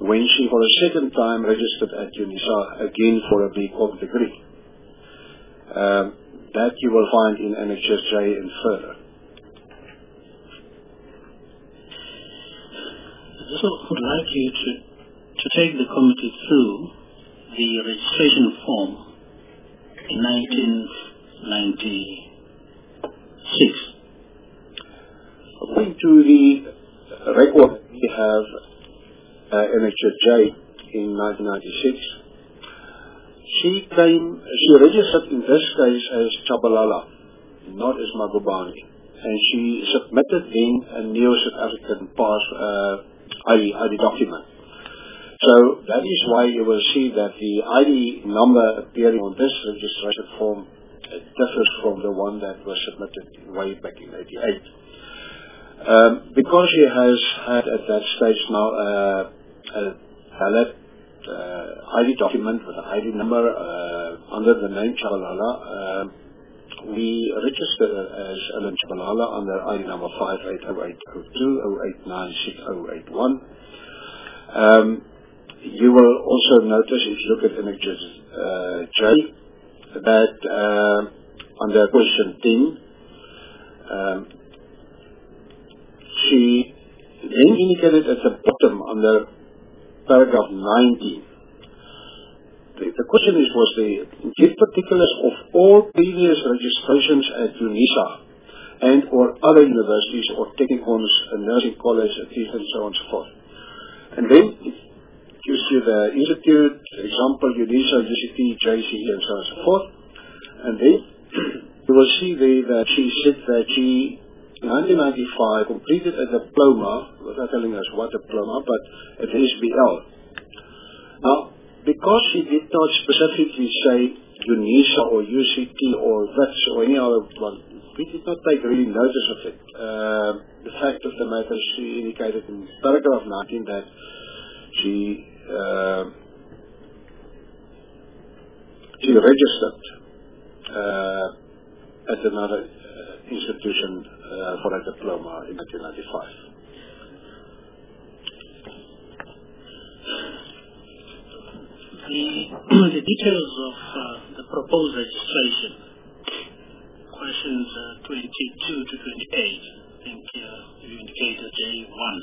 when she for a second time registered at UNISA again for a B Com degree. Um, that you will find in Annexure J and further. So I would like you to, to take the committee through the registration form in nineteen ninety-six. According to the record we have uh, Annexure J in nineteen ninety-six, she came, she registered in this case as Chabalala, not as Magubane, and she submitted then a Neo-South African pass uh, I D, I D document. So that is why you will see that the I D number appearing on this registration form differs from the one that was submitted way back in eighty-eight. Um, because she has had at that stage now uh, a valid uh, I D document with an I D number uh, under the name Chabalala, uh, we registered her as Ellen Chabalala under I D number five eight zero eight zero two zero eight nine six zero eight one. Um, you will also notice, if you look at Annexure uh, J, that uh, under question ten, um, she then indicated at the bottom under paragraph nineteen. The, the question is, was the give particulars of all previous registrations at UNISA and or other universities or technicons, a nursing college, et cetera, and so on and so forth. And then you see the institute, example, UNISA, U C T, J C E, and so on and so forth. And then you will see there that she said that she in nineteen ninety-five completed a diploma, without telling us what diploma, but at the S B L. Now, because she did not specifically say UNISA or U C T or V I T S or any other one, we did not take really notice of it. Uh, the fact of the matter, she indicated in paragraph nineteen that she uh, she registered uh, at another uh, institution uh, for a diploma in nineteen ninety-five. The, the details of uh, the proposed registration, questions uh, twenty-two to twenty-eight, I think uh, you indicated J one.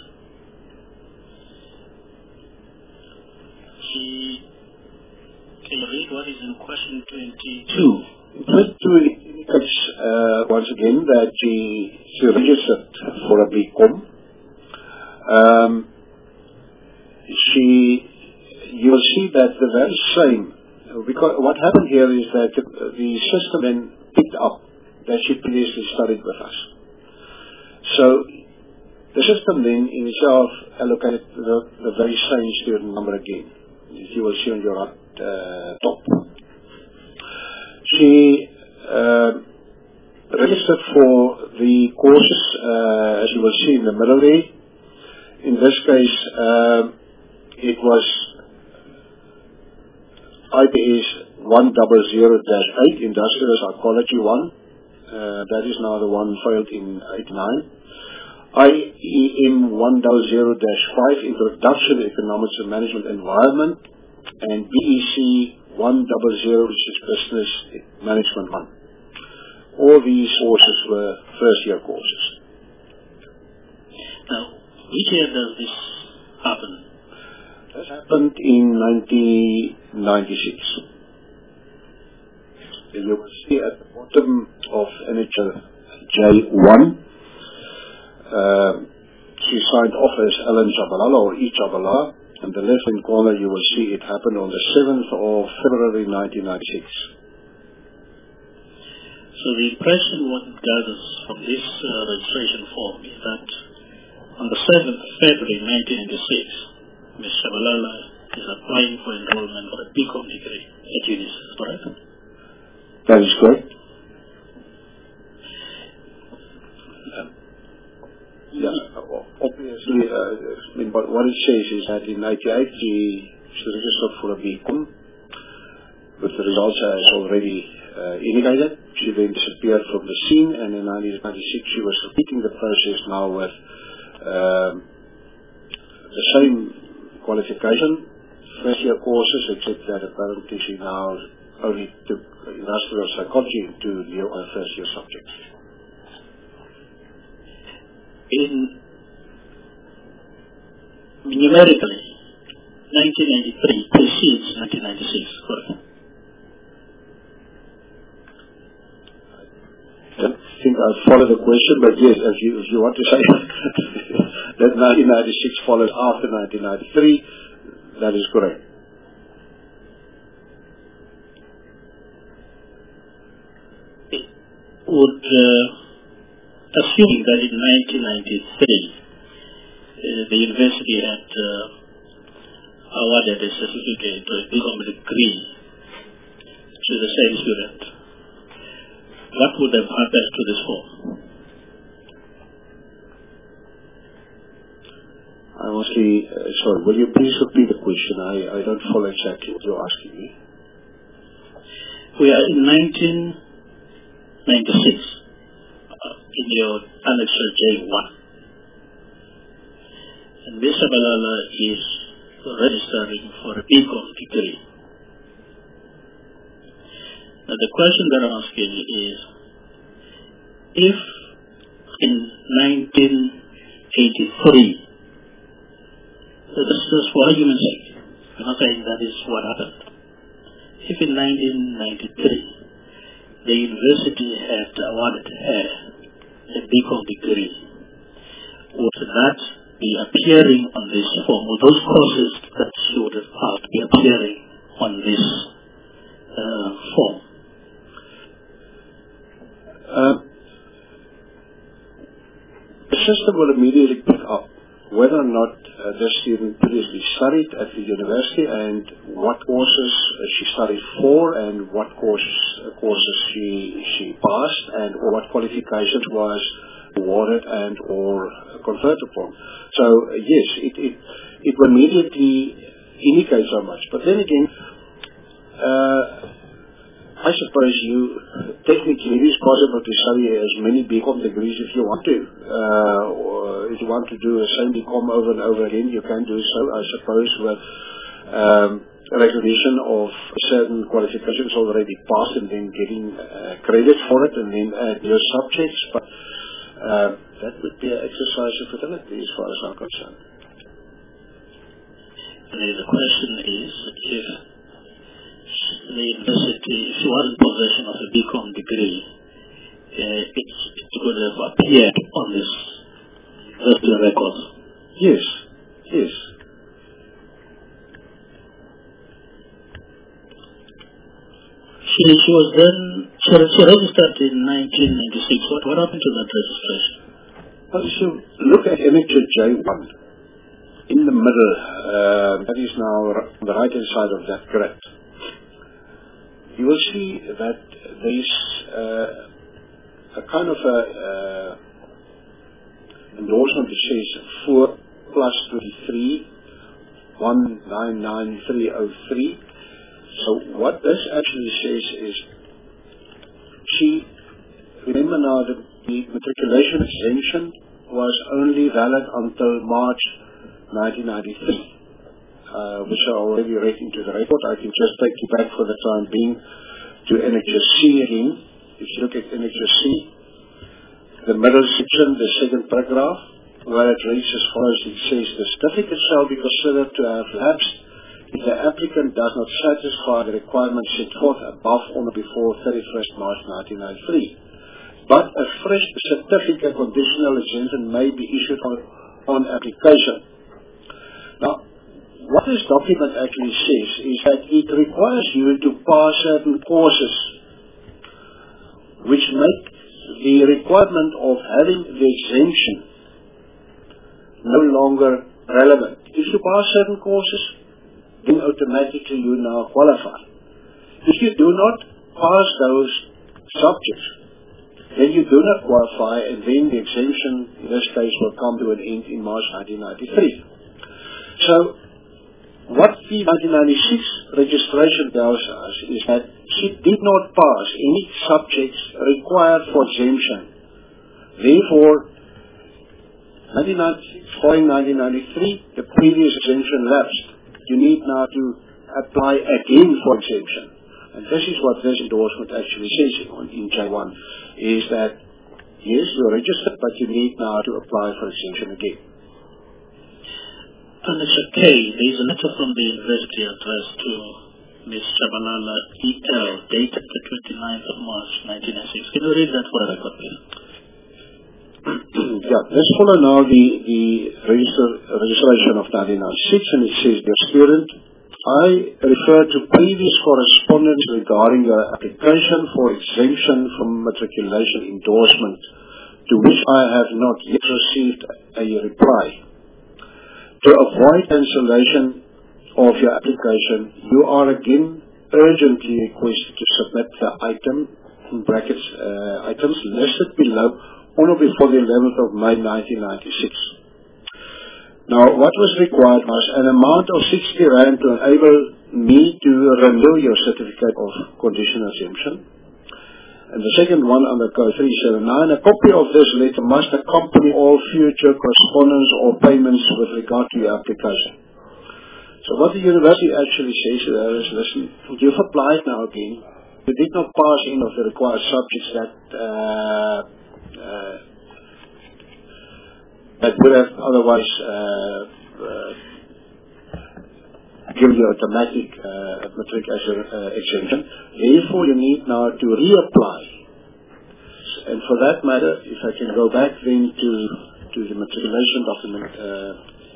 She, can you read what is in question twenty-two? twenty-two indicates uh, once again that she, she registered for a B Com. Um, she You will see that the very same, because what happened here is that the, the system then picked up that she previously studied with us. So the system then in itself allocated the, the very same student number again, as you will see on your uh, top. She uh, registered for the courses, uh, as you will see in the middle there. In this case, uh, it was I P S one zero zero dash eight, Industrial Psychology one. Uh, that is now the one filed in eighty-nine. I E M one zero zero dash five, Introduction to Economics and Management Environment. And B E C one zero zero, which is Business Management one. All these courses were first year courses. Now, which year does this happen? This happened in nineteen ninety-six. You will see at the bottom of Annexure J one, uh, she signed off as Ellen Chabalala or E. Chabalala, and the left-hand corner you will see it happened on the seventh of February nineteen ninety-six. So the impression what it gathers from this uh, registration form is that on the seventh of February nineteen ninety-six, Miz Chabalala is applying for enrollment for a B Com degree at UNISA, correct? That is correct. Uh, yeah, obviously, uh, I mean, what, what it says is that in ninety-eight she, she registered for a B Com, with the results as already uh, indicated. She then disappeared from the scene, and in nineteen ninety-six she was repeating the process now with um, the same qualification, first year courses, except that apparently she now only took industrial psychology into the uh, first year subjects. In numerically, nineteen ninety-three precedes nineteen ninety-six, correct? I don't think I follow the question, but yes, if you, if you want to say that nineteen ninety-six follows after nineteen ninety-three, that is correct. Would, uh, assuming that in nineteen ninety-three, uh, the university had uh, awarded a certificate or a diploma degree to the same student, what would have happened to this form? I honestly, uh, sorry, will you please repeat the question? I, I don't follow exactly what you're asking me. We are in nineteen ninety-six, uh, in your annexure J one. And Miz Shabalala is registering for a B Com degree. Now the question that I'm asking is, if in nineteen eighty-three, so this is for argument's sake, I'm not saying that is what happened. If in nineteen ninety-three, the university had awarded her a B Com degree, would that be appearing on this form? Would those courses that she would have had be appearing on this uh, form? Uh, the system will immediately pick up whether or not uh, the student previously studied at the university and what courses uh, she studied for and what courses, uh, courses she, she passed and or what qualifications was awarded and or conferred upon. So uh, yes, it, it, it will immediately indicate so much. But then again, uh, I suppose you, technically it is possible to study as many B Com degrees if you want to. Uh, or if you want to do the same B Com over and over again, you can do so, I suppose, with um, recognition of certain qualifications already passed and then getting uh, credit for it and then add your subjects. But uh, that would be an exercise of fidelity as far as I'm concerned. And the question is, if the university, if she was in possession of a B Com degree, uh, it, it would have appeared on this the record. Yes, yes. She, she was then, she, she registered in nineteen ninety-six. What, what happened to that registration? Well, if you look at annexure J one, in the middle, uh, that is now on the right-hand side of that grid, you will see that there is uh, a kind of a uh, endorsement that says four plus twenty-three, one nine nine three oh three. So what this actually says is, she, remember now that the matriculation exemption was only valid until March nineteen ninety-three. Uh, which I already read into the report. I can just take you back for the time being to annexure C again. If you look at annexure C, the middle section, the second paragraph, where it reads as follows, it says, the certificate shall be considered to have lapsed if the applicant does not satisfy the requirements set forth above or before thirty-first March nineteen ninety-three. But a fresh certificate conditional exemption may be issued on, on application. Now, what this document actually says is that it requires you to pass certain courses which make the requirement of having the exemption no longer relevant. If you pass certain courses, then automatically you now qualify. If you do not pass those subjects, then you do not qualify, and then the exemption in this case will come to an end in March nineteen ninety-three. So, what the nineteen ninety-six registration tells us is that she did not pass any subjects required for exemption. Therefore, nineteen ninety-six, following nineteen ninety-three, the previous exemption lapsed. You need now to apply again for exemption. And this is what this endorsement actually says on in J one, is that, yes, you're registered, but you need now to apply for exemption again. And it's okay. There is a letter from the university addressed to Miz Chabalala E L, dated the twenty-ninth of March, nineteen ninety-six. Can you read that for a record, please? Yeah, let's follow now the, the register, registration of nineteen ninety-six, and it says, dear student, I refer to previous correspondence regarding your application for exemption from matriculation endorsement, to which I have not yet received a reply. To avoid cancellation of your application, you are again urgently requested to submit the item, in brackets, uh, items listed below on or before the eleventh of May nineteen ninety-six. Now, what was required was an amount of sixty rand to enable me to renew your certificate of conditional exemption. And the second one under Code three seventy-nine, a copy of this letter must accompany all future correspondence or payments with regard to your application. So what the university actually says there is, listen, you've applied now again. You did not pass any of the required subjects that uh, uh, that would have otherwise uh, uh, given you automatic uh, matric uh, exemption. Therefore, you need now to reapply. And for that matter, if I can go back then to to the matriculation document, uh,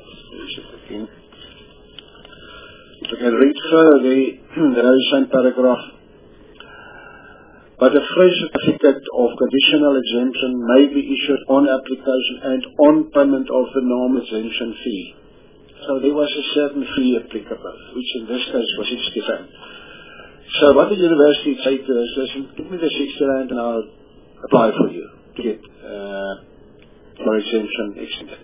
if I can read further the, the very same paragraph. But a fresh certificate of conditional exemption may be issued on application and on payment of the normal exemption fee. So there was a certain fee applicable, which in this case was sixty rand. So what the university said to us, listen, give me the sixty rand and I'll apply for you to get uh, your exemption extended.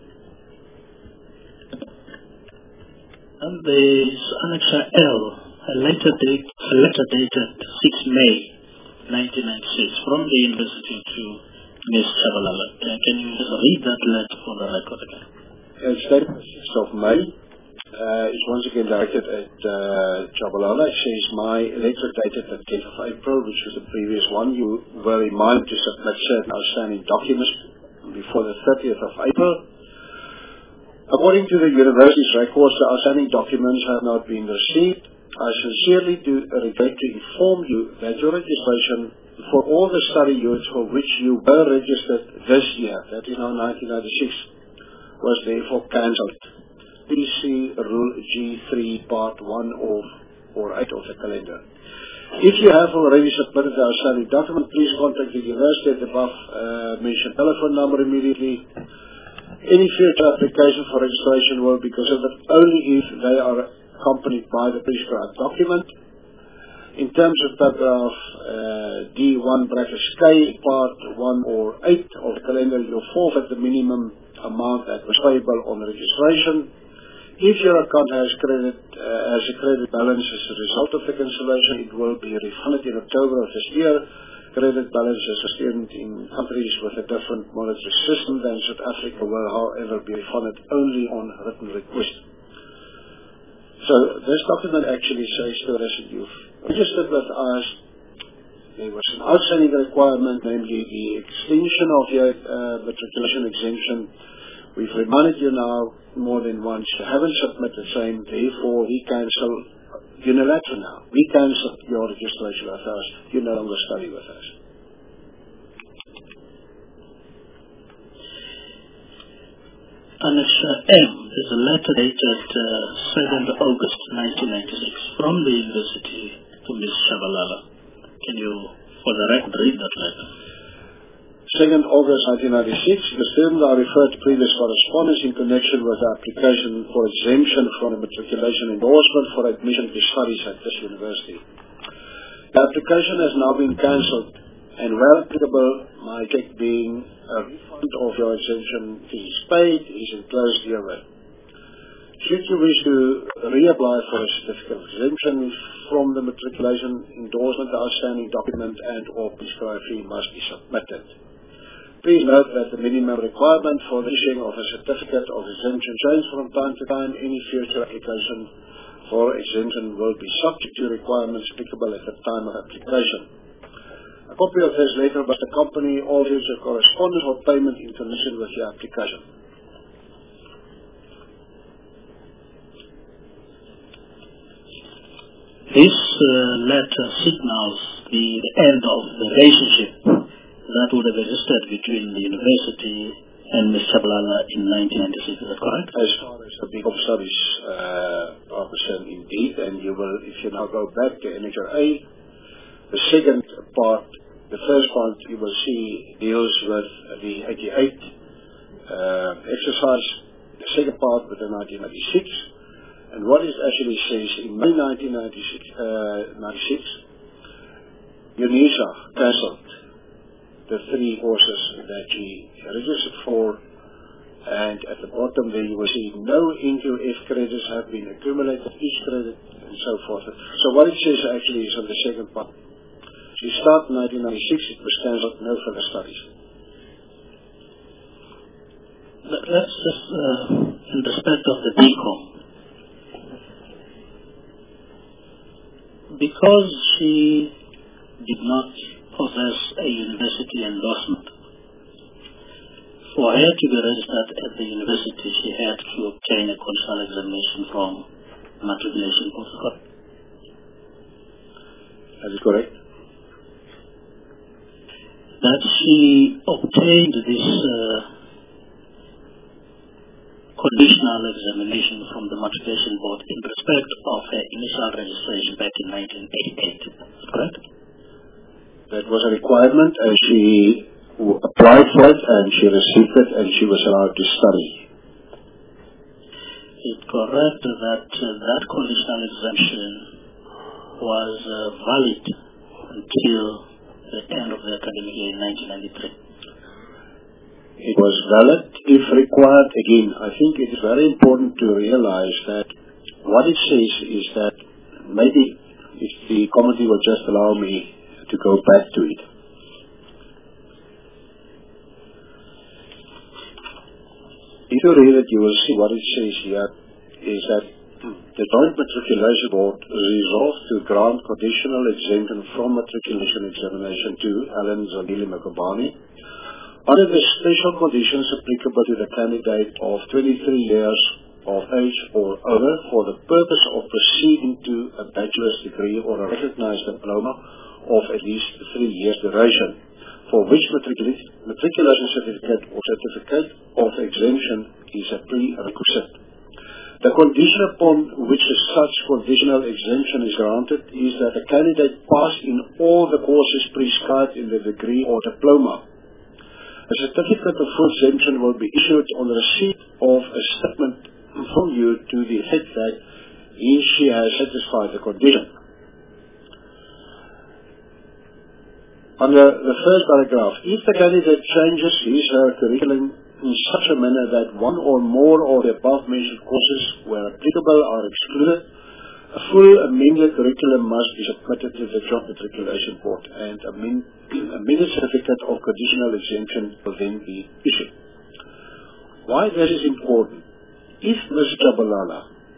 And there's Annexa L, a letter, date, a letter dated sixth May nineteen ninety-six from the university to Miz Chabalala. Uh, can you just read that letter for the record again? It's dated sixth of May. Uh, it's once again directed at uh, Chabalala. It says, my letter dated the tenth of April, which was the previous one. You were reminded to submit certain outstanding documents before the thirtieth of April. According to the university's records, the outstanding documents have not been received. I sincerely do regret to inform you that your registration for all the study units for which you were registered this year, that is now nineteen ninety-six, was therefore cancelled. Please see Rule G three, Part one of or eight of the calendar. If you have already submitted the outstanding document, please contact the university at the above uh, mentioned telephone number immediately. Any future application for registration will be considered only if they are accompanied by the prescribed document. In terms of paragraph uh, D one brackets K, part one or eight of the calendar, you'll forfeit the minimum amount that was payable on registration. If your account has credit uh, has a credit balance as a result of the cancellation, it will be refunded in October of this year. Credit balances are student in countries with a different monetary system than South Africa will, however, be refunded only on written request. So this document actually says to us, you've registered with us, there was an outstanding requirement, namely the extension of your uh, matriculation exemption. We've reminded you now more than once, you haven't submitted the same, therefore we cancel unilateral now. We cancel your registration with us, you no longer study with us. Annexa M is a letter dated uh, seventh of August nineteen ninety-six from the university to Miz Chabalala. Can you, for the record, read that letter? second of August nineteen ninety-six, the student are referred to previous correspondence in connection with the application for exemption from the matriculation endorsement for admission to studies at this university. The application has now been cancelled, and where applicable, my check being a refund of your exemption fees paid is enclosed herewith. Should you wish to reapply for a certificate of exemption from the matriculation endorsement, the outstanding document and or prescribed fee must be submitted. Please note that the minimum requirement for the issuing of a certificate of exemption changes from time to time. Any future application for exemption will be subject to requirements applicable at the time of application. A copy of this letter must accompany all future correspondence or payment in connection with your application. This uh, letter signals the end of the relationship that would have existed between the university and Miz Tshabalala in nineteen ninety-six. Is that correct? As far as the big studies uh, are concerned, indeed, and you will, if you now go back to N H R A, the second part, the first part you will see deals with the eighty-eight uh, exercise, the second part with the nineteen ninety-six, and what it actually says in May nineteen ninety-six, uh, ninety-six, UNISA cancelled the three courses that she registered for, and at the bottom there you will see no N Q F credits have been accumulated, each credit, and so forth. So what it says actually is on the second part. She started in nineteen ninety-six, it was cancelled, no further studies. Let's just, uh, in respect of the B Com, because she did not possess a university endorsement, for her to be registered at the university, she had to obtain a conditional examination from matriculation protocol. That is correct. That she obtained this uh, conditional examination from the matriculation board in respect of her initial registration back in nineteen eighty-eight. Correct? That was a requirement, and she applied for it, and she received it, and she was allowed to study. Is it correct that uh, that conditional exemption was uh, valid until the end of the academic year in nineteen ninety-three? It was valid if required. Again, I think it is very important to realize that what it says is that, maybe if the committee will just allow me to go back to it. If you read it, you will see what it says here is that the Joint Matriculation Board resolved to grant conditional exemption from matriculation examination to Alan Zandile Makubane under the special conditions applicable to the candidate of twenty-three years of age or over for the purpose of proceeding to a bachelor's degree or a recognized diploma of at least three years duration, for which matriculation certificate or certificate of exemption is a prerequisite. The condition upon which such conditional exemption is granted is that the candidate pass in all the courses prescribed in the degree or diploma. A certificate of full exemption will be issued on the receipt of a statement from you to the effect that he she has satisfied the condition. Under the first paragraph, if the candidate changes his or her curriculum in such a manner that one or more of the above-mentioned courses where applicable are excluded, a full amended curriculum must be submitted to the Joint Matriculation Board, and a amended certificate of conditional exemption will then be issued. Why this is important? If Miz Tshabalala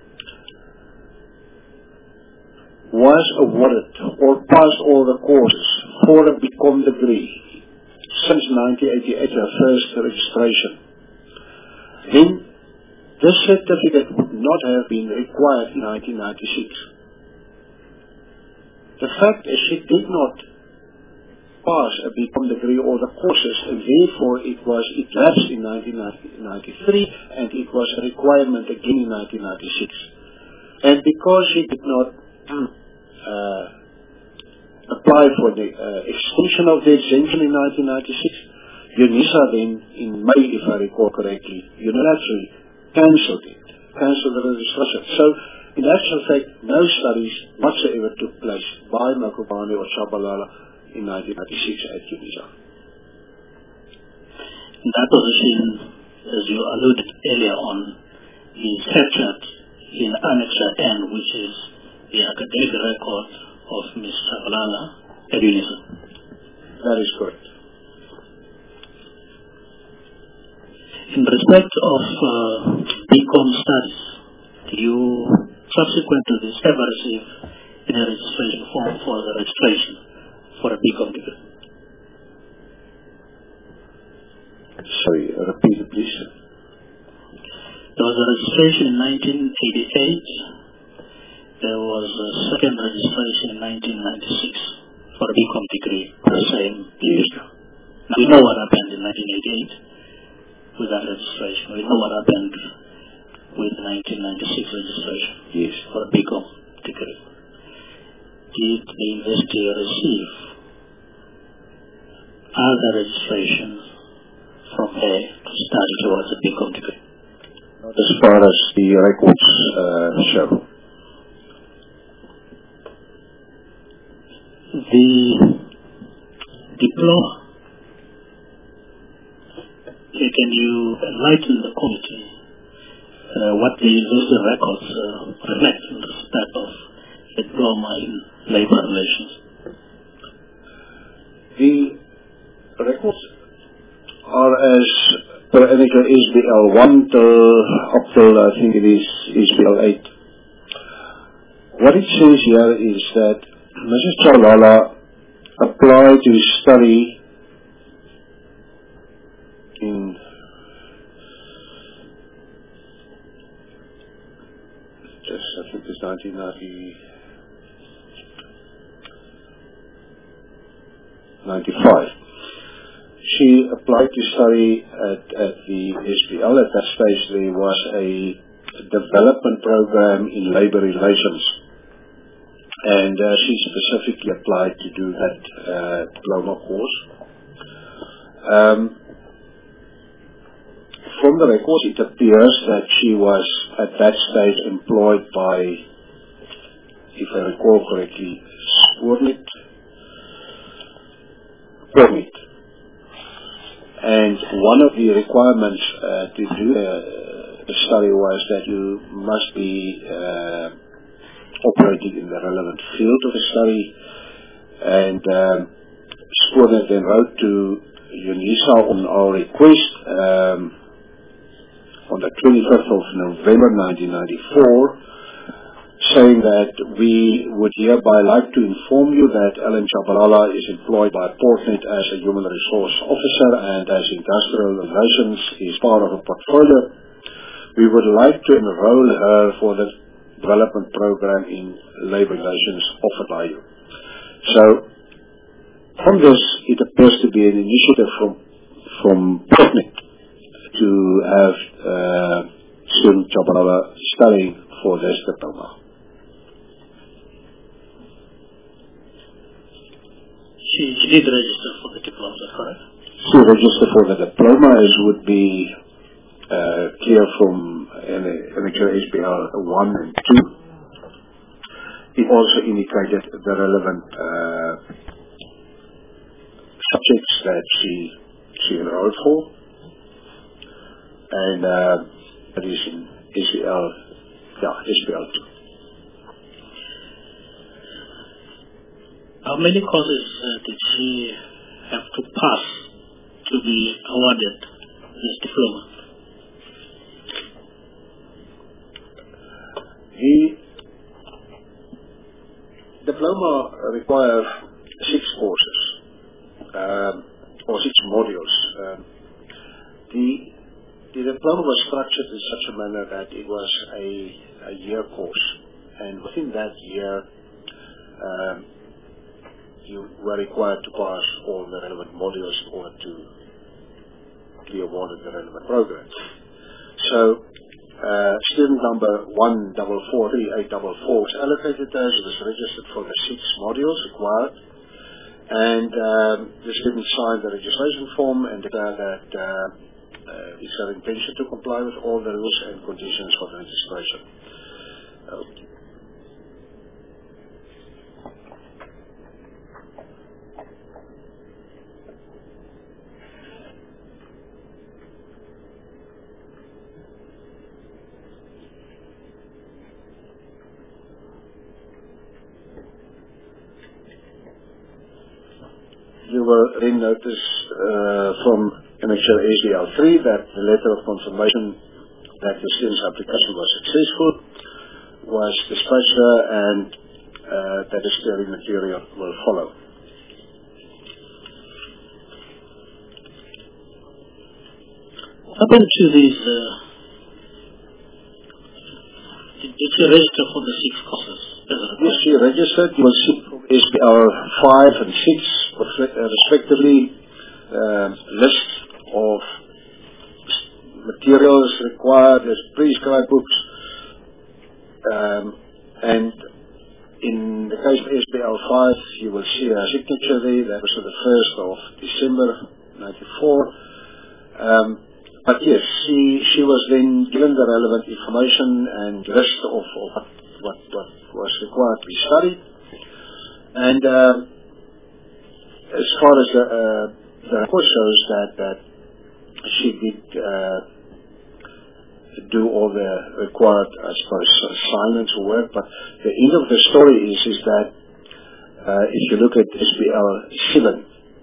was awarded or passed all the courses for a B Com degree since nineteen eighty-eight, her first registration, then this certificate would not have been required in nineteen ninety-six. The fact is she did not pass a B Com degree or the courses, and therefore it was it lapsed in nineteen ninety-three, and it was a requirement again in nineteen ninety-six. And because she did not uh, apply for the uh, extension of the exemption in nineteen ninety-six, UNISA then, in May, if I recall correctly, unilaterally cancelled it, cancelled the registration. So, in actual fact, no studies whatsoever took place by Makubane or Tshabalala in nineteen ninety-six at UNISA. In that position, as you alluded earlier on, is captured in Annexure N, which is the academic record of Miz Tshabalala at UNISA. That is correct. In respect of uh, B Com studies, do you, subsequent to this, ever receive any registration form for the registration for a B Com degree? Sorry, repeat it, please. There was a registration in nineteen eighty-eight. There was a second registration in nineteen ninety-six for a B Com degree, the same year. Now, we know what happened in nineteen eighty-eight with that registration. We know what happened with the nineteen ninety-six registration Yes. for a B Com degree. Did the university receive other registrations from her to study towards a B Com degree? Not as far as the records uh, show. The diploma, can you enlighten the committee uh, what the university records uh, reflect in respect of diploma in labor relations? The records are as per N H L S B L one till up till I think it is S B L eight. What it says here is that Missus Chabalala applied to study in just I think it's nineteen ninety-five. She applied to study at, at the S B L. At that stage there was a development program in labor relations, and uh, she specifically applied to do that uh, diploma course. Um, from the records it appears that she was at that stage employed by, if I recall correctly, Spoornet Permit. And one of the requirements uh, to do uh, the study was that you must be uh, operating in the relevant field of the study. And um, Spoornet then wrote to UNISA on our request um, on the twenty-fifth of November nineteen ninety-four, saying that we would hereby like to inform you that Ellen Chabalala is employed by Portnet as a human resource officer and as industrial relations is part of a portfolio. We would like to enroll her for the development program in labor relations offered by you. So, from this, it appears to be an initiative from from Portnet to have uh, student Chabalala studying for this diploma. She, she did register for the diploma, is that correct? She registered for the diploma, as would be uh, clear from N H L S B L one and two. It also indicated the relevant uh, subjects that she she enrolled for, and uh, that is in S B L, yeah, S B L two. How many courses uh, did she have to pass to be awarded this diploma? The diploma requires six courses, um, or six modules. Um, the, the diploma was structured in such a manner that it was a, a year course, and within that year, um, you were required to pass all the relevant modules in order to be awarded the relevant program. So, uh, student number one four four three eight four four was allocated as it was registered for the six modules required, and um, the student signed the registration form and declared that uh, uh, it's their intention to comply with all the rules and conditions for the registration. Uh, You will then notice uh, from annexure S B L three, that the letter of confirmation that the student's application was successful was dispatched her, and uh, that the steering material will follow. What happened to these? Uh, did, did you register for the six courses? Yes, she registered. You will see from S B L five and six, respectively, uh, list of materials required, as prescribed books, um, and in the case of S B L five, you will see her signature there. That was on the first of December ninety-four. Um, but yes, she she was then given the relevant information and list of, of what, what was required to be studied. And uh, as far as the, uh, the report shows that, that she did uh, do all the required, I suppose, assignments or work, but the end of the story is, is that uh, if you look at S B L seven,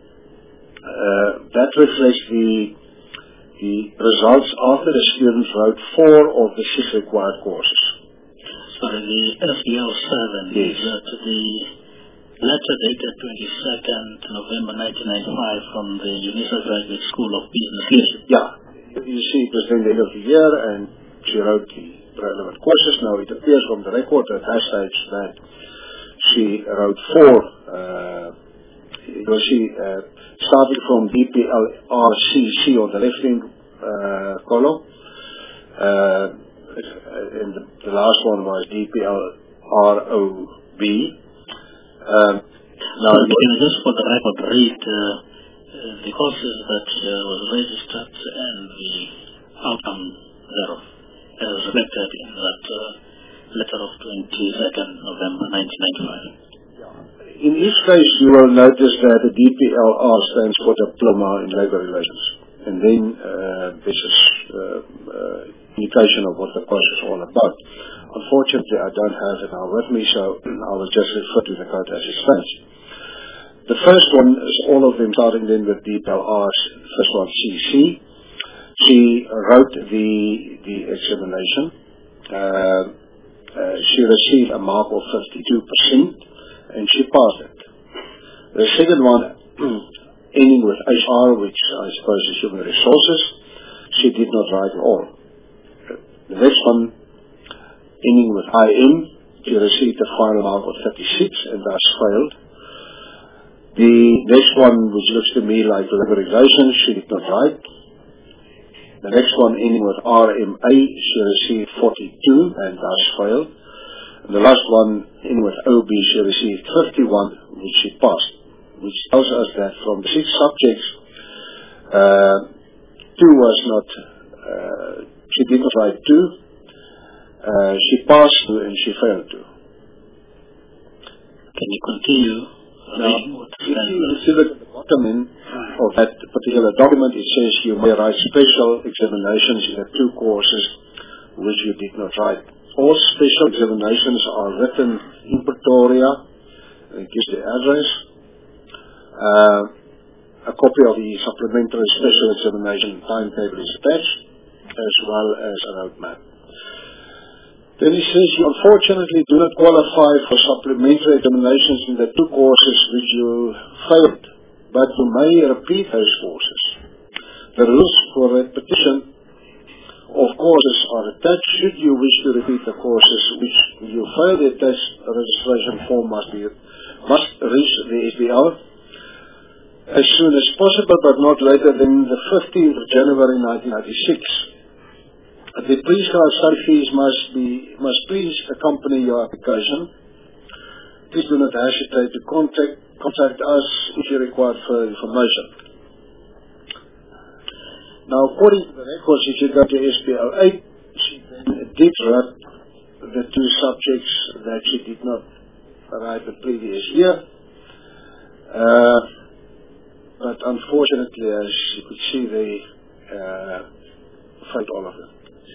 uh, that reflects the the results after the students wrote four of the six required courses. Sorry, the S B L seven yes. is that the letter dated twenty-second November nineteen ninety-five from the UNISA Graduate School of Business. Yes, yeah. You see, it was then the end of the year, and she wrote the relevant courses. Now, it appears from the record at that stage that she wrote four. Uh, you will see, uh, starting from D P L R C C on the left-hand uh, column, uh, and the, the last one was D P L R O B. Um, now, so can I just for the record read uh, uh, the courses that uh, was registered and the outcome thereof, as reflected in that uh, letter of twenty-second November nineteen ninety-five. In each case, you will notice that the D P L R stands for Diploma in Labor Relations, and then uh, this is uh, uh, indication of what the course is all about. Unfortunately, I don't have it now with me, so I will just refer to the code as it stands. The first one is all of them starting then with D P L R's first one, C C. She wrote the the examination. Uh, uh, she received a mark of fifty-two percent. And she passed it. The second one, ending with H R, which I suppose is human resources, she did not write at all. The next one, ending with I M, she received a final mark of thirty-six and thus failed. The next one, which looks to me like liberalization, she did not write. The next one, ending with R M A, she received forty-two and thus failed. And the last one, in with O B, she received fifty-one, which she passed, which tells us that from the six subjects, uh, two was not, uh, she did not write two, uh, she passed two and she failed two. Can you continue? Now, if you look at the bottom end of that particular document, it says you may write special examinations in the two courses which you did not write. All special examinations are written in Pretoria. It gives the address. Uh, a copy of the supplementary special examination timetable is attached, as well as a roadmap. Then it says you unfortunately do not qualify for supplementary examinations in the two courses which you failed, but you may repeat those courses. The rules for repetition of courses are attached. Should you wish to repeat the courses which you failed, the test registration form must be must reach the S B L as soon as possible, but not later than the fifteenth of January nineteen ninety-six. The prescribed study fees must be must please accompany your application. Please do not hesitate to contact contact us if you require further information. Now, according to the records, if you go to S B L eight, she then did write the two subjects that she did not write the previous year. Uh, but unfortunately, as you could see, they uh, failed all of them.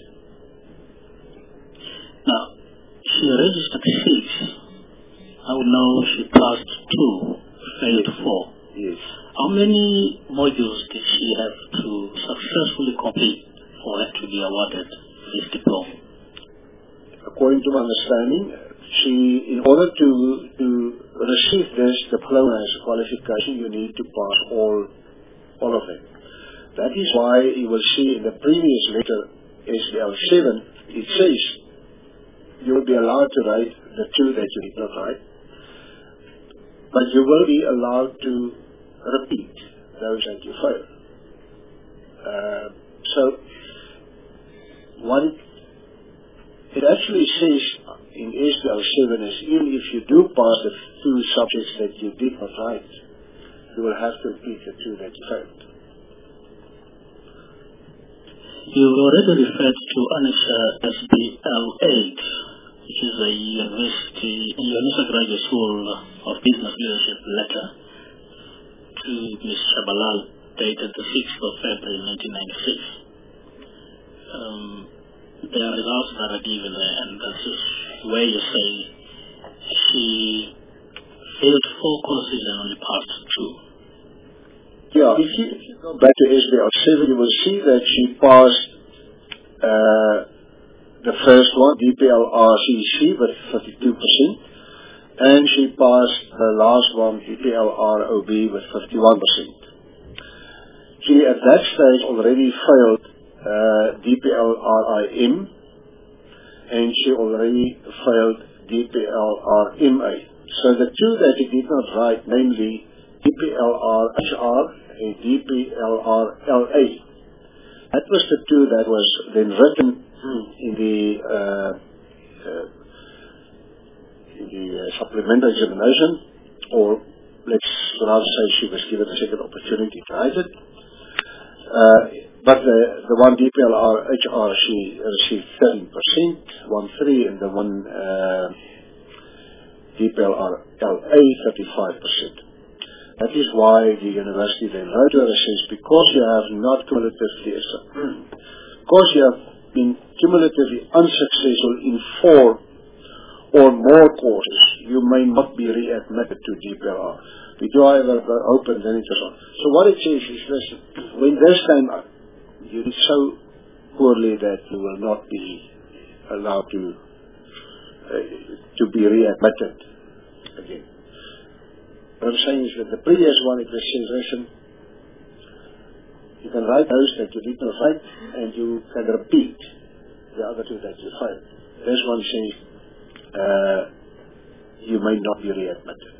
Now, she registered six. I would know she passed two, failed yes. four. Yes. How many modules did she have to successfully complete for her to be awarded this diploma? According to my understanding, she, in order to to receive this diploma as a qualification, you need to pass all all of them. That is why you will see in the previous letter, S B L seven, it says you will be allowed to write the two that you did not write, but you will be allowed to repeat those that you failed. Uh, so, what it, it actually says in S B L seven is even if you do pass the two subjects that you did not write, you will have to repeat the two that you failed. You already referred to Anisha S B L eight, which is a university, a Unisa Graduate School of Business Leadership letter to Miz Shabalala, dated the sixth of February nineteen ninety-six. Um, there are results that are given there, and this is where you say she failed four courses and only passed two. Yeah, if you, if you go back to S B L seven, you will see that she passed uh, the first one, D P L R C C, with fifty-two percent, and she passed the last one, D P L R O B, with fifty-one percent. She at that stage already failed uh, D P L R I M, and she already failed D P L R M A. So the two that she did not write, namely D P L R H R and D P L R L A. That was the two that was then written in the uh, uh, in the uh, supplemental examination, or let's rather say she was given a second opportunity to write it. Uh, but the, the one D P L R H R, she received thirteen percent, one three, and the one uh, D P L R L A, thirty-five percent. That is why the university then wrote to her and says, because you have not cumulatively, because you have been cumulatively unsuccessful in four or more courses, you may not be readmitted to D P L R. We do however open then it is on. So what it says is this: when this time you did so poorly that you will not be allowed to uh, to be readmitted again. What I'm saying is that the previous one, it was says, listen, you can write those that you did not write, and you can repeat the other two that you failed. This one says, uh, you may not be readmitted.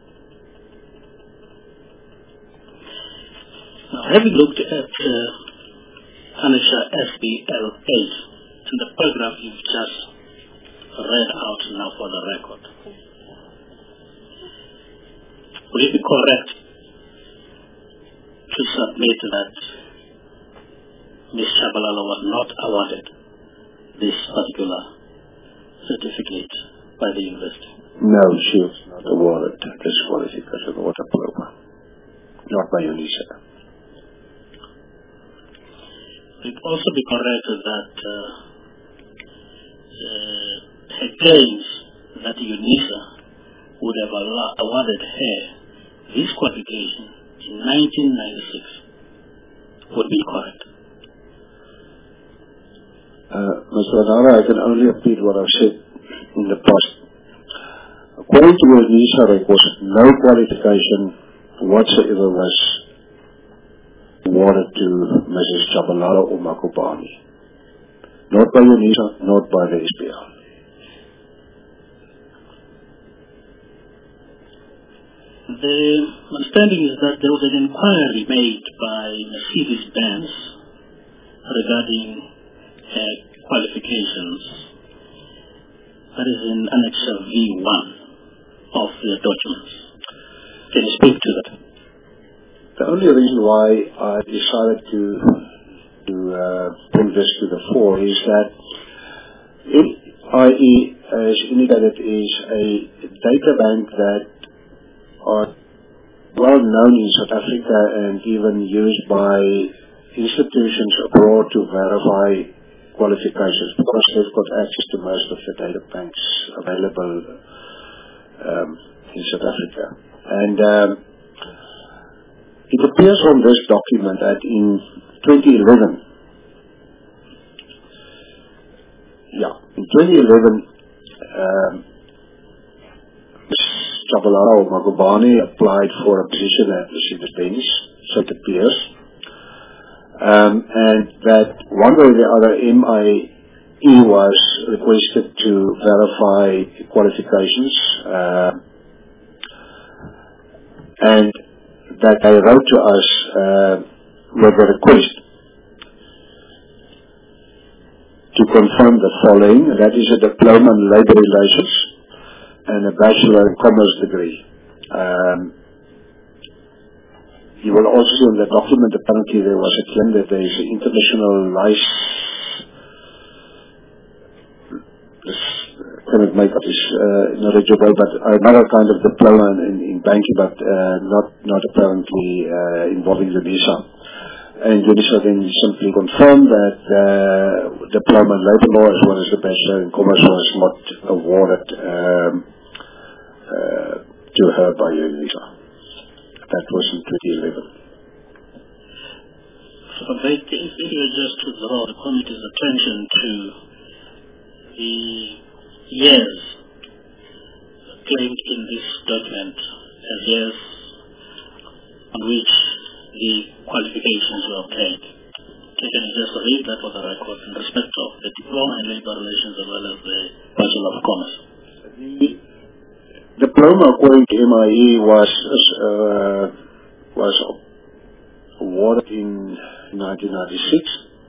Now, having looked at uh, Anisha S B L eight and the paragraph you've just read out now for the record, would it be correct to submit that Miz Shabalala was not awarded this particular certificate by the university? No, she was not awarded this qualification or diploma. Not by UNISA. Would it also be correct that uh, uh, her claims that UNISA would have awarded her this qualification in nineteen ninety-six would be correct? Uh, Mister Wadara, I can only repeat what I've said in the past. According to your UNISA records, no qualification whatsoever was awarded to Missus Shabalala or Makubani. Not by UNISA, not by the S B L. The understanding is that there was an inquiry made by Mercedes-Benz regarding uh, qualifications. That is in Annex V one of the documents. Can you speak to that? The only reason why I decided to to uh, bring this to the fore is that it, I E, as indicated, is a data bank that are well known in South Africa and even used by institutions abroad to verify qualifications because they've got access to most of the data banks available um, in South Africa. And um, it appears from this document that in twenty eleven, yeah, in twenty eleven, um, Chabalala Magubane applied for a position at the City Bench, so it appears, um, and that one way or the other M I E was requested to verify qualifications, uh, and that they wrote to us uh, with a request to confirm the following, that is a diploma in labor relations and a bachelor in commerce degree. Um, you will also see in the document apparently there was a claim that there is an international license, I cannot make up this uh, knowledgeable, but another kind of diploma in, in banking, but uh, not not apparently uh, involving UNISA. And UNISA then simply confirmed that uh, diploma in labor law as well as the bachelor in commerce was not awarded um, uh, to her by UNISA. That was in twenty eleven. So if you were just to draw the committee's attention to the years claimed in this document as years on which the qualifications were obtained. Okay, can you just read that for the record in respect of the diploma in labor relations as well as the Bachelor of Commerce? The diploma, according to M I E, was uh, was awarded in nineteen ninety-six.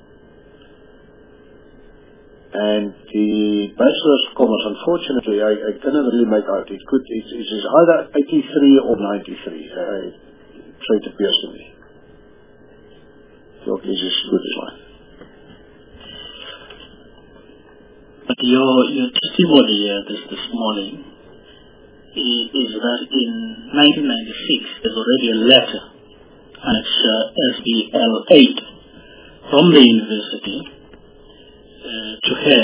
And the Bachelor's of Commerce, unfortunately, I, I cannot really make out. It could, it, it is either eighty-three or ninety-three. Uh, so it appears to me. So this is good as well. But your your testimony uh, this this morning is, is that in nineteen ninety-six there's already a letter, and it's uh, S B L eight from the university. Uh, to her,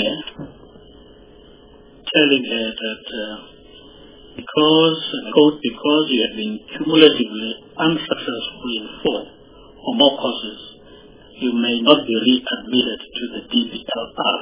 telling her that uh, because, quote, because you have been cumulatively unsuccessful in four or more courses, you may not be readmitted to the D P L R.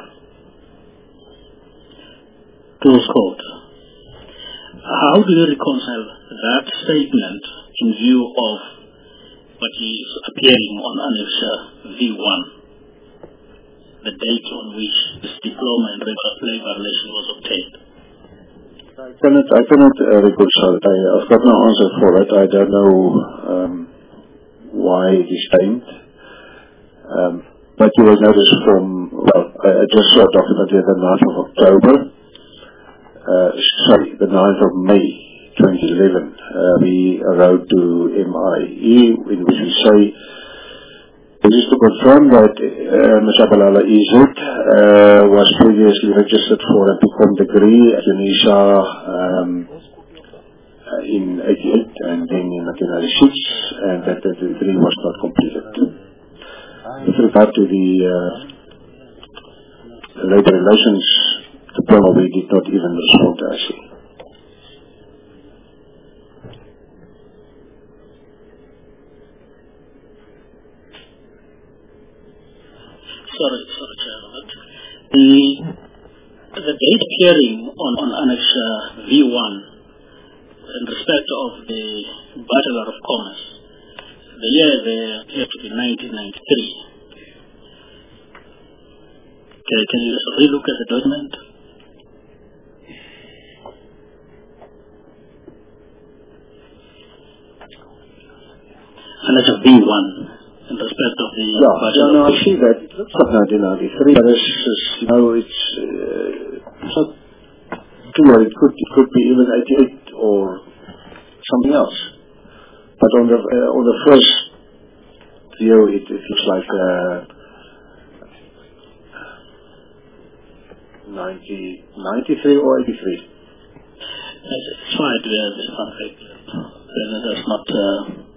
Close quote. How do you reconcile that statement in view of what is appearing on Annex V one? The date on which this diploma in labor relations was obtained? I cannot, I cannot uh, reconcile it. I, I've got no answer for it. I don't know um, why it is changed. Um, but you will notice from, well, I, I just saw a document here the ninth of October, uh, sorry, the ninth of May twenty eleven. Uh, we wrote to M I E in which we say, this is to confirm that uh, Miz Chabalala Izet uh, was previously registered for a B Com degree at UNISA um, in eighty-eight and then in nineteen ninety-six, and that the degree was not completed. With regard to the uh, labor relations diploma, we did not even respond to I C. Sorry, sorry, Chairman. The, the date appearing on, on Annex uh, V one in respect of the Bachelor of Commerce, the year there appeared to be nineteen ninety-three. Okay, can you relook at the document? Annex V one. In respect of the yeah, yeah, no, I see that. It looks like nineteen ninety-three, but it's, it's, you know, it's, uh, it's not clear. It could, it could be even eighty-eight or something else. But on the uh, on the first view, it, it looks like uh, ninety, ninety-three or eighty-three. It's fine. There's not, there's not. Uh,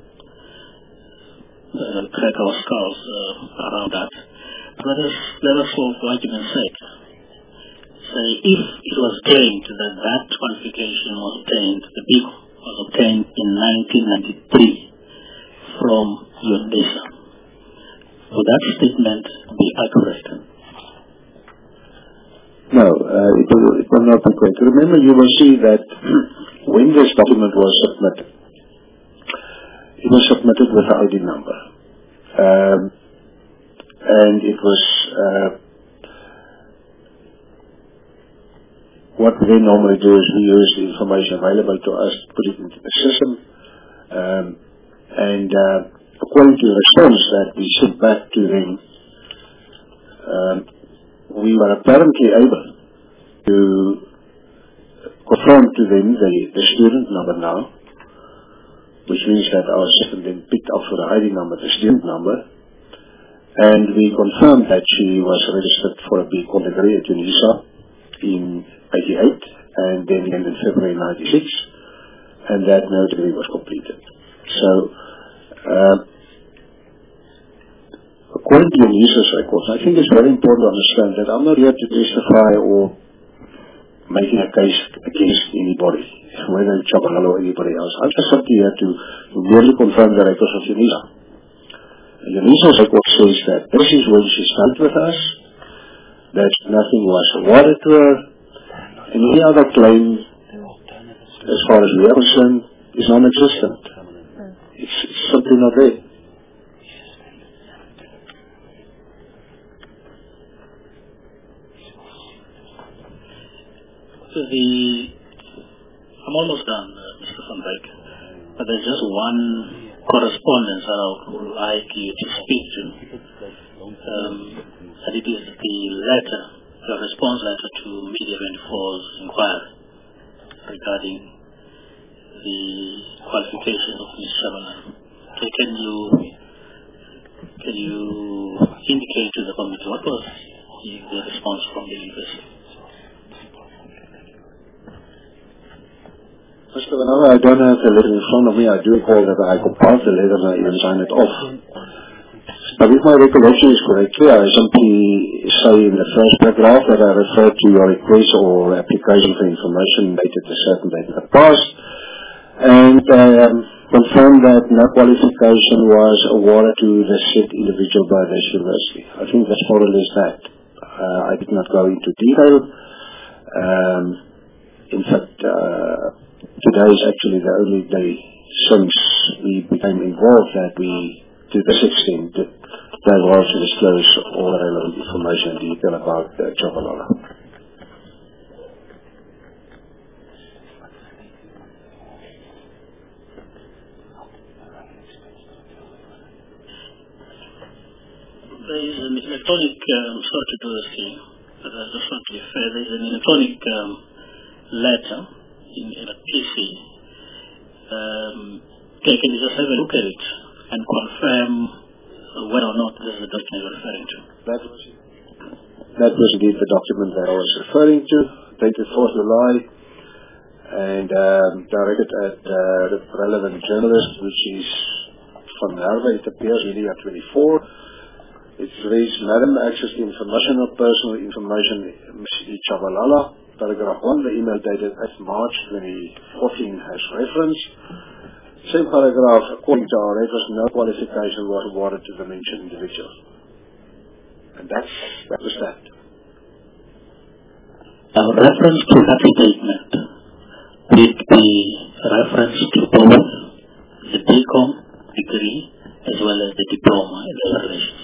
Uh, crack our skulls uh, around that. Let us, let us for argument's sake, say if it was claimed that that qualification was obtained, the B was obtained in nineteen ninety-three from UNISA. Would that statement be accurate? No, uh, it, will, it will not be correct. Remember, you will see that when this document was submitted, it was submitted with the I D number. Um, and it was, uh, what we then normally do is we use the information available to us, put it into the system, um, and uh, according to the response that we sent back to them, um, we were apparently able to confirm to them the, the student number now, which means that our system then picked up for the I D number the student number, and we confirmed that she was registered for a B Com degree at UNISA in eighty-eight, and then in February ninety-six, and that no degree was completed. So, uh, according to UNISA's records, I think it's very important to understand that I'm not here to testify or making a case against anybody, whether it's Chabalala or anybody else. I'm just simply here to, to merely confirm the records of UNISA. UNISA's record says that this is when she started with us, that nothing was awarded to her, and any other claim, as far as we are concerned, is non-existent. It's, it's simply not there. So the, I'm almost done, uh, Mister Van Wyk, but there's just one correspondence that I would like you to speak to, um, and it is the letter, the response letter to Media twenty-four's inquiry regarding the qualification of Miz Chabalala. Okay, can you can you indicate to the committee what was the, the response from the university? Mister Vanilla, I don't have the letter in front of me. I do recall that I compiled the letter and I even signed it off. But if my recollection is correct, I simply say in the first paragraph that I refer to your request or application for information dated a certain date in the past, and um, confirm that no qualification was awarded to the said individual by this university. I think that's more or less that. Uh, I did not go into detail. Um, in fact, uh, today is actually the only day since we became involved that we, to this extent, that they will also disclose all the relevant information and detail about uh, Chabalala. There is an electronic, um, sorry to do this here, but I just want to be fair, there is an electronic um, letter in, in a P C. Um, okay, can you just have a look at it and confirm uh, whether or not this is the document you're referring to? That was, that was indeed the document that I was referring to, dated fourth of July, and um, directed at uh, the relevant journalist, which is from Narva. It appears in Media twenty-four. It reads, Madam, access to information or personal information, Miz Chabalala. Paragraph one, the email dated at March twenty fourteen has reference. Same paragraph, according to our records, no qualification was awarded to the mentioned individual. And that's, that was that. A reference to that statement would be reference to both the B Com degree as well as the diploma in the relations.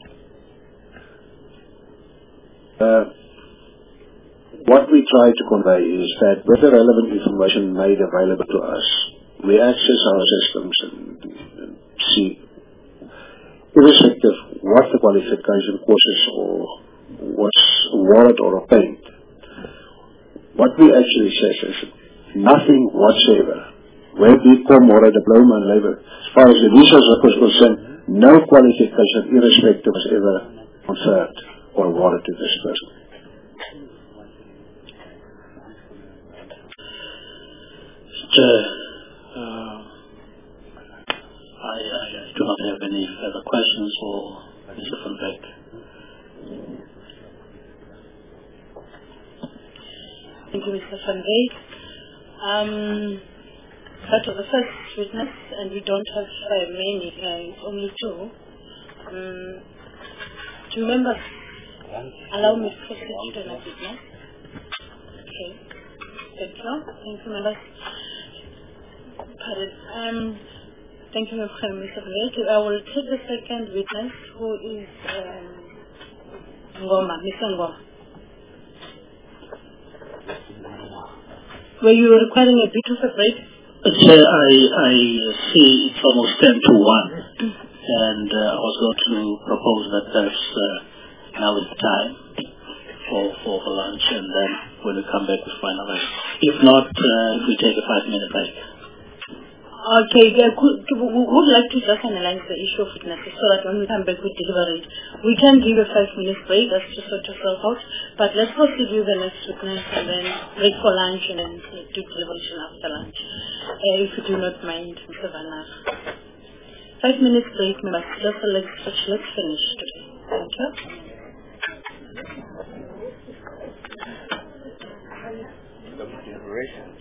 Uh, what we try to convey is that with the relevant information made available to us, we access our systems and, and see, irrespective what the qualification courses or what's awarded or obtained, what we actually say is nothing whatsoever. Where B Com or a diploma in labor, as far as the resource was concerned, no qualification irrespective was ever conferred or awarded to this person. Chair, uh, I, I, I do not have any further questions for Mister Van Wyk. Thank you, Mister Van Wyk. Um, That was the first witness, and we don't have uh, many, uh, it's only two. Um, do you remember? Allow me to proceed to the next witness. Okay. Thank you. Thank you, members. Pardon. Um, thank you, Mister President. I will take the second witness, who is um, Ngoma, Mister Ngoma. Were you requiring a bit of a break? Chair, I, I see it's almost ten to one, and uh, I was going to propose that that's uh, now is the time for, for, for lunch, and then when we come back we finalize. If not, uh, if we take a five-minute break. Okay, yeah, could, we would like to just analyze the issue of witnesses so that when we come back with delivery, we can give a five-minute break as to sort yourself out, but let's proceed with the next witness and then break for lunch and then do deliberation after lunch, uh, if you do not mind, Mister Vanar. Five minutes break, members. Just let's, let's finish today. Thank you. Deliberation.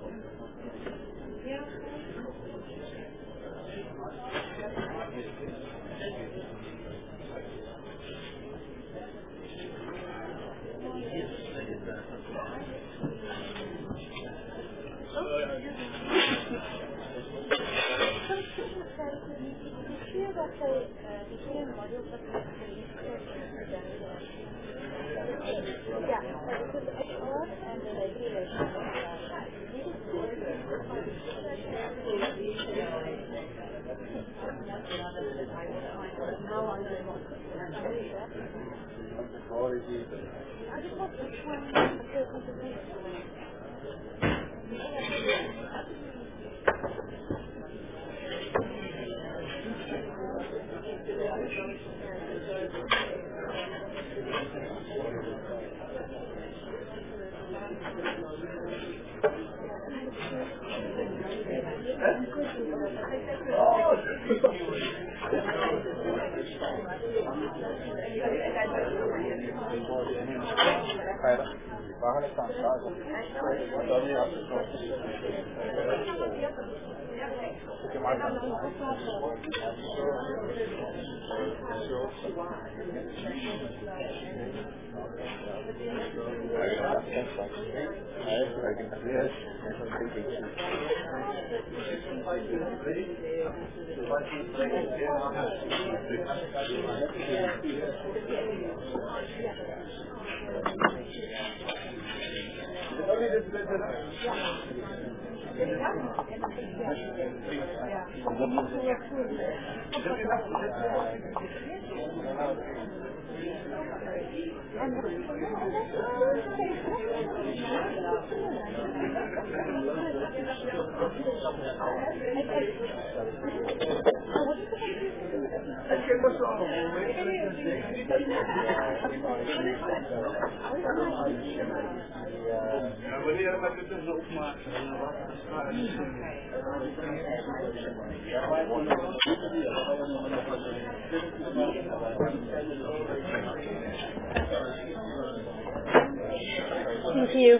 Thank you.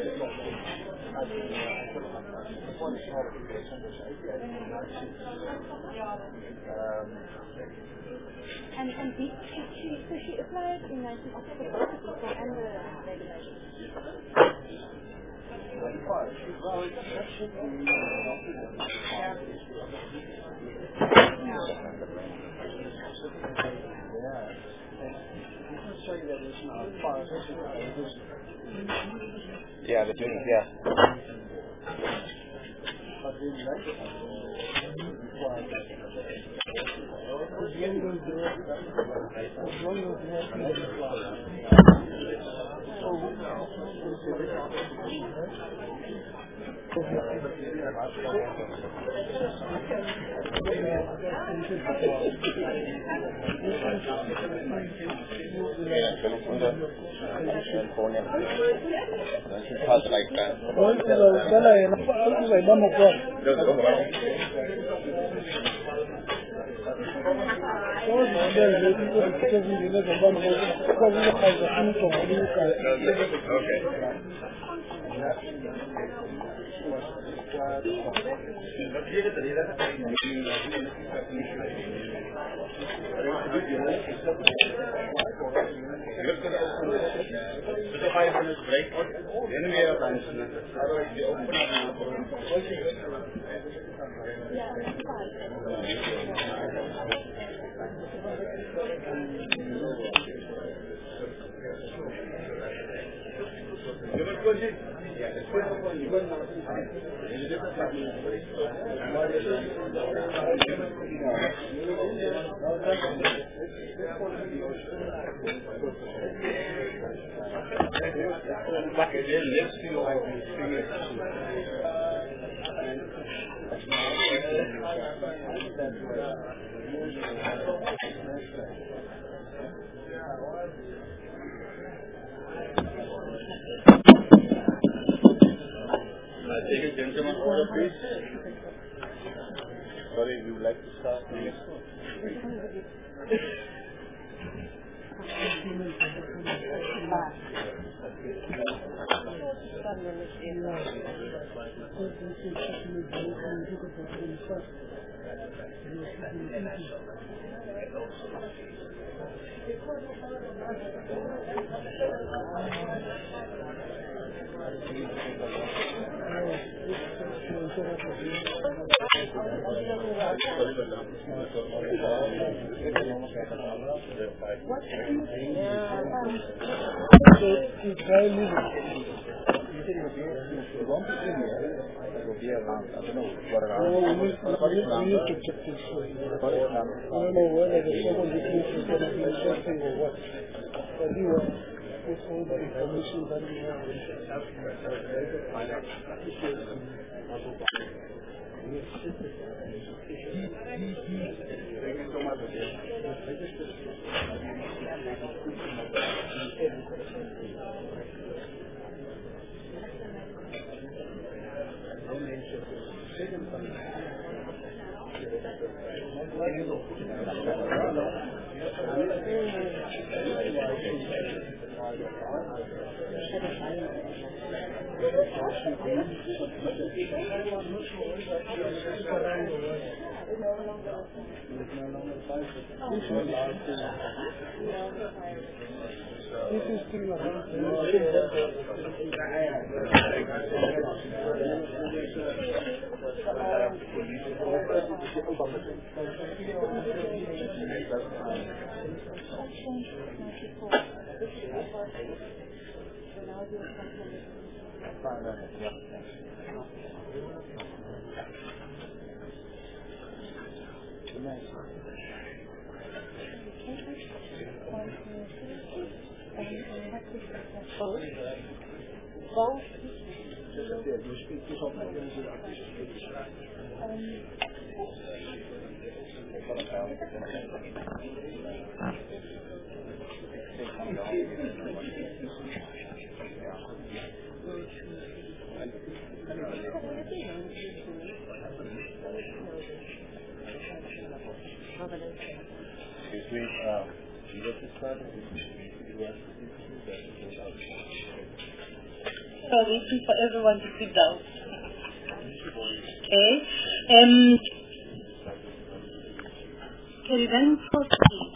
And, and she, she, so she applied in nineteen eighty-four and the regulation. Yeah, they're doing it, yeah. Okay. five minutes break. Then we have answer. Otherwise, we open I take a gentleman order, please. Sorry, we would like to start please. So waiting for everyone to sit down. Okay. Um, can we then proceed?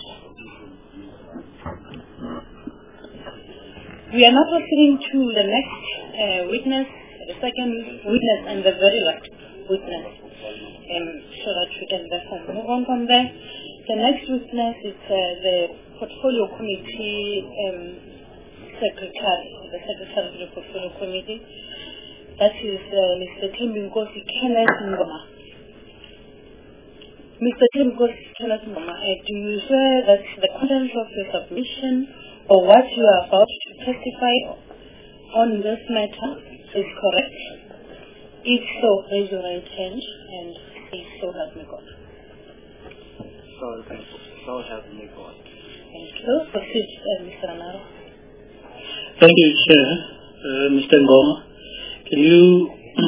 We are now proceeding to the next uh, witness, the second witness, and the very last witness. Um, so that we can therefore move on from there. The next witness is uh, the Portfolio Committee um, Secretary, the Secretary of the Portfolio Committee. That is uh, Mister Thembinkosi Kenneth Ngoma. Mister Thembinkosi Kenneth Ngoma, uh, do you swear that the content of your submission or what you are about to testify on this matter is correct? If so, raise your right hand, and if so, help me God. So, so help me God. Thank you. Proceed, uh, Mister Anaro. Thank you, Chair. Uh, Mister Ngoma, can you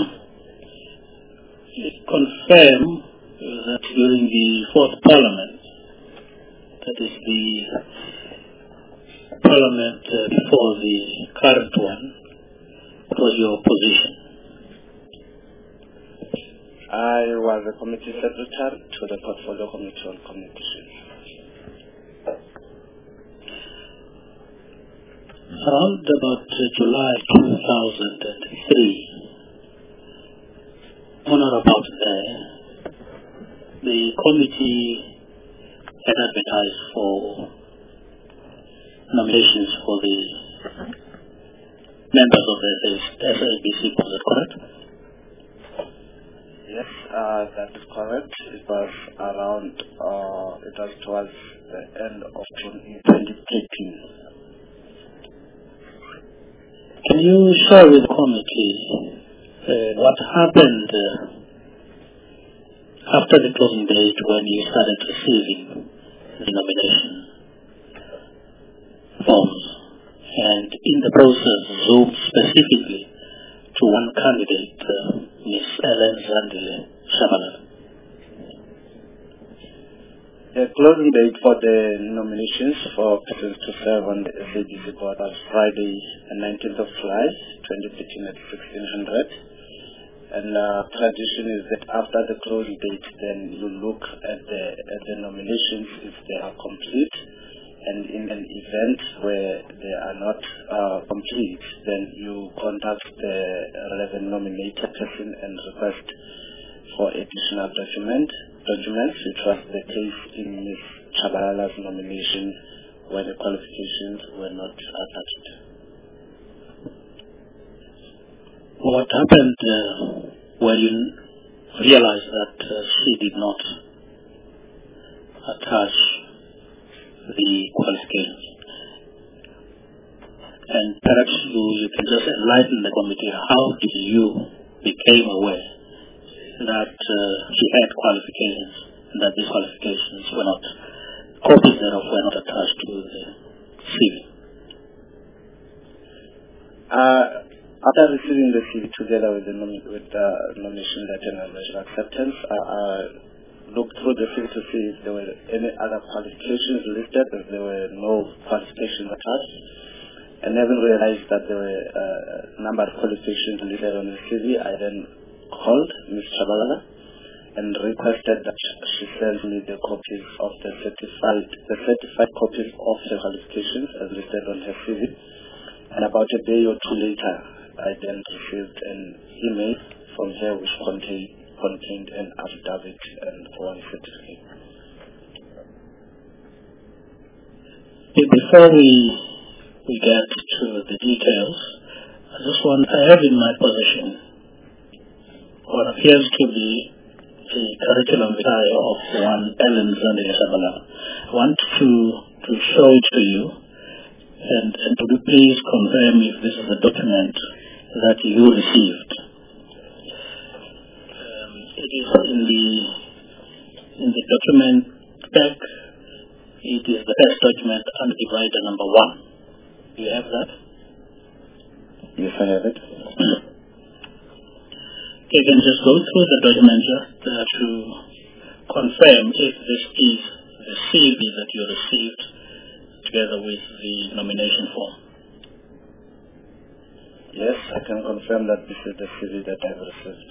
confirm uh, that during the fourth Parliament, that is the Parliament uh, before the current one, What was your position? I was a committee secretary to the Portfolio Committee on Communications. Around about uh, July two thousand three, on or about there, the committee had advertised for nominations for the members of the S A B C, was that correct? Yes, uh, that is correct. It was around, uh, it was towards the end of June in twenty thirteen. Can you share with the committee uh, what happened uh, after the closing date when you started receiving the nomination forms, and in the process zoomed specifically to one candidate, uh, Miss Ellen Zandile Shabalala? The closing date for the nominations for persons to serve on the S A B C board was Friday, the nineteenth of July, twenty thirteen at sixteen hundred. And uh, tradition is that after the closing date, then you look at the, at the nominations if they are complete. And in an event where they are not uh, complete, then you contact the relevant nominated person and request for additional document, documents, which was the case in Miz Shabalala's nomination where the qualifications were not attached. What happened uh, when you realized that uh, she did not attach the qualifications? And perhaps you, you can just enlighten the committee, how did you became aware that uh, she had qualifications and that these qualifications were not, copies thereof were not attached to the C V? Uh, after receiving the C V together with the nom- with the nomination letter and measure acceptance, I uh, looked through the C V to see if there were any other qualifications listed, if there were no qualifications attached. And having realized that there were uh, a number of qualifications listed on the C V, I then called Miz Shabalala and requested that she send me the copies of the certified, the certified copies of the qualifications as listed on her C V. And about a day or two later, I then received an email from her which contained, contained an affidavit and one certificate. Before we we get to the details, I just want, I have in my possession what appears to be the curriculum vitae of one Ellen Zandile Shabalala. I want to, to show it to you, and, and would you please confirm if this is a document that you received. Um, it is in the, in the document pack. It is the first document under divider number one. Do you have that? Yes, I have it. You can just go through the document just uh, to confirm if this is the C V that you received together with the nomination form. Yes, I can confirm that this is the C V that I've received.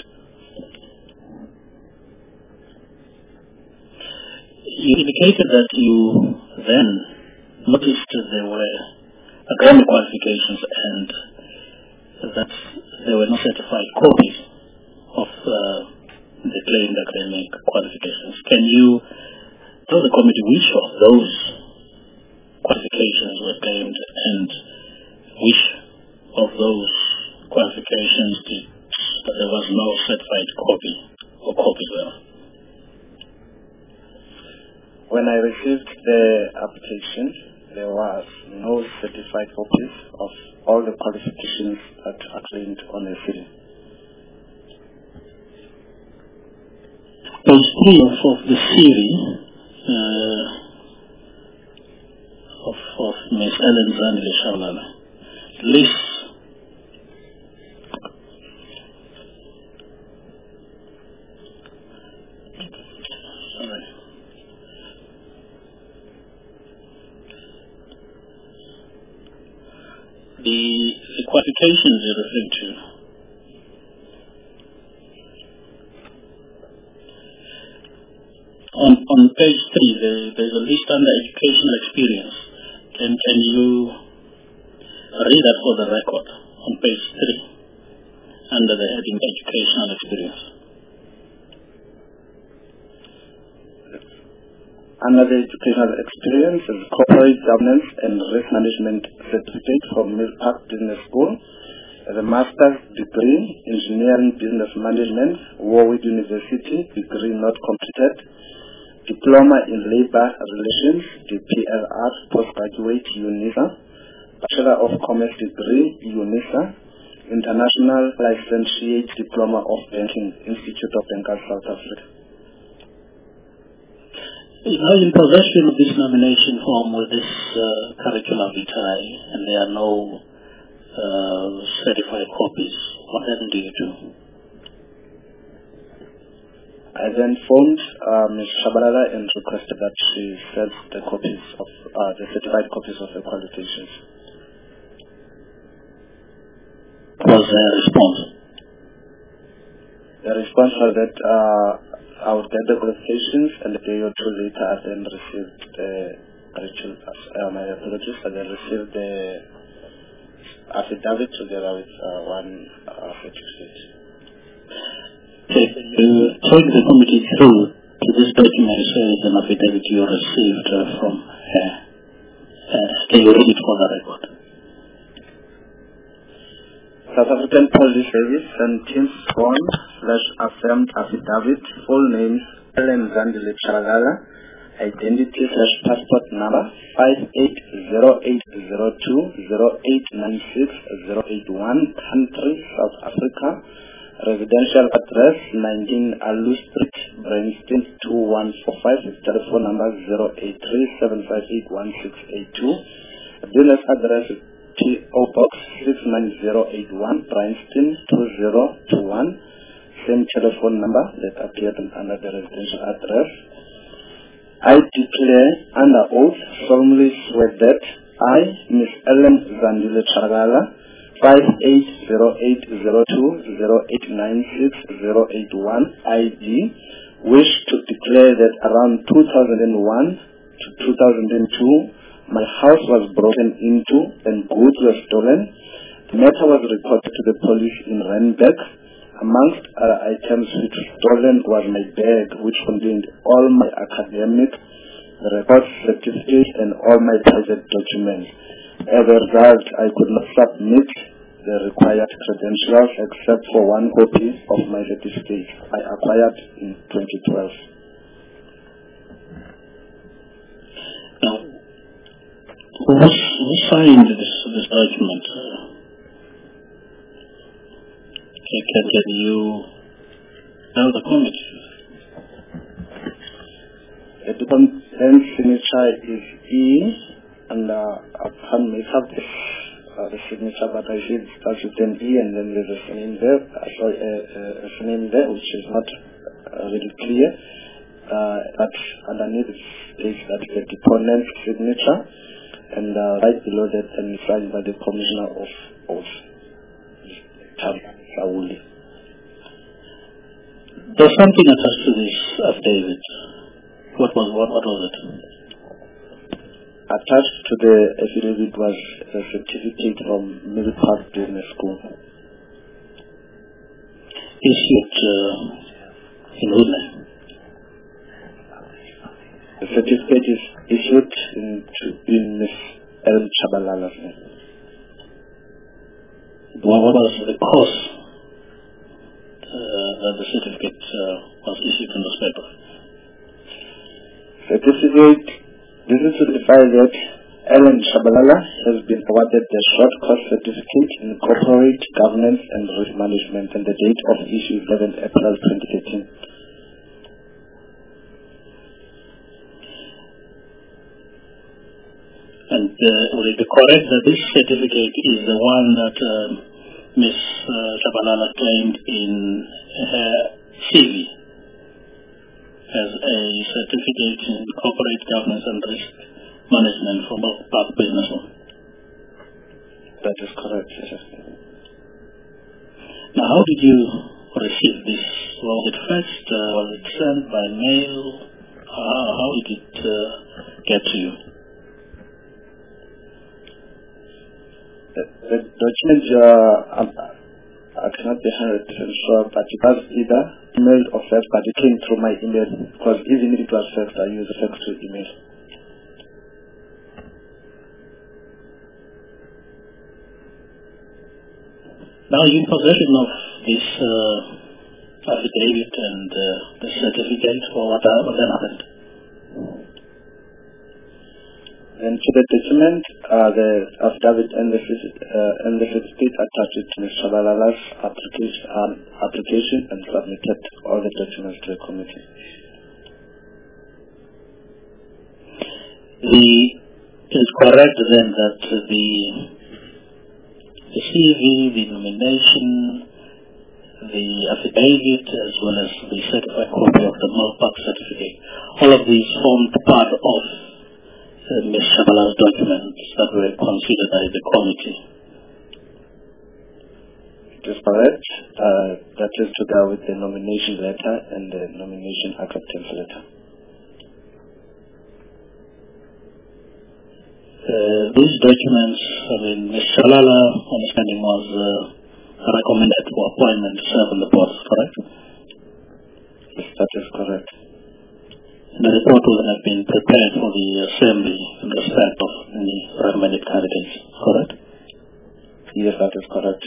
You indicated that you then noticed there were academic qualifications and that there were no certified copies of uh, the claimed academic qualifications. Can you tell the committee which of those qualifications were claimed and which of those qualifications did, that there was no certified copy or copies thereof? When I received the application, there was no certified copies of all the qualifications that are claimed on the C V. Page three of, of the C V uh, of, of Miz Ellen Zandile Shabalala lists sorry. The the qualifications you're referring to. On, on page three, there, there's a list under educational experience. Can, can you read that for the record on page three, under the heading educational experience? Under the educational experience is corporate governance and risk management certificate from Milpark Business School, the master's degree, engineering business management, Warwick University, degree not completed, diploma in labor relations, D P L R, postgraduate UNISA, bachelor of commerce degree, UNISA, international licentiate diploma of banking, Institute of Bankers, South Africa. Now in possession of this nomination form with this uh, curriculum vitae, and there are no uh, certified copies, what then do you do? I then phoned uh, Miz Shabalala and requested that she send the copies of uh, the certified copies of the qualifications. What was their response? The response was that uh, I would get the qualifications, and a day or two later I then received the uh, my apologies, I then received the affidavit together with uh, one uh, certificate. Okay, you take the committee through to this document, says an affidavit you received uh, from her. Uh, can you read it for the record? South African Police Service and Team Sworn slash affirmed affidavit, full names Ellen Zandile Charagala, identity slash passport number five eight zero eight zero two zero eight nine six zero eight one, country South Africa, residential address nineteen Alu Street, Bryanston two one four five, telephone number zero eight three seven five eight one six eight two, business address P O Box six nine zero eight one, Bryanston two zero two one, same telephone number that appeared under the residential address. I declare under oath solemnly swear that I, Miss Ellen Zandile Charagala, five eight zero eight zero two zero eight nine six zero eight one I D, wish to declare that around two thousand one to two thousand two, my house was broken into and goods were stolen. The matter was reported to the police in Randburg. Amongst other items which were stolen was my bag, which contained all my academic records, certificates, and all my private documents. As a result, I could not submit the required credentials except for one copy of my certificate I acquired in twenty twelve. Now, who, who signed this, this document? Can, can, can you tell the committee? The document signature is E, and uh, I can't make up this, uh, the signature, but I see it starts with an E, and then there's a name there, uh, sorry, a, a, a name there, which is not uh, really clear. Uh, but underneath it states that the deponent's signature, and uh, right below that, and signed by the Commissioner of Oath, Tam Sauli. There's something attached to this affidavit. What was what? What was it? Attached to the affidavit was a certificate from Milpark Business School. Issued uh, in whose name? The certificate is issued in, in Miss Ellen Shabalala's name. What was the course uh, that the certificate uh, was issued in this paper? Certificate, this is to certify that Ellen Shabalala has been awarded the short course certificate in corporate governance and risk management, and the date of issue eleventh April twenty thirteen. And uh, would it be correct that this certificate is the one that uh, Miz Uh, Shabalala claimed in her C V as a certificate in corporate governance and risk management from Milpark Business School? That is correct, yes. Now, how did you receive this? Was it faxed? Uh, was it sent by mail? Uh, how did it uh, get to you? The, the documents, uh, I, I cannot be one hundred percent sure, but it was either emailed or faxed, but it came through my email, because even if it was faxed, I use fax to email. Now, you're in possession of this uh, affidavit and uh, the certificate, or what, uh, what then happened? And to the document, uh, the affidavit and the, uh, and the certificate attached to Miz Shabalala's application, um, application and submitted all the documents to the committee. The, it is correct then that the The C V, the nomination, the affidavit, as well as the certified copy of the Malpak certificate, all of these formed part of uh, Miz Shabala's documents that were considered by the committee. It is correct. Uh, that is together with the nomination letter and the nomination acceptance letter. Uh, these documents, I mean, Miz Shalala, understanding, was uh, recommended for appointment to serve on the board, correct? Yes, that is correct. And the report will have been prepared for the assembly in respect of any recommended candidates, correct? Yes, that is correct.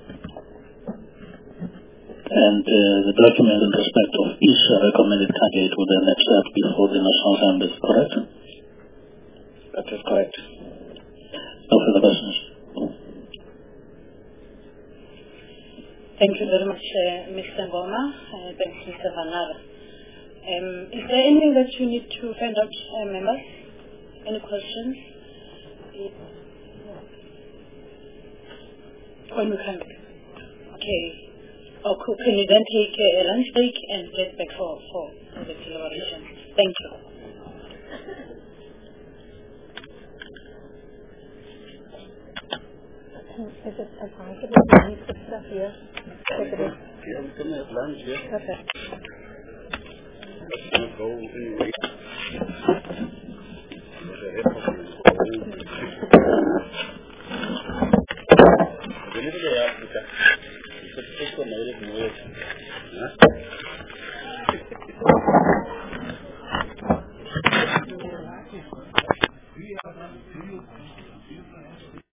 And uh, the document in respect of each recommended candidate will then accept before the National Assembly, correct? That is correct. No further questions. Thank you very much, uh, Mister Ngoma. Uh, thanks, Mister Vanara. Um, is there anything that you need to find out, uh, members? Any questions? When we come back. Okay. Or cool. Can you then take a lunch break and get back for, for the deliberation? Thank you. Is it advisable to leave the stuff here? Take it in. Yeah, we can have lunch, yeah. Okay. Let's not go anyway. The head Whenever they ask me that, it's a pick on the word. Huh?